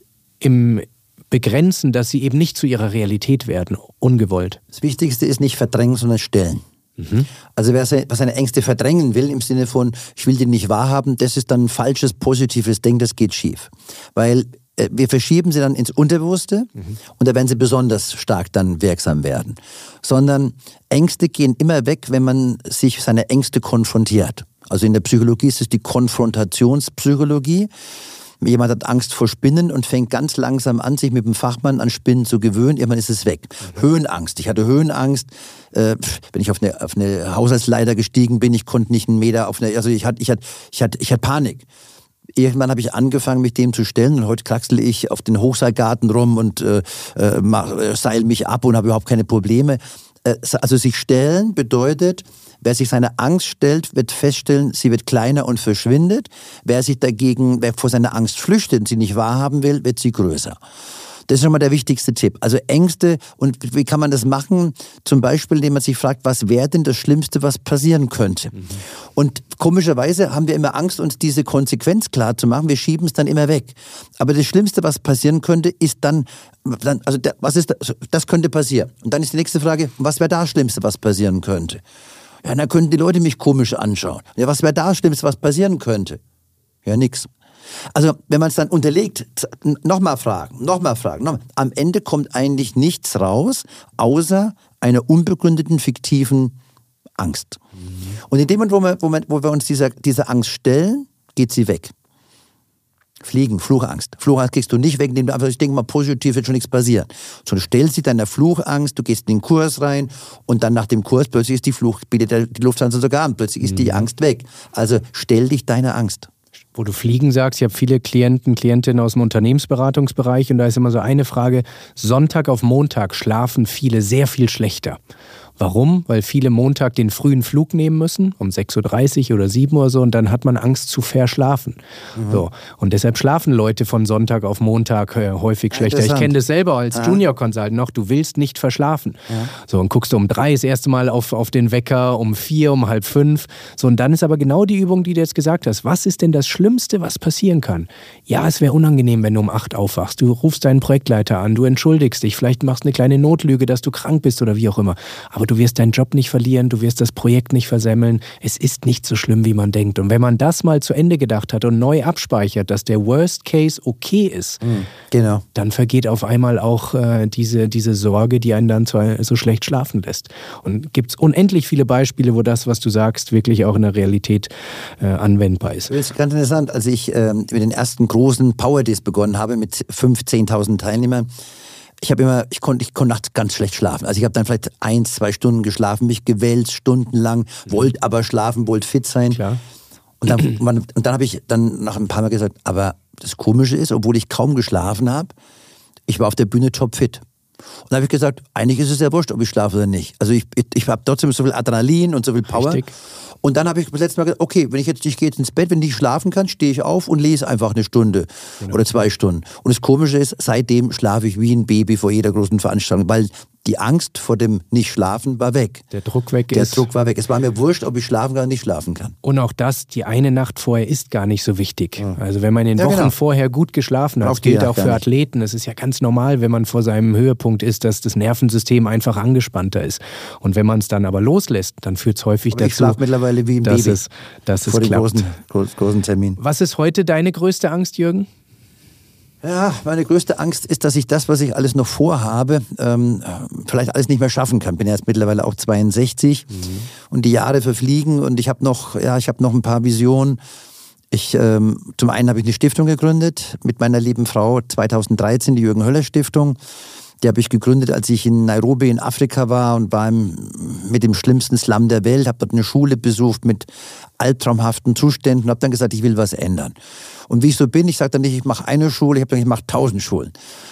begrenzen, dass sie eben nicht zu ihrer Realität werden, ungewollt? Das Wichtigste ist nicht verdrängen, sondern stellen. Also wer seine Ängste verdrängen will, im Sinne von, ich will die nicht wahrhaben, das ist dann ein falsches, positives Denken, das geht schief. Weil wir verschieben sie dann ins Unterbewusste und da werden sie besonders stark dann wirksam werden. Sondern Ängste gehen immer weg, wenn man sich seine Ängste konfrontiert. Also in der Psychologie ist es die Konfrontationspsychologie. Jemand hat Angst vor Spinnen und fängt ganz langsam an, sich mit dem Fachmann an Spinnen zu gewöhnen. Irgendwann ist es weg. Höhenangst. Ich hatte Höhenangst, wenn ich auf eine Haushaltsleiter gestiegen bin. Ich konnte nicht einen Meter ich hatte Panik. Irgendwann habe ich angefangen, mich dem zu stellen und heute kraxel ich auf den Hochseilgarten rum und seil mich ab und habe überhaupt keine Probleme. Also sich stellen bedeutet, wer sich seiner Angst stellt, wird feststellen, sie wird kleiner und verschwindet. Wer vor seiner Angst flüchtet und sie nicht wahrhaben will, wird sie größer. Das ist schon mal der wichtigste Tipp. Also Ängste, und wie kann man das machen? Zum Beispiel, indem man sich fragt, was wäre denn das Schlimmste, was passieren könnte? Und komischerweise haben wir immer Angst, uns diese Konsequenz klar zu machen. Wir schieben es dann immer weg. Aber das Schlimmste, was passieren könnte, ist das könnte passieren. Und dann ist die nächste Frage, was wäre das Schlimmste, was passieren könnte? Ja, dann könnten die Leute mich komisch anschauen. Ja, was wäre das Schlimmste, was passieren könnte? Ja, nix. Also, wenn man es dann unterlegt, nochmal fragen. Am Ende kommt eigentlich nichts raus, außer einer unbegründeten, fiktiven Angst. Und in dem Moment, wo wir uns dieser Angst stellen, geht sie weg. Fliegen, Fluchangst. Fluchangst kriegst du nicht weg, indem du einfach, ich denke mal, positiv wird schon nichts passieren. So, du stellst dich deiner Fluchangst, du gehst in den Kurs rein und dann nach dem Kurs plötzlich ist bietet die Lufthansa sogar an, plötzlich ist die Angst weg. Also stell dich deiner Angst. Wo du Fliegen sagst, ich habe viele Klientinnen aus dem Unternehmensberatungsbereich und da ist immer so eine Frage, Sonntag auf Montag schlafen viele sehr viel schlechter. Warum? Weil viele Montag den frühen Flug nehmen müssen, um 6.30 Uhr oder 7 Uhr oder so, und dann hat man Angst zu verschlafen. So. Und deshalb schlafen Leute von Sonntag auf Montag häufig schlechter. Ich kenne das selber als Junior Consultant noch, du willst nicht verschlafen. Ja. So, und guckst du um 3 das erste Mal auf den Wecker, um 4, um 4:30. So, und dann ist aber genau die Übung, die du jetzt gesagt hast. Was ist denn das Schlimmste, was passieren kann? Ja, es wäre unangenehm, wenn du um 8 aufwachst. Du rufst deinen Projektleiter an, du entschuldigst dich, vielleicht machst du eine kleine Notlüge, dass du krank bist oder wie auch immer. Aber du wirst deinen Job nicht verlieren, du wirst das Projekt nicht versemmeln. Es ist nicht so schlimm, wie man denkt. Und wenn man das mal zu Ende gedacht hat und neu abspeichert, dass der Worst Case okay ist, genau, dann vergeht auf einmal auch diese Sorge, die einen dann so schlecht schlafen lässt. Und gibt es unendlich viele Beispiele, wo das, was du sagst, wirklich auch in der Realität anwendbar ist. Das ist ganz interessant. Als ich mit den ersten großen Power Days begonnen habe, mit 5.000, 10.000 Teilnehmern, ich konnte nachts ganz schlecht schlafen. Also ich habe dann vielleicht 1, 2 Stunden geschlafen, mich gewälzt stundenlang, wollte aber schlafen, wollte fit sein. Klar. Und dann habe ich dann nach ein paar Mal gesagt, aber das Komische ist, obwohl ich kaum geschlafen habe, ich war auf der Bühne topfit. Und dann habe ich gesagt, eigentlich ist es ja wurscht, ob ich schlafe oder nicht. Also ich habe trotzdem so viel Adrenalin und so viel Power. Richtig. Und dann habe ich das letzte Mal gesagt, okay, ich gehe jetzt ins Bett, wenn ich schlafen kann, stehe ich auf und lese einfach 1 Stunde oder 2 Stunden. Und das Komische ist, seitdem schlafe ich wie ein Baby vor jeder großen Veranstaltung, weil die Angst vor dem Nicht-Schlafen war weg. Der Druck weg ist. Der Druck war weg. Es war mir wurscht, ob ich schlafen kann oder nicht schlafen kann. Und auch das, die eine Nacht vorher ist gar nicht so wichtig. Ja. Also wenn man in den Wochen vorher gut geschlafen hat, das gilt auch für Athleten. Es ist ja ganz normal, wenn man vor seinem Höhepunkt ist, dass das Nervensystem einfach angespannter ist. Und wenn man es dann aber loslässt, dann führt es häufig dazu, ich schlafe mittlerweile wie ein Baby dass es vor dem klappt. großen Termin. Was ist heute deine größte Angst, Jürgen? Ja, meine größte Angst ist, dass ich das, was ich alles noch vorhabe, vielleicht alles nicht mehr schaffen kann. Bin ja jetzt mittlerweile auch 62 und die Jahre verfliegen und ich habe noch ein paar Visionen. Zum einen habe ich eine Stiftung gegründet mit meiner lieben Frau 2013, die Jürgen-Höller-Stiftung. Die habe ich gegründet, als ich in Nairobi in Afrika war und war mit dem schlimmsten Slum der Welt, habe dort eine Schule besucht mit albtraumhaften Zuständen und habe dann gesagt, ich will was ändern. Und wie ich so bin, ich sage dann nicht, ich mache eine Schule, ich mache 1000 Schulen.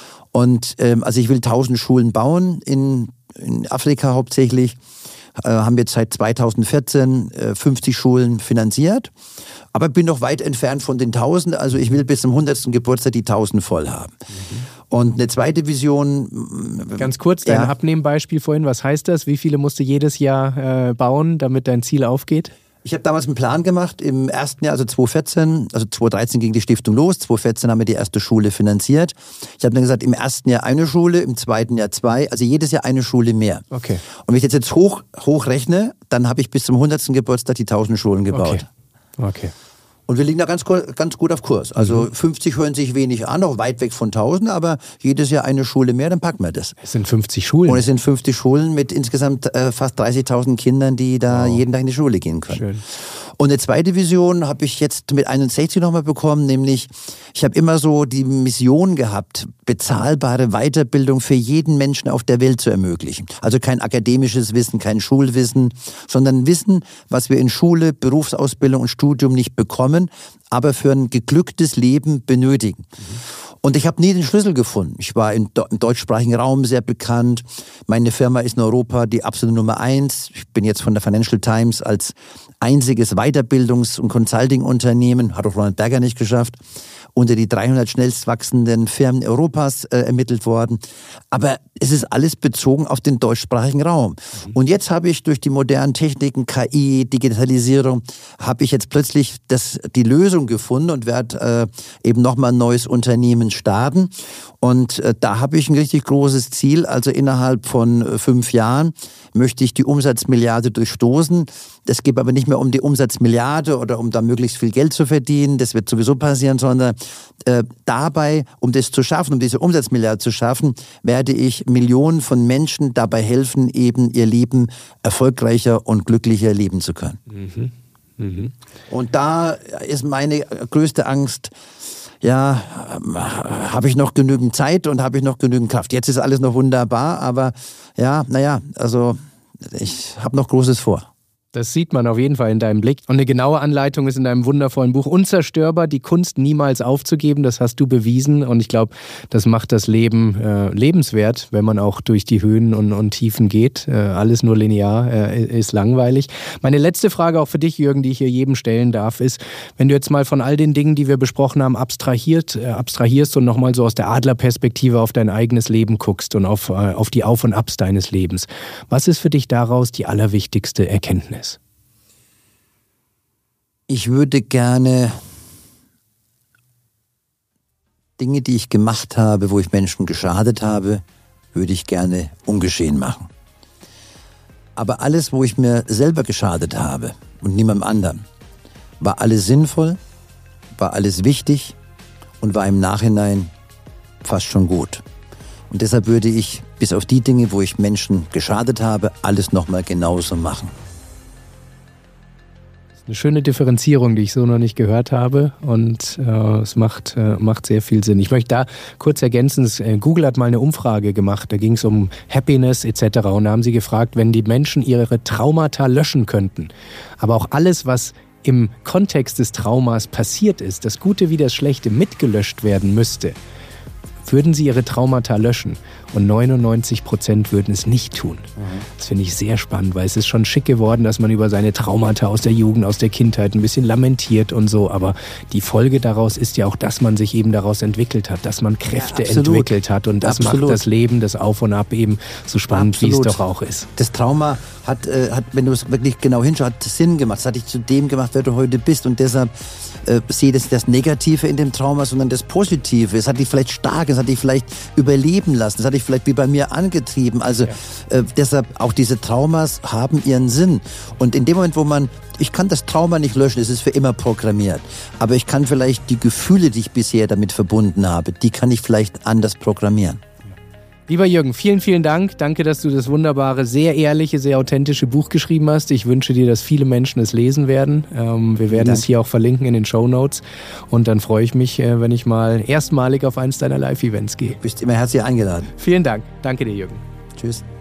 Und also ich will 1000 Schulen bauen in Afrika hauptsächlich. Haben wir jetzt seit 2014 50 Schulen finanziert. Aber bin noch weit entfernt von den 1000. Also ich will bis zum 100. Geburtstag die 1000 voll haben. Und eine zweite Vision... Ganz kurz, dein Abnehmbeispiel vorhin, was heißt das? Wie viele musst du jedes Jahr bauen, damit dein Ziel aufgeht? Ich habe damals einen Plan gemacht im ersten Jahr, also 2014, also 2013 ging die Stiftung los, 2014 haben wir die erste Schule finanziert. Ich habe dann gesagt, im ersten Jahr eine Schule, im zweiten Jahr 2, also jedes Jahr eine Schule mehr. Okay. Und wenn ich jetzt hochrechne, dann habe ich bis zum 100. Geburtstag die 1000 Schulen gebaut. Okay. Und wir liegen da ganz gut auf Kurs. Also 50 hören sich wenig an, noch weit weg von 1000, aber jedes Jahr eine Schule mehr, dann packen wir das. Es sind 50 Schulen. Und es sind 50 Schulen mit insgesamt fast 30.000 Kindern, die da jeden Tag in die Schule gehen können. Schön. Und eine zweite Vision habe ich jetzt mit 61 nochmal bekommen, nämlich ich habe immer so die Mission gehabt, bezahlbare Weiterbildung für jeden Menschen auf der Welt zu ermöglichen. Also kein akademisches Wissen, kein Schulwissen, sondern Wissen, was wir in Schule, Berufsausbildung und Studium nicht bekommen, aber für ein geglücktes Leben benötigen. Und ich habe nie den Schlüssel gefunden. Ich war im deutschsprachigen Raum sehr bekannt. Meine Firma ist in Europa die absolute Nummer 1. Ich bin jetzt von der Financial Times als einziges Weiterbildungs- und Consulting-Unternehmen, hat auch Ronald Berger nicht geschafft, unter die 300 schnellst wachsenden Firmen Europas ermittelt worden. Aber es ist alles bezogen auf den deutschsprachigen Raum. Und jetzt habe ich durch die modernen Techniken, KI, Digitalisierung, habe ich jetzt plötzlich die Lösung gefunden und werde eben nochmal ein neues Unternehmen starten. Und da habe ich ein richtig großes Ziel. Also innerhalb von 5 Jahren möchte ich die Umsatzmilliarde durchstoßen. Es geht aber nicht mehr um die Umsatzmilliarde oder um da möglichst viel Geld zu verdienen. Das wird sowieso passieren, sondern dabei, um das zu schaffen, um diese Umsatzmilliarde zu schaffen, werde ich Millionen von Menschen dabei helfen, eben ihr Leben erfolgreicher und glücklicher leben zu können. Und da ist meine größte Angst, habe ich noch genügend Zeit und habe ich noch genügend Kraft. Jetzt ist alles noch wunderbar, aber also ich habe noch Großes vor. Das sieht man auf jeden Fall in deinem Blick. Und eine genaue Anleitung ist in deinem wundervollen Buch Unzerstörbar, die Kunst niemals aufzugeben. Das hast du bewiesen und ich glaube, das macht das Leben lebenswert, wenn man auch durch die Höhen und Tiefen geht. Alles nur linear ist langweilig. Meine letzte Frage auch für dich, Jürgen, die ich hier jedem stellen darf, ist, wenn du jetzt mal von all den Dingen, die wir besprochen haben, abstrahierst und nochmal so aus der Adlerperspektive auf dein eigenes Leben guckst und auf die Auf und Abs deines Lebens. Was ist für dich daraus die allerwichtigste Erkenntnis? Ich würde gerne Dinge, die ich gemacht habe, wo ich Menschen geschadet habe, würde ich gerne ungeschehen machen. Aber alles, wo ich mir selber geschadet habe und niemandem anderen, war alles sinnvoll, war alles wichtig und war im Nachhinein fast schon gut. Und deshalb würde ich, bis auf die Dinge, wo ich Menschen geschadet habe, alles nochmal genauso machen. Eine schöne Differenzierung, die ich so noch nicht gehört habe und es macht sehr viel Sinn. Ich möchte da kurz ergänzen, Google hat mal eine Umfrage gemacht, da ging es um Happiness etc. und da haben sie gefragt, wenn die Menschen ihre Traumata löschen könnten, aber auch alles, was im Kontext des Traumas passiert ist, das Gute wie das Schlechte mitgelöscht werden müsste, würden sie ihre Traumata löschen und 99% würden es nicht tun. Das finde ich sehr spannend, weil es ist schon schick geworden, dass man über seine Traumata aus der Jugend, aus der Kindheit ein bisschen lamentiert und so, aber die Folge daraus ist ja auch, dass man sich eben daraus entwickelt hat, dass man Kräfte entwickelt hat und das macht das Leben, das Auf und Ab eben so spannend, wie es doch auch ist. Das Trauma hat, wenn du es wirklich genau hinschaust, hat Sinn gemacht. Es hat dich zu dem gemacht, wer du heute bist und deshalb sehe das Negative in dem Trauma, sondern das Positive. Es hat dich vielleicht stark, es hat dich vielleicht überleben lassen, das hat dich vielleicht wie bei mir angetrieben. Also deshalb auch diese Traumas haben ihren Sinn. Und in dem Moment, ich kann das Trauma nicht löschen, es ist für immer programmiert. Aber ich kann vielleicht die Gefühle, die ich bisher damit verbunden habe, die kann ich vielleicht anders programmieren. Lieber Jürgen, vielen, vielen Dank. Danke, dass du das wunderbare, sehr ehrliche, sehr authentische Buch geschrieben hast. Ich wünsche dir, dass viele Menschen es lesen werden. Wir werden es hier auch verlinken in den Shownotes. Und dann freue ich mich, wenn ich mal erstmalig auf eins deiner Live-Events gehe. Du bist immer herzlich eingeladen. Vielen Dank. Danke dir, Jürgen. Tschüss.